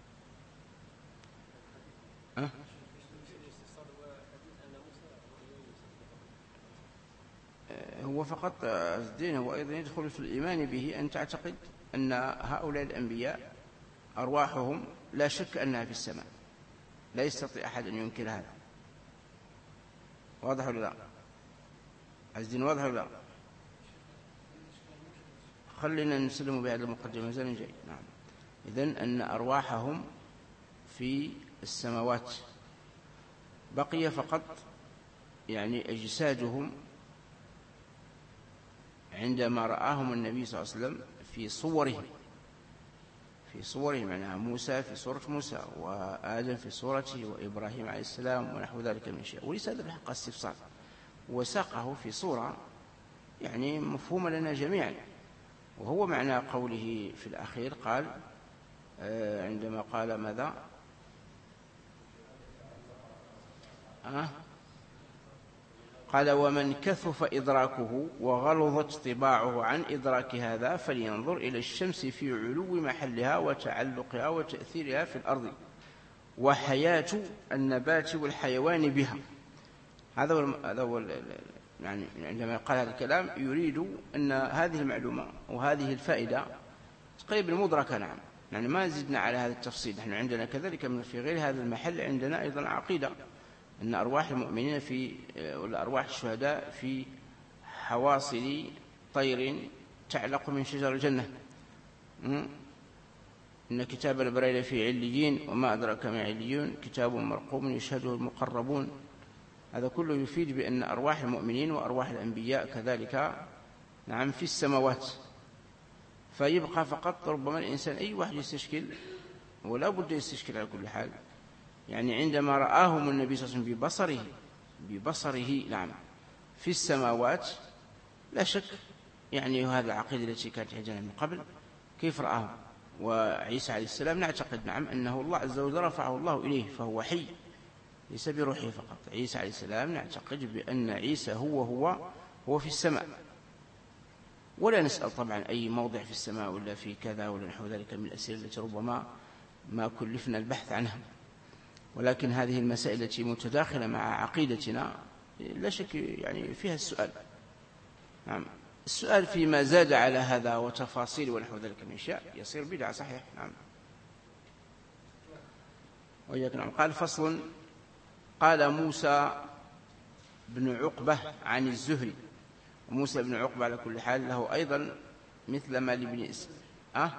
أه؟ هو فقط الدين هو أيضا يدخل في الإيمان به أن تعتقد أن هؤلاء الأنبياء أرواحهم لا شك أنها في السماء، لا يستطيع أحد أن ينكر هذا. واضح ولا لا؟ الدين واضح ولا لا؟ خلينا نسلم بهذا المقدمة زين جاي. نعم. إذن أن أرواحهم في السماوات، بقي فقط يعني أجسادهم عندما رآهم النبي صلى الله عليه وسلم في صورهم، في صوره معناها موسى في صورة موسى، وآدم في صورته، وإبراهيم عليه السلام، ونحو ذلك من الشيء، وليس هذا بحق استفسار، وساقه في صورة يعني مفهومة لنا جميعا، وهو معنى قوله في الأخير قال عندما قال ماذا؟ أه؟ قال ومن كثف إدراكه وغلظت طباعه عن إدراك هذا فلينظر إلى الشمس في علو محلها وتعلقها وتأثيرها في الأرض وحياة النبات والحيوان بها. هذا هو يعني عندما قال هذا الكلام يريد أن هذه المعلومة وهذه الفائدة تقريبا مدركة. نعم، يعني ما زدنا على هذا التفصيل. نحن عندنا كذلك من في غير هذا المحل عندنا أيضا عقيدة أن أرواح المؤمنين في ولا أرواح الشهداء في حواصل طير تعلق من شجر الجنة. إن كتاب الأبرار في عليين وما أدراك ما عليون كتاب مرقوم يشهده المقربون. هذا كله يفيد بأن أرواح المؤمنين وأرواح الأنبياء كذلك نعم في السماوات. فيبقى فقط ربما الإنسان أي واحد يستشكل، ولا بد يستشكل على كل حال، يعني عندما رآهم النبي صلى الله عليه وسلم ببصره ببصره نعم في السماوات، لا شك يعني هذه العقيدة التي كانت عندنا من قبل كيف رآهم. وعيسى عليه السلام نعتقد نعم أنه الله عز وجل رفعه الله إليه فهو حي ليس بروحه فقط. عيسى عليه السلام نعتقد بأن عيسى هو هو هو في السماء، ولا نسأل طبعا أي موضع في السماء ولا في كذا ولا نحو ذلك من الأسئلة التي ربما ما كلفنا البحث عنها، ولكن هذه المسائل التي متداخلة مع عقيدتنا لا شك يعني فيها السؤال. نعم، السؤال فيما زاد على هذا وتفاصيل ونحو ذلك من أشياء يصير بدعة صحيح. نعم. وإياك. نعم. قال فصل. قال موسى بن عقبة عن الزهري. موسى بن عقبة على كل حال له أيضا مثل ما لابن إسحاق. أه؟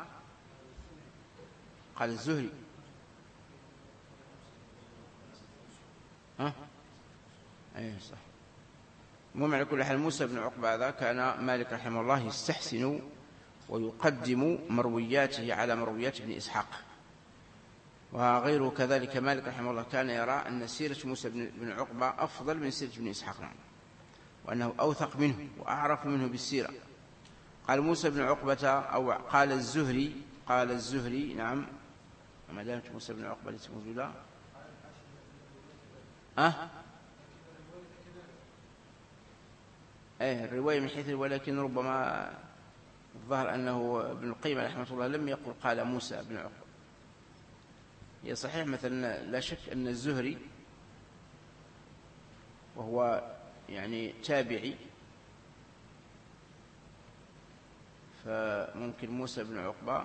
قال الزهري. أه؟ أيه صح. المهم على كل حال موسى بن عقبة هذا كان مالك رحمه الله يستحسن ويقدم مروياته على مرويات ابن إسحاق، وغيره كذلك. مالك رحمه الله كان يرى أن سيرة موسى بن عقبة أفضل من سيرة ابن إسحاق، نعم، وأنه أوثق منه وأعرف منه بالسيرة. قال موسى بن عقبة أو قال الزهري قال الزهري نعم، ما دامت موسى بن عقبة ليس موجودا. أه؟ ايه الرواية من حيث، ولكن ربما الظاهر أنه ابن القيم رحمه الله لم يقل قال موسى بن عقبة. هي صحيح مثلا لا شك أن الزهري وهو يعني تابعي، فممكن موسى بن عقبة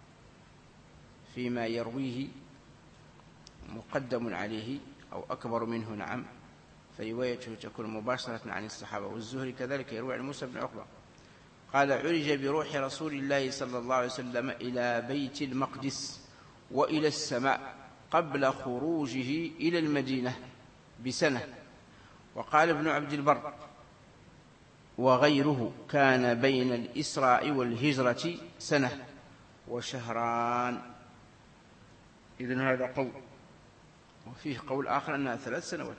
فيما يرويه مقدم عليه أو أكبر منه، نعم، فروايته تكون مباشرة عن الصحابة. والزهري كذلك يروي عن موسى بن عقبة. قال عرج بروح رسول الله صلى الله عليه وسلم إلى بيت المقدس وإلى السماء قبل خروجه إلى المدينة بسنة. وقال ابن عبد البر وغيره كان بين الإسراء والهجرة سنة وشهران. إذن هذا قول، وفيه قول آخر أنها ثلاث سنوات.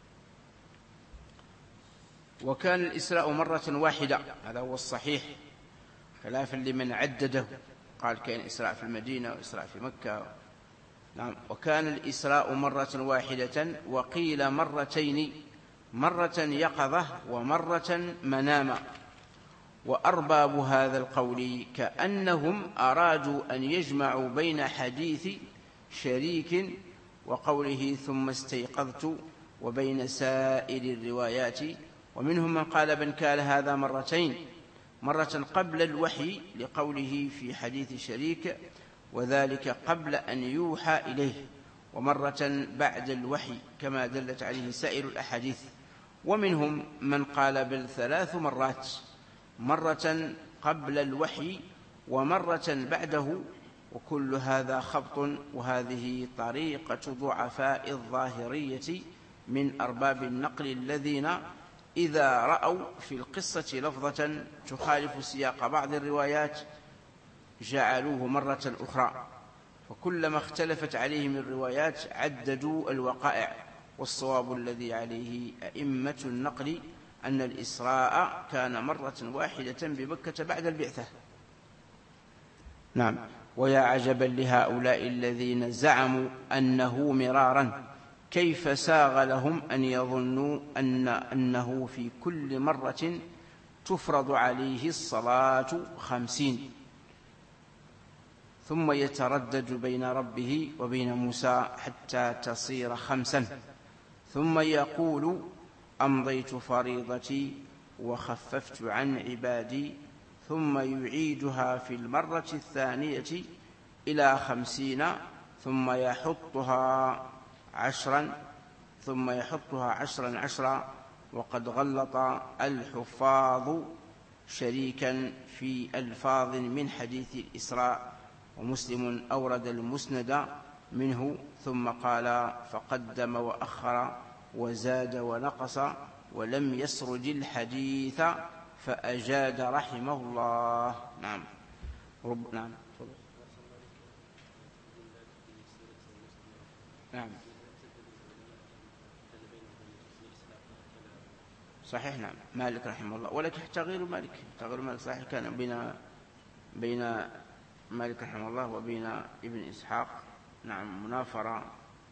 وكان الإسراء مرة واحدة، هذا هو الصحيح، خلافا لمن عدده قال كان إسراء في المدينة وإسراء في مكة. نعم. وكان الإسراء مرة واحدة، وقيل مرتين، مرة يقظة ومرة مناما. وأرباب هذا القول كأنهم أرادوا أن يجمعوا بين حديث شريك وقوله ثم استيقظت وبين سائر الروايات. ومنهم من قال بل كان هذا مرتين، مرة قبل الوحي لقوله في حديث شريك وذلك قبل أن يوحى إليه، ومرة بعد الوحي كما دلت عليه سائر الأحاديث. ومنهم من قال بل ثلاث مرات، مرة قبل الوحي ومرة بعده. وكل هذا خبط، وهذه طريقة ضعفاء الظاهرية من أرباب النقل الذين إذا رأوا في القصة لفظة تخالف سياق بعض الروايات جعلوه مرة أخرى، فكلما اختلفت عليهم الروايات عددوا الوقائع. والصواب الذي عليه أئمة النقل أن الإسراء كان مرة واحدة بمكة بعد البعثة. نعم. ويا عجبا لهؤلاء الذين زعموا أنه مرارا، كيف ساغ لهم أن يظنوا أن أنه في كل مرة تفرض عليه الصلاة خمسين ثم يتردد بين ربه وبين موسى حتى تصير خمسا، ثم يقول أمضيت فريضتي وخففت عن عبادي، ثم يعيدها في المرة الثانية إلى خمسين، ثم يحطها عشرا ثم يحطها عشرا عشرا. وقد غلط الحفاظ شريكا في ألفاظ من حديث الإسراء، ومسلم أورد المسند منه ثم قال فقدم وأخر وزاد ونقص ولم يسرد الحديث فأجاد رحمه الله. نعم. رب نعم. نعم صحيح. نعم. مالك رحمه الله، ولكن تغير مالك تغير مالك صحيح كان بين بين مالك رحمه الله وبين ابن إسحاق نعم منافرة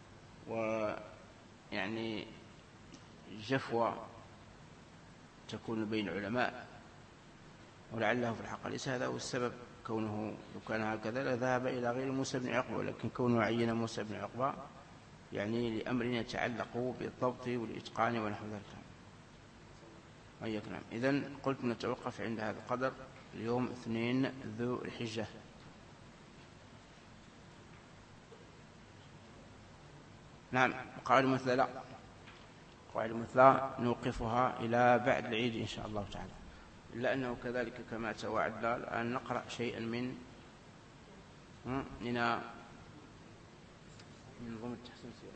ويعني جفوة تكون بين علماء، ولعله في الحق ليس هذا هو السبب، كونه لو كان هكذا لذهب إلى غير موسى بن عقبة، ولكن كونه عين موسى بن عقبة يعني لأمر يتعلق بالضبط والإتقان ونحو ذلك. نعم. إذن قلت نتوقف عند هذا القدر اليوم اثنين ذو الحجة. نعم. قواعد مثل لا قواعد مثل نوقفها إلى بعد العيد إن شاء الله تعالى، إلا أنه كذلك كما توعدنا الآن نقرأ شيئا من من منظومة التحسين السيرة.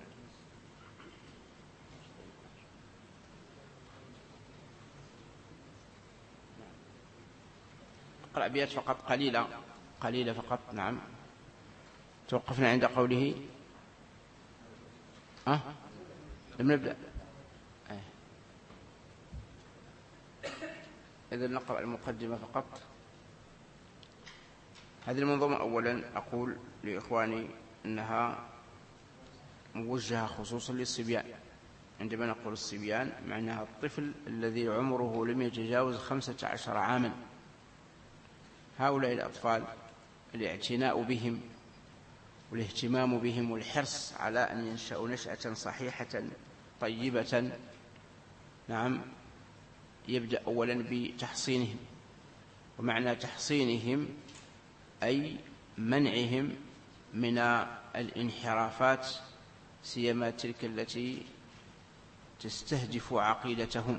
أقرأ أبيات فقط قليلة قليلة فقط. نعم. توقفنا عند قوله أه؟ لم نبدأ. أه. إذن نقرأ المقدمة فقط. هذه المنظومة أولا أقول لإخواني أنها موجهة خصوصا للصبيان. عندما نقول الصبيان معناها الطفل الذي عمره لم يتجاوز خمسة عشر عاما. هؤلاء الأطفال الاعتناء بهم والاهتمام بهم والحرص على أن ينشأوا نشأة صحيحة طيبة نعم يبدأ أولا بتحصينهم، ومعنى تحصينهم أي منعهم من الانحرافات، سيما تلك التي تستهدف عقيدتهم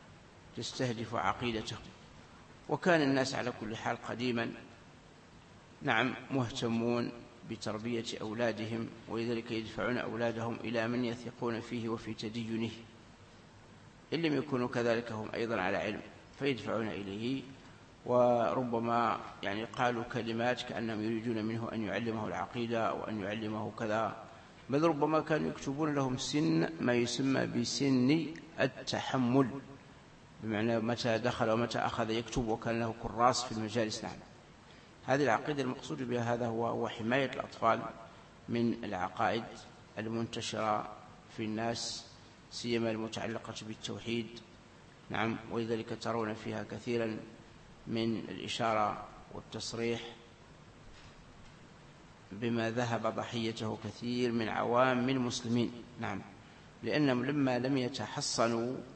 تستهدف عقيدتهم وكان الناس على كل حال قديما نعم مهتمون بتربية أولادهم، ولذلك يدفعون أولادهم إلى من يثقون فيه وفي تدينه، إن لم يكونوا كذلك هم أيضا على علم فيدفعون إليه. وربما يعني قالوا كلمات كأنهم يريدون منه أن يعلمه العقيدة أو أن يعلمه كذا، بل ربما كانوا يكتبون لهم سن ما يسمى بسن التحمل، بمعنى متى دخل ومتى أخذ يكتب، وكان له كراس في المجالس. نعم هذه العقيدة المقصود بها هذا هو, هو حماية الأطفال من العقائد المنتشرة في الناس، سيما المتعلقة بالتوحيد. نعم ولذلك ترون فيها كثيرا من الإشارة والتصريح بما ذهب ضحيته كثير من عوام المسلمين. نعم لأنهم لما لم يتحصنوا